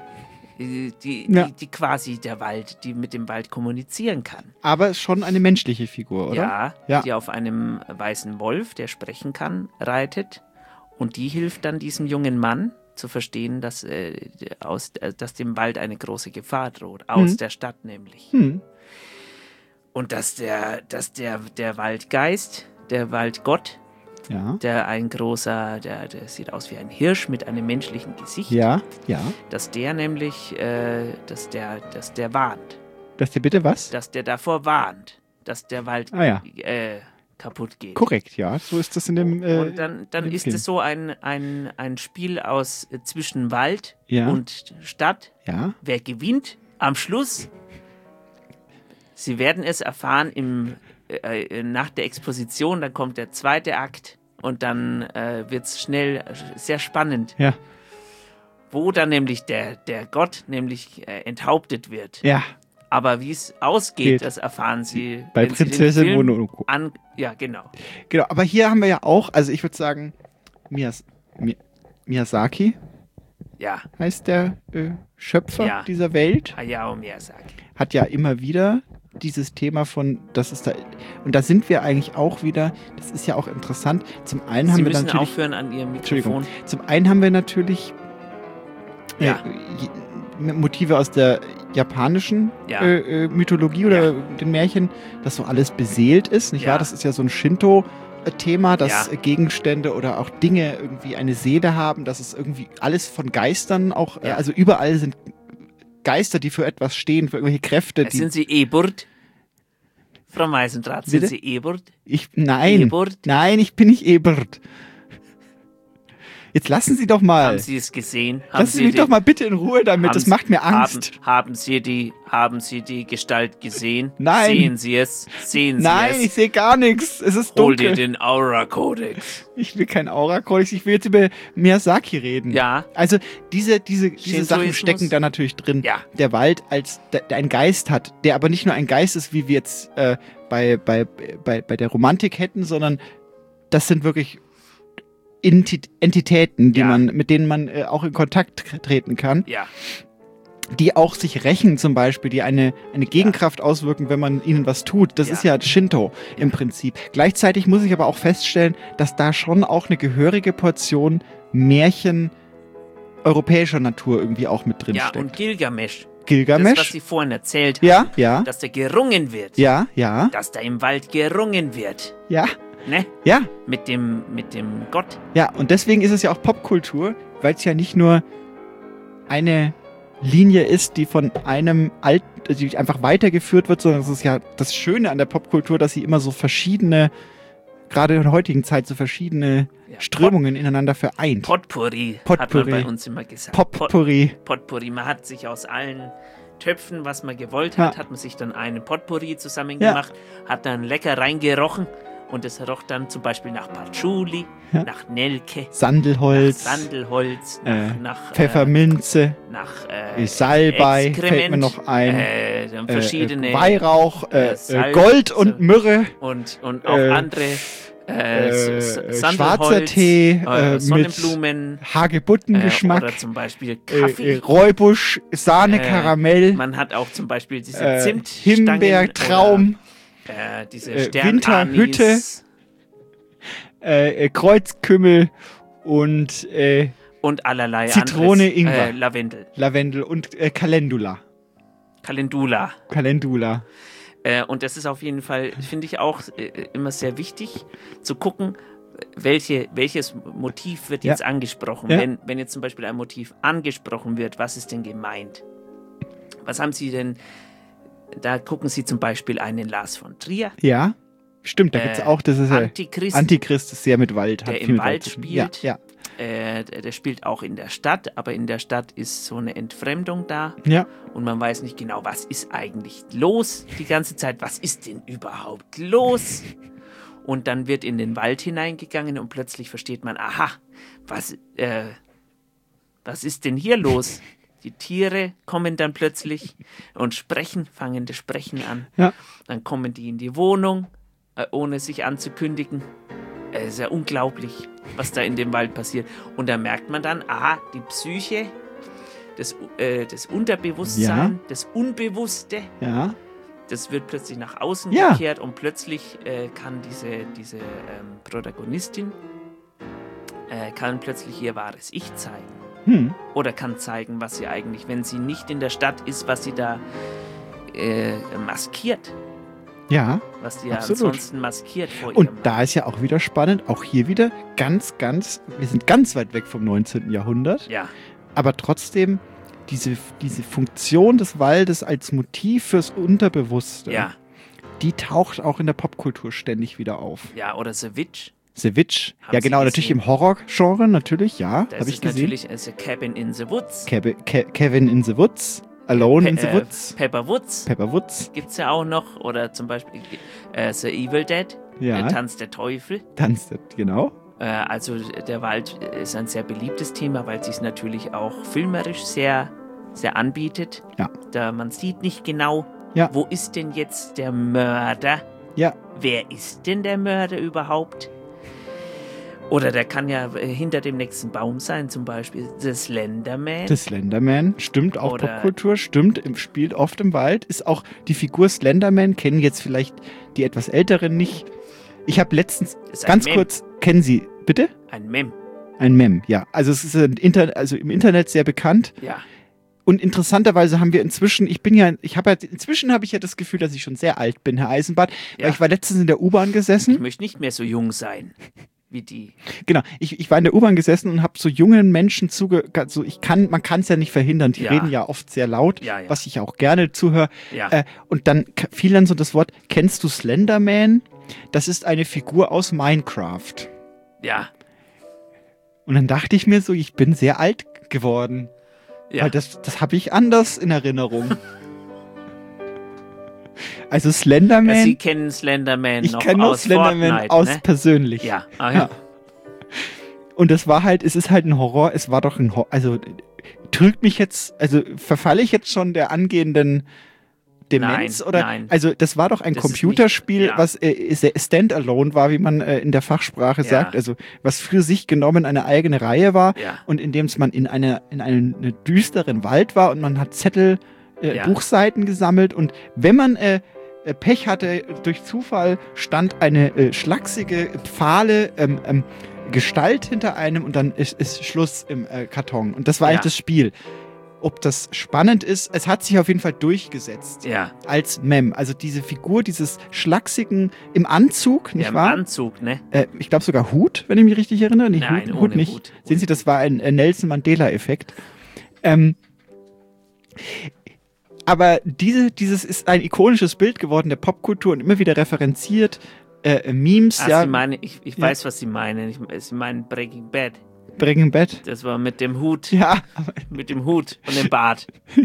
Die, die, Ja. die, die quasi der Wald, die mit dem Wald kommunizieren kann. Aber schon eine menschliche Figur, oder? Ja, Ja. die auf einem weißen Wolf, der sprechen kann, reitet. Und die hilft dann diesem jungen Mann zu verstehen, dass, äh, aus, äh, dass dem Wald eine große Gefahr droht. Aus Hm. der Stadt nämlich. Hm. Und dass der, dass der, der Waldgeist, der Waldgott, Ja. der ein großer, der, der sieht aus wie ein Hirsch mit einem menschlichen Gesicht. Ja, ja. Dass der nämlich, äh, dass der, dass der warnt. Dass der bitte was? Dass der davor warnt, dass der Wald Ah, ja. äh, kaputt geht. Korrekt, ja. So ist das in dem. Äh, Und dann, dann im ist Film. es so ein, ein, ein Spiel aus äh, zwischen Wald Ja. und Stadt. Ja. Wer gewinnt am Schluss? Sie werden es erfahren im, äh, nach der Exposition. Dann kommt der zweite Akt und dann äh, wird es schnell äh, sehr spannend. Ja. Wo dann nämlich der, der Gott nämlich äh, enthauptet wird. Ja. Aber wie es ausgeht, Geht. das erfahren Sie Bei wenn Sie den Prinzessin Film Mononoke. An, ja, genau. Genau, aber hier haben wir ja auch, also ich würde sagen, Miyas, Mi, Miyazaki Ja. heißt der äh, Schöpfer Ja. dieser Welt. Hayao Miyazaki. Hat ja immer wieder dieses Thema von, das ist da, und da sind wir eigentlich auch wieder, das ist ja auch interessant. Zum einen Sie haben wir müssen natürlich, aufhören an Ihrem Entschuldigung, Mikrofon. zum einen haben wir natürlich äh, Ja. je- Motive aus der japanischen Ja. äh, äh, Mythologie oder den Märchen, dass so alles beseelt ist, nicht Ja. wahr? Das ist ja so ein Shinto-Thema, dass Ja. äh, Gegenstände oder auch Dinge irgendwie eine Seele haben, dass es irgendwie alles von Geistern auch, äh, Ja. also überall sind Geister, die für etwas stehen, für irgendwelche Kräfte. Die, Sind Sie Ebert? Frau Meisendrath, sind Bitte? Sie Ebert? ich, nein, Ebert? nein, ich bin nicht Ebert. Jetzt lassen Sie doch mal. Haben Sie es gesehen? Haben Lassen Sie Sie mich die, doch mal bitte in Ruhe damit, das Sie- macht mir Angst. Haben, haben, Sie die, haben Sie die Gestalt gesehen? Nein. Sehen Sie es? Sehen Sie Nein, es? ich sehe gar nichts. Es ist Hol dunkel. dir den Aura-Kodex. Ich will kein Aura-Kodex, ich will jetzt über Miyazaki reden. Ja. Also diese, diese, diese Sachen Shintoismus? stecken da natürlich drin. Ja. Der Wald als der, der einen Geist hat, der aber nicht nur ein Geist ist, wie wir jetzt äh, bei, bei, bei, bei der Romantik hätten, sondern das sind wirklich Enti- Entitäten, die Ja. man, mit denen man äh, auch in Kontakt treten kann, Ja. die auch sich rächen zum Beispiel, die eine, eine Gegenkraft auswirken, wenn man ihnen was tut. Das Ja. ist ja Shinto im Prinzip. Gleichzeitig muss ich aber auch feststellen, dass da schon auch eine gehörige Portion Märchen europäischer Natur irgendwie auch mit drin Ja, steckt. und Gilgamesch. Gilgamesch? Das, was Sie vorhin erzählt Ja, haben. ja. Dass da gerungen wird. Ja, ja, Dass da im Wald gerungen wird. ja, Ne? ja, Mit dem, mit dem Gott. ja. Und deswegen ist es ja auch Popkultur, weil es ja nicht nur eine Linie ist, die von einem alten, die einfach weitergeführt wird, sondern es ist ja das Schöne an der Popkultur, dass sie immer so verschiedene, gerade in der heutigen Zeit, so verschiedene Ja, Strömungen ineinander vereint. Potpourri, hat Potpourri. man bei uns immer gesagt. Potpourri. Pot, Potpourri. Man hat sich aus allen Töpfen, was man gewollt Ja. hat, hat man sich dann einen Potpourri zusammengemacht, hat dann lecker reingerochen und es roch dann zum Beispiel nach Patchouli, Ja. nach Nelke, Sandelholz, nach Sandelholz, äh, nach, nach Pfefferminze, äh, nach äh, Salbei, Exkrement, fällt mir noch ein, äh, dann äh, verschiedene äh, Weihrauch, äh, äh, Salz, Gold und Myrrhe, und, und auch äh, andere äh, äh, S- äh, Sandelholz, schwarzer Tee äh, äh, Sonnenblumen, mit Hagebuttengeschmack, äh, oder zum Beispiel äh, Kaffee. äh, Räubusch, Sahne, Äh, Karamell, Man hat auch zum Beispiel diese äh, Zimtstangen Himbeer, Traum, oder, äh, diese äh, Sternanis. Winterhütte, äh, äh, Kreuzkümmel und äh, und allerlei Zitrone, anderes. Ingwer. Äh, Lavendel, Lavendel und äh, Calendula. Calendula. Calendula. Äh, und das ist auf jeden Fall, finde ich auch äh, immer sehr wichtig, zu gucken, welche, welches Motiv wird Ja. jetzt angesprochen. Ja. Wenn, wenn jetzt zum Beispiel ein Motiv angesprochen wird, was ist denn gemeint? Was haben Sie denn, da gucken Sie zum Beispiel einen Lars von Trier, Ja, stimmt, da gibt's Äh, auch, das ist ja, Antichrist, Antichrist ist sehr mit Wald, hat der viel im mit Wald zu tun. spielt. Ja, Äh, der, der spielt auch in der Stadt, aber in der Stadt ist so eine Entfremdung da. ja, ja, Und man weiß nicht genau, was ist eigentlich los die ganze Zeit. Was ist denn überhaupt los? Und dann wird in den Wald hineingegangen und plötzlich versteht man, aha, was, äh, was ist denn hier los? Die Tiere kommen dann plötzlich und sprechen, fangen das Sprechen an. ja. Dann kommen die in die Wohnung, äh, ohne sich anzukündigen. Es ist ja unglaublich, was da in dem Wald passiert. Und da merkt man dann, aha, die Psyche, das, äh, das Unterbewusstsein, Ja. das Unbewusste, ja. das wird plötzlich nach außen Ja. gekehrt und plötzlich äh, kann diese, diese ähm, Protagonistin äh, kann plötzlich ihr wahres Ich zeigen. Hm. Oder kann zeigen, was sie eigentlich, wenn sie nicht in der Stadt ist, was sie da äh, maskiert. Ja, Was sie ja absolut. ansonsten maskiert vor Und ihrem da ist ja auch wieder spannend, auch hier wieder ganz, ganz, wir sind ganz weit weg vom neunzehnten Jahrhundert, Ja, aber trotzdem diese, diese Funktion des Waldes als Motiv fürs Unterbewusste, ja, die taucht auch in der Popkultur ständig wieder auf. ja, oder The Witch. The Witch, Haben ja Sie genau, natürlich gesehen? im Horror-Genre, natürlich, ja, Das habe ich ist gesehen. natürlich also Cabin in the Woods. Kev Ke Kevin in the Woods, Alone Pe in the äh, Woods, Pepper Woods Pepper Woods, gibt es ja auch noch. Oder zum Beispiel äh, The Evil Dead, ja, äh, Tanz der Teufel. Tanz, genau. Äh, also der Wald ist ein sehr beliebtes Thema, weil es sich natürlich auch filmerisch sehr, sehr anbietet. Ja. Da man sieht nicht genau, Ja. wo ist denn jetzt der Mörder? Ja, Wer ist denn der Mörder überhaupt? Oder der kann ja äh, hinter dem nächsten Baum sein, zum Beispiel The Slenderman. The Slenderman, stimmt, auch Oder- Popkultur, stimmt, im, spielt oft im Wald, ist auch die Figur Slenderman, kennen jetzt vielleicht die etwas Älteren nicht. Ich habe letztens, Ist ein ganz Mem. kurz, kennen Sie, bitte? Ein Mem. Ein Mem, ja. Also es ist ein Inter also im Internet sehr bekannt. Ja. Und interessanterweise haben wir inzwischen, ich bin ja, ich habe ja, inzwischen habe ich ja das Gefühl, dass ich schon sehr alt bin, Herr Eisenbart, Ja. weil ich war letztens in der U-Bahn Ich gesessen. möchte nicht mehr so jung sein wie die. Genau, ich, ich war in der U-Bahn gesessen und habe so jungen Menschen zuge... So ich kann, man kann es ja nicht verhindern, die Ja. reden ja oft sehr laut, Ja, ja. was ich auch gerne zuhöre. Ja. Äh, und dann k- fiel dann so das Wort, kennst du Slenderman? Das ist eine Figur aus Minecraft. Ja. Und dann dachte ich mir so, ich bin sehr alt geworden. Ja. Weil das, das habe ich anders in Erinnerung. Also Slenderman. Ja, Sie kennen Slenderman ich noch kenne noch aus Slenderman Fortnite, aus ne? persönlich. Ja, ah, ja. Und das war halt, es ist halt ein Horror, es war doch ein Horror, also trügt mich jetzt, also verfalle ich jetzt schon der angehenden Demenz? Nein, oder? nein. Also das war doch ein Das ist Computerspiel, nicht- ja. was äh, sehr Standalone war, wie man äh, in der Fachsprache Ja. sagt, also was für sich genommen eine eigene Reihe war Ja. und in dem es man in einer in einem eine düsteren Wald war und man hat Zettel, äh, Ja. Buchseiten gesammelt und wenn man äh, äh, Pech hatte, durch Zufall stand eine äh, schlachsige, fahle ähm, ähm, Gestalt hinter einem und dann ist, ist Schluss im äh, Karton. Und das war Ja. eigentlich das Spiel. Ob das spannend ist, es hat sich auf jeden Fall durchgesetzt. Ja. Als Mem. Also diese Figur, dieses schlachsigen im Anzug, nicht Ja, im wahr? Anzug, ne? Äh, ich glaube sogar Hut, wenn ich mich richtig erinnere. Nicht Nein, Hut, ohne Hut nicht. Hut. Sehen Sie, das war ein äh, Nelson Mandela-Effekt. Ähm, aber diese, dieses ist ein ikonisches Bild geworden der Popkultur und immer wieder referenziert. Äh, Memes, Ah, ja. Sie meinen, ich, ich Ja. weiß, was Sie meinen. Ich, Sie meinen Breaking Bad. Breaking Bad. Das war mit dem Hut. Ja. Mit dem Hut und dem Bart.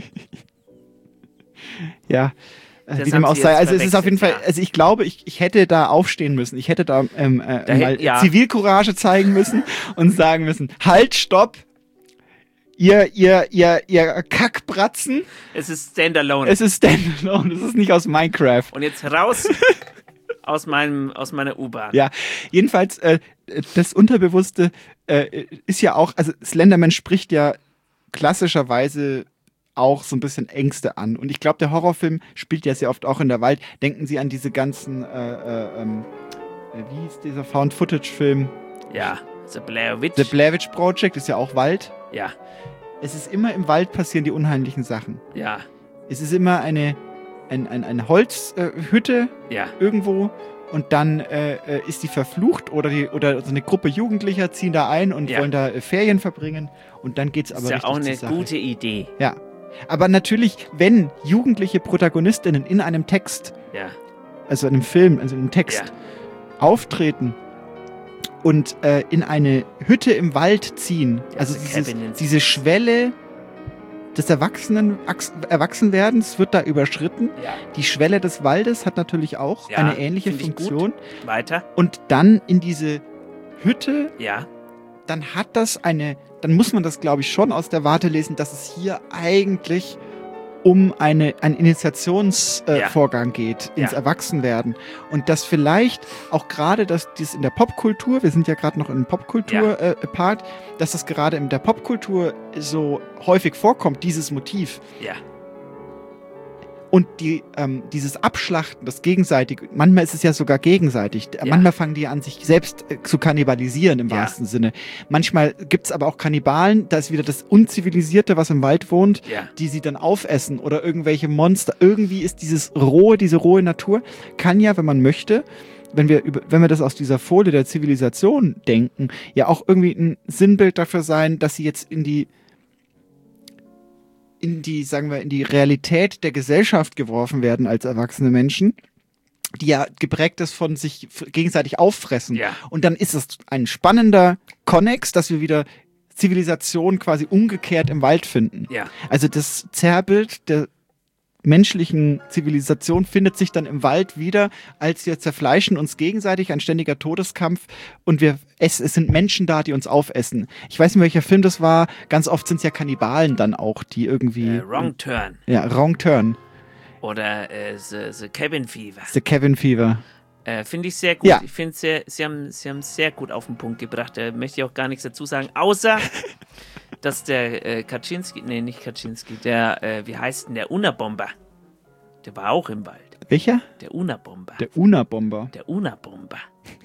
Ja. Äh, Das wie haben dem auch Sie sei. jetzt Also es ist auf jeden Fall, verwechselt, also ich glaube, ich, ich hätte da aufstehen müssen. Ich hätte da ähm, äh, Da mal hätt- ja. Zivilcourage zeigen müssen und sagen müssen, halt, stopp, ihr, ihr, ihr, ihr Kackbratzen. Es ist Standalone. Es ist Standalone, es ist nicht aus Minecraft. Und jetzt raus aus, meinem, aus meiner U-Bahn. Ja, jedenfalls, äh, das Unterbewusste äh, ist ja auch, also Slenderman spricht ja klassischerweise auch so ein bisschen Ängste an. Und ich glaube, der Horrorfilm spielt ja sehr oft auch in der Wald. Denken Sie an diese ganzen, äh, äh, ähm, äh, wie hieß dieser Found-Footage-Film? Ja, The Blair Witch. The Blair Witch Project ist ja auch Wald. Ja, Es ist immer im Wald passieren die unheimlichen Sachen. ja, Es ist immer eine, ein, ein, eine Holzhütte ja. irgendwo und dann äh, äh, ist die verflucht oder, die, oder so eine Gruppe Jugendlicher ziehen da ein und Ja. wollen da äh, Ferien verbringen und dann geht's Das aber ist ja richtig auch zur eine Sache. gute Idee. Ja, aber natürlich, wenn jugendliche Protagonistinnen in einem Text, Ja, also in einem Film, also in einem Text ja, auftreten und äh, in eine Hütte im Wald ziehen, Ja, also the dieses, cabin in- diese Schwelle des Erwachsenen, Achs- Erwachsenwerdens wird da überschritten. ja. Die Schwelle des Waldes hat natürlich auch Ja, eine ähnliche find ich gut. Funktion. Weiter. Und dann in diese Hütte, Ja, dann hat das eine, dann muss man das, glaube ich, schon aus der Warte lesen, dass es hier eigentlich um eine, einen Initiationsvorgang äh, Ja. Vorgang geht, ins Ja. Erwachsenwerden. Und dass vielleicht auch gerade, dass dies in der Popkultur, wir sind ja gerade noch in einem Popkultur-Part, äh, dass das gerade in der Popkultur so häufig vorkommt, dieses Motiv. ja, Und die, ähm, dieses Abschlachten, das gegenseitige, manchmal ist es ja sogar gegenseitig. Ja. Manchmal fangen die an, sich selbst äh, zu kannibalisieren im Ja. wahrsten Sinne. Manchmal gibt es aber auch Kannibalen, da ist wieder das Unzivilisierte, was im Wald wohnt, ja. die sie dann aufessen oder irgendwelche Monster. Irgendwie ist dieses rohe, diese rohe Natur, kann ja, wenn man möchte, wenn wir, über, wenn wir das aus dieser Folie der Zivilisation denken, ja auch irgendwie ein Sinnbild dafür sein, dass sie jetzt in die in die, sagen wir, in die Realität der Gesellschaft geworfen werden als erwachsene Menschen, die ja geprägt ist von sich f- gegenseitig auffressen. Ja. Und dann ist es ein spannender Konnex, dass wir wieder Zivilisation quasi umgekehrt im Wald finden. Ja. Also das Zerrbild der menschlichen Zivilisation findet sich dann im Wald wieder, als wir zerfleischen uns gegenseitig, ein ständiger Todeskampf und wir es, es sind Menschen da, die uns aufessen. Ich weiß nicht, welcher Film das war. Ganz oft sind es ja Kannibalen dann auch, die irgendwie... Äh, Wrong Turn. Ja, Wrong Turn. Oder äh, the, the Cabin Fever. The Cabin Fever. Äh, finde ich sehr gut. Ja. Ich finde, sehr, sie haben sie haben sehr gut auf den Punkt gebracht. Da möchte ich auch gar nichts dazu sagen, außer, dass der äh, Kaczynski, nee, nicht Kaczynski, der, äh, wie heißt denn der Unabomber? Der war auch im Wald. Welcher? Der Unabomber. Der Unabomber. Der Unabomber.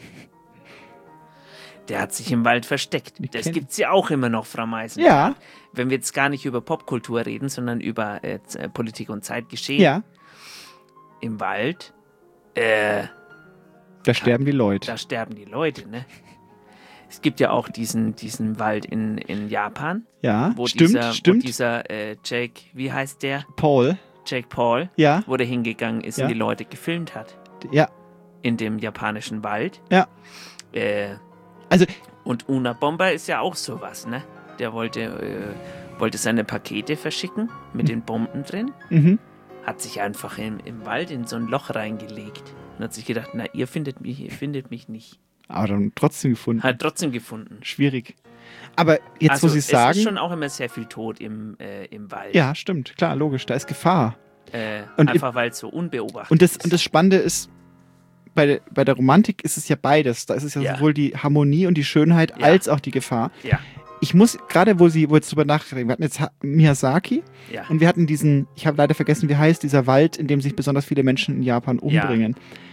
Der hat sich im Wald versteckt. Das kenn- gibt's ja auch immer noch, Frau Meißen. Ja. Wenn wir jetzt gar nicht über Popkultur reden, sondern über äh, Z- äh, Politik und Zeitgeschehen. Ja. Im Wald, äh, Da sterben die Leute. da sterben die Leute, ne? Es gibt ja auch diesen, diesen Wald in, in Japan. Ja, wo stimmt, dieser, stimmt. Wo dieser äh, Jake, wie heißt der? Paul. Jake Paul. Ja. Wo der hingegangen ist Ja. und die Leute gefilmt hat. Ja. In dem japanischen Wald. Ja. Äh, Also Und Unabomber ist ja auch sowas, ne? Der wollte, äh, wollte seine Pakete verschicken mit den Bomben drin. Mhm. Hat sich einfach im, im Wald in so ein Loch reingelegt. Und hat sich gedacht, na, ihr findet mich, ihr findet mich nicht. Aber dann trotzdem gefunden. Hat trotzdem gefunden. Schwierig. Aber jetzt also, muss ich sagen... es ist schon auch immer sehr viel Tod im, äh, im Wald. Ja, stimmt. Klar, logisch. Da ist Gefahr. Äh, und einfach, weil es so unbeobachtet und das, ist. Und das Spannende ist, bei der, bei der Romantik ist es ja beides. Da ist es ja, Ja. sowohl die Harmonie und die Schönheit Ja. als auch die Gefahr. Ja. Ich muss, gerade wo sie, wo jetzt drüber nachdenken, wir hatten jetzt ha- Miyazaki Ja. und wir hatten diesen, ich habe leider vergessen, wie heißt dieser Wald, in dem sich besonders viele Menschen in Japan umbringen.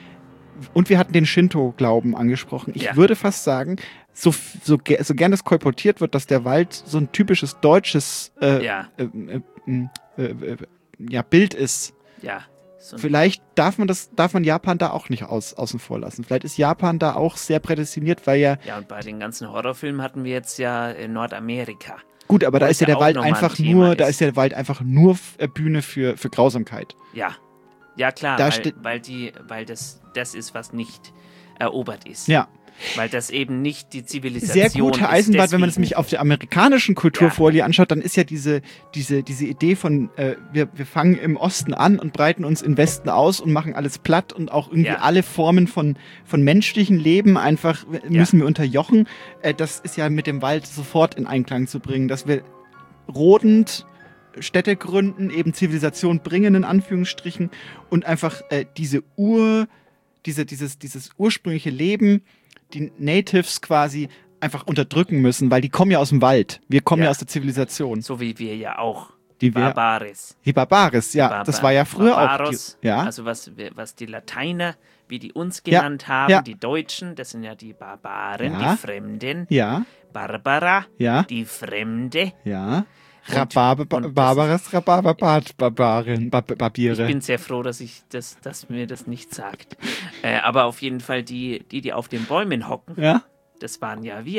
Und wir hatten den Shinto-Glauben angesprochen. Ich Ja. würde fast sagen, so, so, ge- so gern das kolportiert wird, dass der Wald so ein typisches deutsches äh, Ja. äh, äh, äh, äh, ja, Bild ist. Ja. So ein- Vielleicht darf man das, darf man Japan da auch nicht aus, außen vor lassen. Vielleicht ist Japan da auch sehr prädestiniert, weil ja. Ja, und bei den ganzen Horrorfilmen hatten wir jetzt ja in Nordamerika. Gut, aber da Wo ist ja der auch Wald nochmal ein einfach Thema nur, da ist. ist ja der Wald einfach nur äh, Bühne für, für Grausamkeit. Ja. Ja, klar, Da weil, steht- weil, die, weil das, das ist, was nicht erobert ist. Ja. Weil das eben nicht die Zivilisation Sehr gut, Herr ist. Eisenbart, wenn man es Deswegen- nämlich auf der amerikanischen Kulturfolie anschaut, dann ist ja diese, diese, diese Idee von, äh, wir, wir fangen im Osten an und breiten uns im Westen aus und machen alles platt und auch irgendwie Ja. alle Formen von, von menschlichen Leben einfach äh, müssen wir unterjochen. Äh, das ist ja mit dem Wald sofort in Einklang zu bringen, dass wir rodend Städte gründen, eben Zivilisation bringen, in Anführungsstrichen, und einfach äh, diese Ur, diese, dieses, dieses ursprüngliche Leben, die Natives quasi einfach unterdrücken müssen, weil die kommen ja aus dem Wald. Wir kommen ja, Ja. aus der Zivilisation. So wie wir ja auch. Die wir- Barbares. Die Barbares, ja, Barbar- das war ja früher Barbaros, auch. Die, ja, Also was, wir- was die Lateiner, wie die uns Ja, genannt haben, ja. die Deutschen, das sind ja die Barbaren, Ja. die Fremden. ja, Barbara, ja, die Fremde. ja. Und- Rhabarber, und das- Barbares, Rhabarberbart, Barbaren, Bar Ich Barbiere. bin sehr froh, dass, ich das, dass mir das nicht sagt. Äh, aber auf jeden Fall die, die, die auf den Bäumen hocken, Ja, das waren ja wir.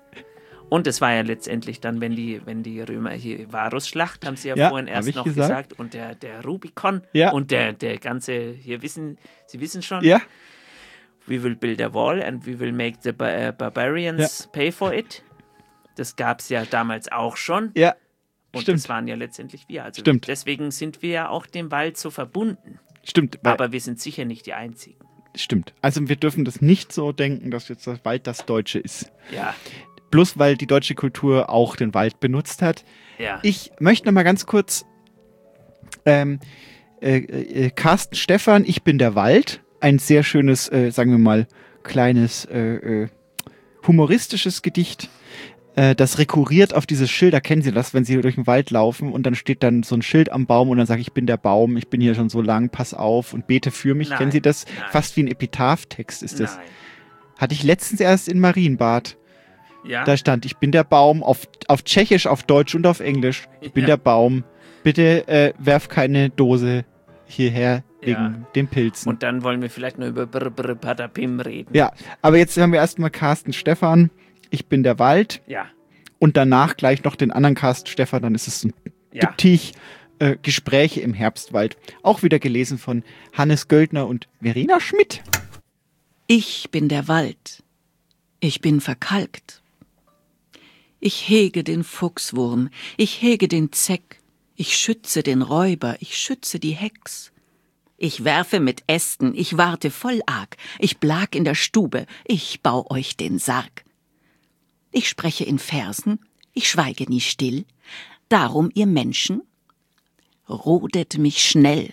Und es war ja letztendlich dann, wenn die, wenn die Römer hier Varusschlacht, haben sie ja, Ja, vorhin hab erst ich noch gesagt. gesagt. Und der, der Rubicon Ja. und der, der ganze, hier wissen, Sie wissen schon, ja, we will build a wall and we will make the ba- uh, barbarians pay for it. Das gab es ja damals auch schon. ja. Und Stimmt. das waren ja letztendlich wir. Also Stimmt. deswegen sind wir ja auch dem Wald so verbunden. Stimmt, weil- Aber wir sind sicher nicht die Einzigen. stimmt. Also wir dürfen das nicht so denken, dass jetzt das Wald das Deutsche ist. Ja, Bloß weil die deutsche Kultur auch den Wald benutzt hat. ja. Ich möchte noch mal ganz kurz ähm, äh, äh, Carsten Stephan, Ich bin der Wald. Ein sehr schönes, äh, sagen wir mal, kleines äh, äh, humoristisches Gedicht, äh, das rekurriert auf dieses Schild. Da kennen Sie das, wenn Sie durch den Wald laufen und dann steht dann so ein Schild am Baum und dann sage ich, ich bin der Baum, ich bin hier schon so lang, pass auf und bete für mich. Nein, Kennen Sie das? nein. Fast wie ein Epitaph-Text ist das. Nein. Hatte ich letztens erst in Marienbad. Ja. Da stand, ich bin der Baum, auf, auf Tschechisch, auf Deutsch und auf Englisch. Ich bin Ja. der Baum. Bitte äh, werf keine Dose hierher wegen Ja. den Pilzen. Und dann wollen wir vielleicht nur über Brr Brr Patapim reden. ja, aber jetzt haben wir erstmal Carsten Stephan, Ich bin der Wald. Ja. Und danach gleich noch den anderen Carsten Stephan, dann ist es ein Ja. Diptych, äh, Gespräche im Herbstwald. Auch wieder gelesen von Hannes Göldner und Verena Schmidt. Ich bin der Wald. Ich bin verkalkt. Ich hege den Fuchswurm, ich hege den Zeck, ich schütze den Räuber, ich schütze die Hex. Ich werfe mit Ästen, ich warte voll arg, ich blag in der Stube, ich bau euch den Sarg. Ich spreche in Versen, ich schweige nie still, darum ihr Menschen, rodet mich schnell.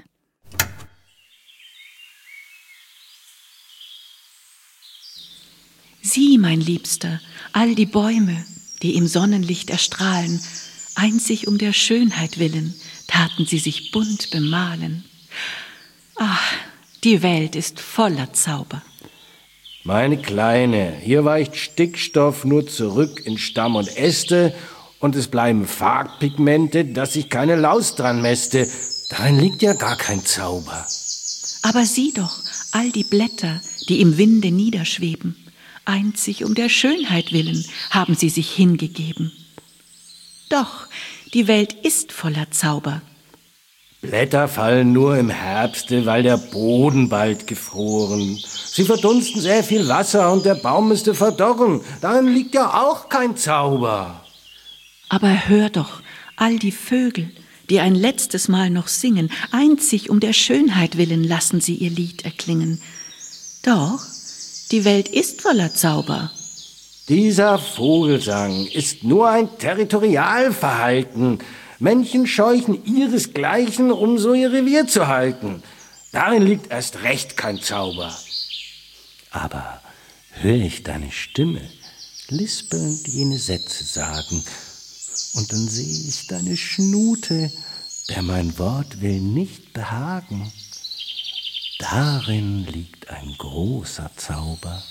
Sieh, mein Liebster, all die Bäume, die im Sonnenlicht erstrahlen, einzig um der Schönheit willen, taten sie sich bunt bemalen. Ach, die Welt ist voller Zauber. Meine Kleine, hier weicht Stickstoff nur zurück in Stamm und Äste und es bleiben Farbpigmente, dass sich keine Laus dran mäste. Darin liegt ja gar kein Zauber. Aber sieh doch, all die Blätter, die im Winde niederschweben, einzig um der Schönheit willen haben sie sich hingegeben. Doch, die Welt ist voller Zauber. Blätter fallen nur im Herbste, weil der Boden bald gefroren. Sie verdunsten sehr viel Wasser und der Baum müsste verdorren. Darin liegt ja auch kein Zauber. Aber hör doch, all die Vögel, die ein letztes Mal noch singen, einzig um der Schönheit willen lassen sie ihr Lied erklingen. Doch, die Welt ist voller Zauber. Dieser Vogelsang ist nur ein Territorialverhalten. Männchen scheuchen ihresgleichen, um so ihr Revier zu halten. Darin liegt erst recht kein Zauber. Aber höre ich deine Stimme lispelnd jene Sätze sagen, und dann sehe ich deine Schnute, der mein Wort will nicht behagen. Darin liegt ein großer Zauber.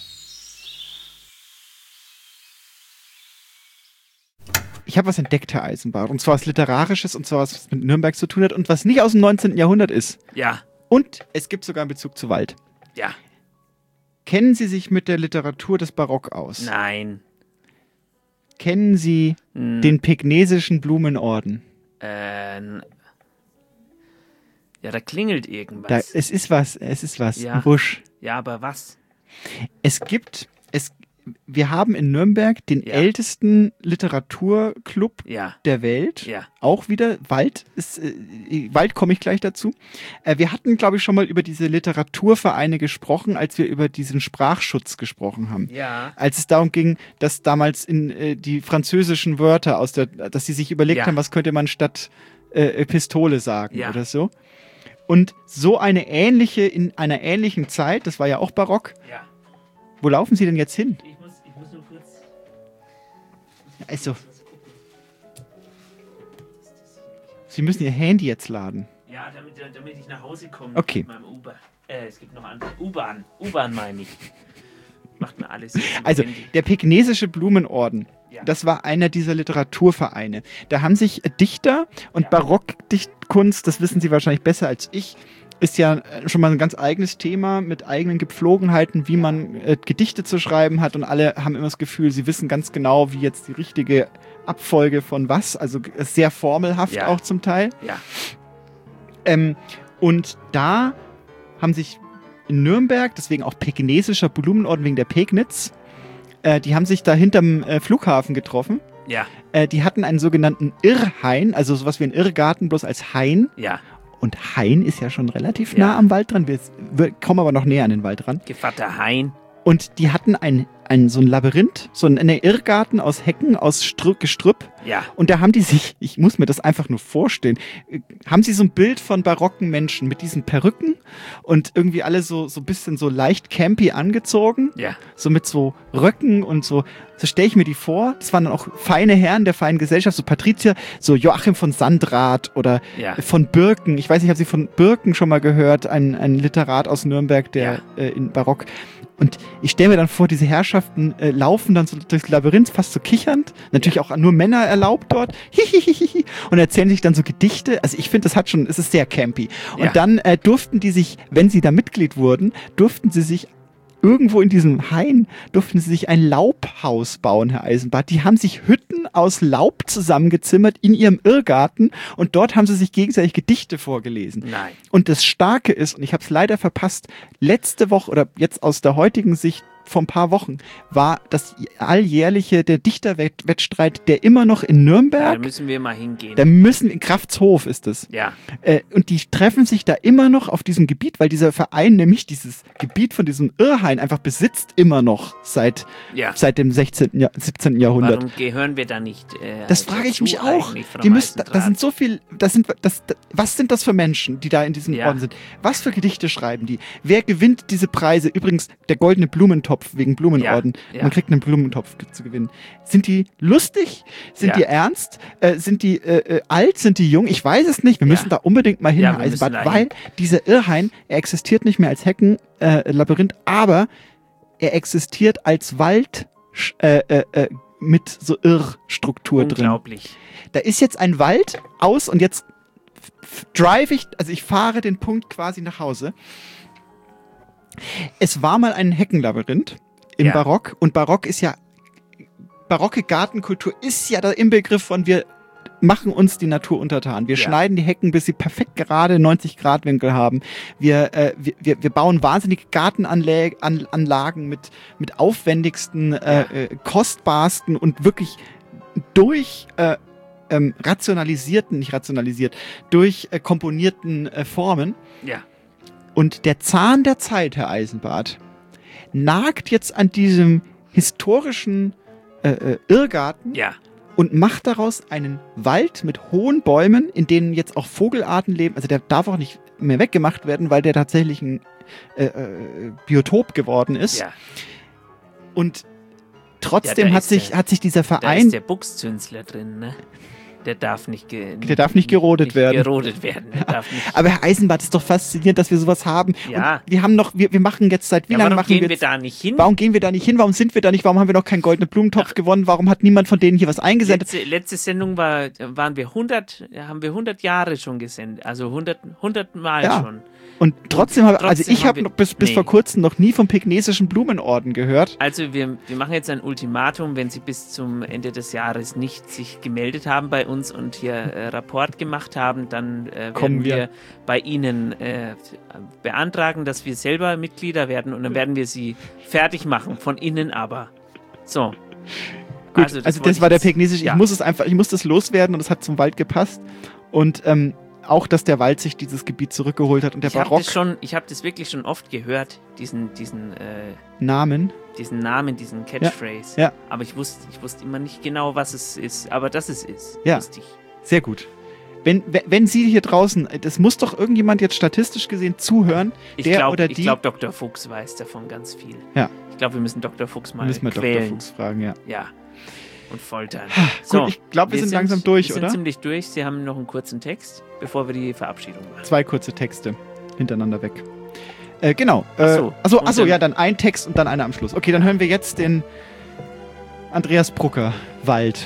Ich habe was entdeckt, Herr Eisenbart, und zwar was Literarisches, und zwar was mit Nürnberg zu tun hat und was nicht aus dem neunzehnten Jahrhundert ist. Ja. Und es gibt sogar einen Bezug zu Wald. Ja. Kennen Sie sich mit der Literatur des Barock aus? Nein. Kennen Sie Hm. den Pegnesischen Blumenorden? Äh, ja, da klingelt irgendwas. Da, es ist was, es ist was, Ja. ein Busch. Ja, aber was? Es gibt, es, wir haben in Nürnberg den Ja. ältesten Literaturclub Ja. der Welt. Ja. Auch wieder Wald. Ist, äh, Wald komme ich gleich dazu. Äh, wir hatten, glaube ich, schon mal über diese Literaturvereine gesprochen, als wir über diesen Sprachschutz gesprochen haben. Ja. Als es darum ging, dass damals in äh, die französischen Wörter aus der, dass sie sich überlegt Ja. haben, was könnte man statt äh, Pistole sagen Ja. oder so. Und so eine ähnliche, in einer ähnlichen Zeit, das war ja auch Barock. Ja. Wo laufen Sie denn jetzt hin? Ich muss, ich muss nur kurz... Also, Sie müssen Ihr Handy jetzt laden. Ja, damit, damit ich nach Hause komme. Okay. Mit meinem Uber. Äh, es gibt noch andere. U-Bahn. U-Bahn meine ich. Macht mir alles. jetzt im Also, Handy. der Pegnesische Blumenorden, Ja. das war einer dieser Literaturvereine. Da haben sich Dichter und Barockdichtkunst, das wissen Sie wahrscheinlich besser als ich, ist ja äh, schon mal ein ganz eigenes Thema mit eigenen Gepflogenheiten, wie man äh, Gedichte zu schreiben hat, und alle haben immer das Gefühl, sie wissen ganz genau, wie jetzt die richtige Abfolge von was, also g- sehr formelhaft Ja. auch zum Teil. Ja. Ähm, und da haben sich in Nürnberg, deswegen auch Pegnesischer Blumenorden wegen der Pegnitz, äh, die haben sich da hinterm äh, Flughafen getroffen. Ja. Äh, die hatten einen sogenannten Irrhain, also sowas wie ein Irrgarten, bloß als Hain. Ja. Und Hain ist ja schon relativ Ja. nah am Wald dran. Wir, wir kommen aber noch näher an den Wald ran. Gevatter Hein. Und die hatten ein, ein, so ein Labyrinth, so einen Irrgarten aus Hecken, aus Strü Gestrüpp. Ja. Und da haben die sich, ich muss mir das einfach nur vorstellen, äh, haben sie so ein Bild von barocken Menschen mit diesen Perücken und irgendwie alle so so ein bisschen so leicht campy angezogen. Ja. So mit so Röcken und so. So stelle ich mir die vor. Das waren dann auch feine Herren der feinen Gesellschaft, so Patrizier, so Joachim von Sandrath oder Ja. von Birken. Ich weiß nicht, haben Sie von Birken schon mal gehört? Ein, ein Literat aus Nürnberg, der Ja. äh, in Barock. Und ich stelle mir dann vor, diese Herrschaften äh, laufen dann so durchs Labyrinth, fast so kichernd. Natürlich auch nur Männer erlaubt dort. Hihihihi. Und erzählen sich dann so Gedichte. Also ich finde, das hat schon, es ist sehr campy. Und Ja. dann äh, durften die sich, wenn sie da Mitglied wurden, durften sie sich irgendwo in diesem Hain, durften sie sich ein Laubhaus bauen, Herr Eisenbart. Die haben sich Hütten aus Laub zusammengezimmert in ihrem Irrgarten, und dort haben sie sich gegenseitig Gedichte vorgelesen. Nein. Und das Starke ist, und ich habe es leider verpasst, letzte Woche oder jetzt aus der heutigen Sicht vor ein paar Wochen war das alljährliche, der Dichterwettstreit, der immer noch in Ja, Nürnberg, da müssen wir mal hingehen. da müssen, in Kraftshof ist es. Ja. Äh, und die treffen sich da immer noch auf diesem Gebiet, weil dieser Verein nämlich dieses Gebiet von diesem Irrhain einfach besitzt, immer noch seit, Ja. seit dem sechzehnten. Jahr, siebzehnten. Jahrhundert. Warum gehören wir da nicht? Äh, Das frage ich dazu mich auch. eigentlich von Die einem müssen, da, da Eisendraht? sind so viel, das sind, das, das, was sind das für Menschen, die da in diesem Ja. Orden sind? Was für Gedichte schreiben die? Wer gewinnt diese Preise? Übrigens, der goldene Blumentopf wegen Blumenorden. Ja, ja. Man kriegt einen Blumentopf ge- zu gewinnen. Sind die lustig? Sind Ja. die ernst? Äh, sind die äh, äh, alt? Sind die jung? Ich weiß es nicht. Wir Ja. müssen da unbedingt mal hin, Ja, Herr wir müssen Eisenbart, da weil hin. dieser Irrhain, er existiert nicht mehr als Heckenlabyrinth, aber er existiert als Wald sch- äh, äh, äh, mit so Irrstruktur drin. Unglaublich. Da ist jetzt ein Wald aus, und jetzt f- drive ich, also ich fahre den Punkt quasi nach Hause. Es war mal ein Heckenlabyrinth im Ja. Barock, und Barock ist ja, barocke Gartenkultur ist ja der Inbegriff von wir machen uns die Natur untertan. Wir Ja. schneiden die Hecken, bis sie perfekt gerade neunzig Grad Winkel haben. Wir, äh, wir, wir, wir bauen wahnsinnige Gartenanlagen mit, mit aufwendigsten, äh, äh, kostbarsten und wirklich durch äh, ähm, rationalisierten, nicht rationalisiert, durch äh, komponierten äh, Formen. Ja. Und der Zahn der Zeit, Herr Eisenbart, nagt jetzt an diesem historischen äh, äh, Irrgarten Ja. und macht daraus einen Wald mit hohen Bäumen, in denen jetzt auch Vogelarten leben. Also der darf auch nicht mehr weggemacht werden, weil der tatsächlich ein äh, äh, Biotop geworden ist. Ja. Und trotzdem Ja, da hat ist sich, der- hat sich dieser Da Verein... ist der Buchszünsler drin, ne? Der darf nicht, ge Der darf nicht gerodet nicht werden. gerodet werden. Der darf nicht. Aber Herr Eisenbart, ist doch faszinierend, dass wir sowas haben. Ja. Und wir haben noch, wir, wir machen jetzt seit wie Ja, lange warum machen gehen wir wir jetzt, da nicht hin? Warum gehen wir da nicht hin? Warum sind wir da nicht? Warum haben wir noch keinen goldenen Blumentopf gewonnen? Warum hat niemand von denen hier was eingesendet? Letzte, letzte Sendung war, waren wir hundert, haben wir hundert Jahre schon gesendet. Also hundert, hundert Mal Ja. schon. Und trotzdem habe, also trotzdem ich haben habe wir- noch bis, bis nee. vor kurzem noch nie vom Pygnesischen Blumenorden gehört. Also wir, wir machen jetzt ein Ultimatum, wenn Sie bis zum Ende des Jahres nicht sich gemeldet haben bei uns und hier äh, Rapport gemacht haben, dann äh, Kommen werden wir, wir. bei Ihnen äh, beantragen, dass wir selber Mitglieder werden und dann werden wir Sie fertig machen, von innen aber. So. Gut, also das, wollte ich war der jetzt- Pygnesische. ja. Ich muss es einfach, ich muss das loswerden und es hat zum Wald gepasst. Und ähm, auch, dass der Wald sich dieses Gebiet zurückgeholt hat und der Ich habe Barock das, schon- ich hab das wirklich schon oft gehört, diesen, diesen, äh, Namen. diesen Namen, diesen Catchphrase. Ja. Aber ich wusste, ich wusste immer nicht genau, was es ist. Aber dass es ist, Ja. wusste ich. Sehr gut. Wenn, wenn- wenn Sie hier draußen, das muss doch irgendjemand jetzt statistisch gesehen zuhören, Ich der glaube, oder die. glaub, Doktor Fuchs weiß davon ganz viel. Ja. Ich glaube, wir müssen Doktor Fuchs mal Müssen wir Doktor quälen. Fuchs fragen, ja. Ja. Und foltern. Gut, ich glaube, wir sind langsam durch, wir oder? Wir sind ziemlich durch. Sie haben noch einen kurzen Text, bevor wir die Verabschiedung machen. Zwei kurze Texte hintereinander weg. Äh, genau. Äh, Ach so. Achso, Und achso dann- ja, dann ein Text und dann einer am Schluss. Okay, dann hören wir jetzt den Andreas Brucker, Wald.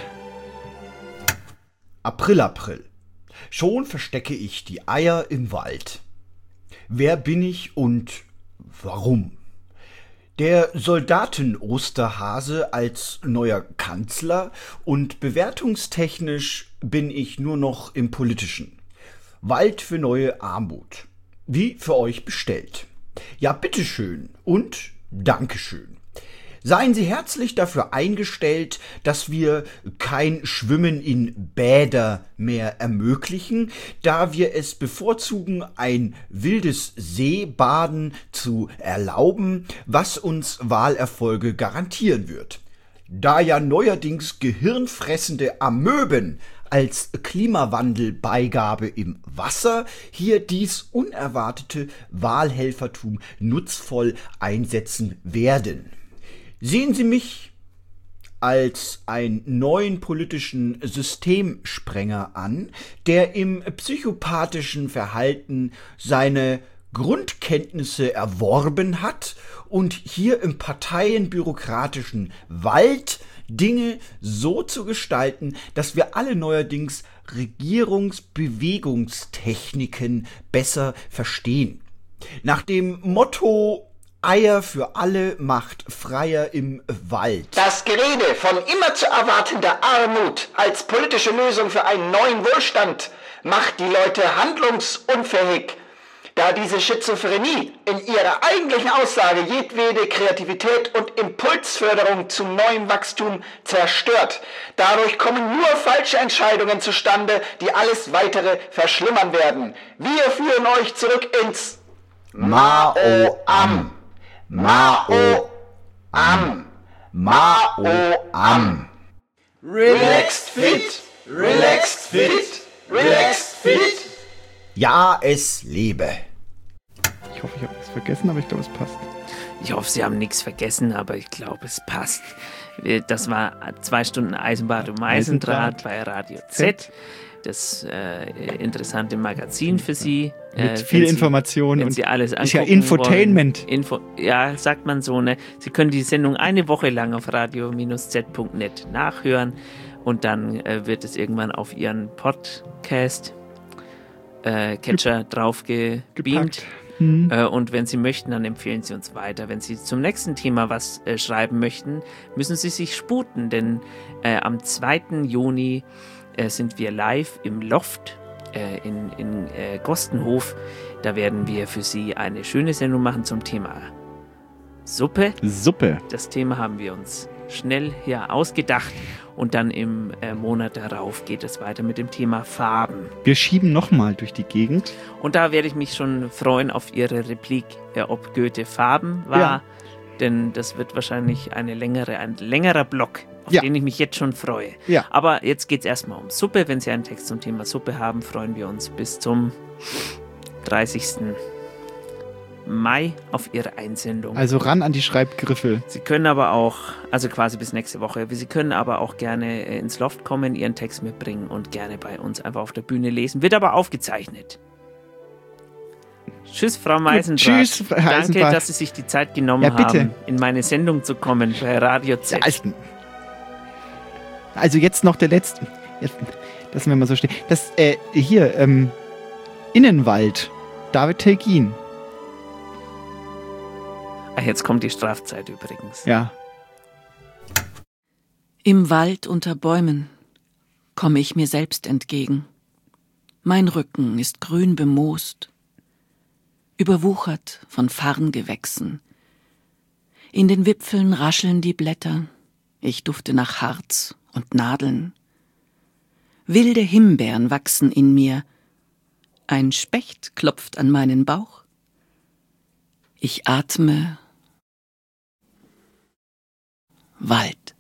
April, April. Schon verstecke ich die Eier im Wald. Wer bin ich und warum? Der Soldaten-Osterhase als neuer Kanzler und bewertungstechnisch bin ich nur noch im Politischen. Wald für neue Armut. Wie für euch bestellt. Ja, bitteschön und Dankeschön. Seien Sie herzlich dafür eingestellt, dass wir kein Schwimmen in Bäder mehr ermöglichen, da wir es bevorzugen, ein wildes Seebaden zu erlauben, was uns Wahlerfolge garantieren wird. Da ja neuerdings gehirnfressende Amöben als Klimawandelbeigabe im Wasser hier dies unerwartete Wahlhelfertum nutzvoll einsetzen werden. Sehen Sie mich als einen neuen politischen Systemsprenger an, der im psychopathischen Verhalten seine Grundkenntnisse erworben hat und hier im parteienbürokratischen Wald Dinge so zu gestalten, dass wir alle neuerdings Regierungsbewegungstechniken besser verstehen. Nach dem Motto Eier für alle macht Freier im Wald. Das Gerede von immer zu erwartender Armut als politische Lösung für einen neuen Wohlstand macht die Leute handlungsunfähig, da diese Schizophrenie in ihrer eigentlichen Aussage jedwede Kreativität und Impulsförderung zu neuem Wachstum zerstört. Dadurch kommen nur falsche Entscheidungen zustande, die alles Weitere verschlimmern werden. Wir führen euch zurück ins Mao-Am. Mao-Am. Mao-Am. Relaxed Fit, Relaxed Fit, Relaxed Fit. Ja, es lebe. Ich hoffe, ich habe nichts vergessen, aber ich glaube, es passt. Ich hoffe, Sie haben nichts vergessen, aber ich glaube, es passt. Das war zwei Stunden Eisenbahn und Meisendraht bei Radio Z. Das äh, interessante Magazin für Sie. Mit äh, viel wenn Sie, Information wenn und Sie alles ist ja angucken Infotainment. wollen. Info, ja, sagt man so. Ne? Sie können die Sendung eine Woche lang auf radio z punkt net nachhören und dann äh, wird es irgendwann auf Ihren Podcast Äh, Catcher drauf gebeamt. Mhm. Äh, und wenn Sie möchten, dann empfehlen Sie uns weiter. Wenn Sie zum nächsten Thema was äh, schreiben möchten, müssen Sie sich sputen, denn äh, am zweiten Juni äh, sind wir live im Loft äh, in, in äh, Gostenhof. Da werden wir für Sie eine schöne Sendung machen zum Thema Suppe. Suppe. Das Thema haben wir uns schnell hier ausgedacht und dann im äh, Monat darauf geht es weiter mit dem Thema Farben. Wir schieben nochmal durch die Gegend. Und da werde ich mich schon freuen auf Ihre Replik, äh, ob Goethe Farben war, ja. Denn das wird wahrscheinlich eine längere, ein längerer Block, auf ja. den ich mich jetzt schon freue. Ja. Aber jetzt geht es erstmal um Suppe. Wenn Sie einen Text zum Thema Suppe haben, freuen wir uns bis zum dreißigsten Mai auf Ihre Einsendung. Also ran an die Schreibgriffel. Sie können aber auch, also quasi bis nächste Woche, Sie können aber auch gerne ins Loft kommen, Ihren Text mitbringen und gerne bei uns einfach auf der Bühne lesen. Wird aber aufgezeichnet. Tschüss, Frau Meisendrath. Tschüss, Frau Meisendrath. Danke, dass Sie sich die Zeit genommen ja, bitte. haben, in meine Sendung zu kommen bei Radio Z. Ja, also, also jetzt noch der letzte. Jetzt, lassen wir mal so stehen. Das, äh, hier, ähm, Innenwald. David Telgin. Ach, jetzt kommt die Strafzeit übrigens. Ja. Im Wald unter Bäumen komme ich mir selbst entgegen. Mein Rücken ist grün bemoost, überwuchert von Farngewächsen. In den Wipfeln rascheln die Blätter, ich dufte nach Harz und Nadeln. Wilde Himbeeren wachsen in mir, ein Specht klopft an meinen Bauch. Ich atme Wald.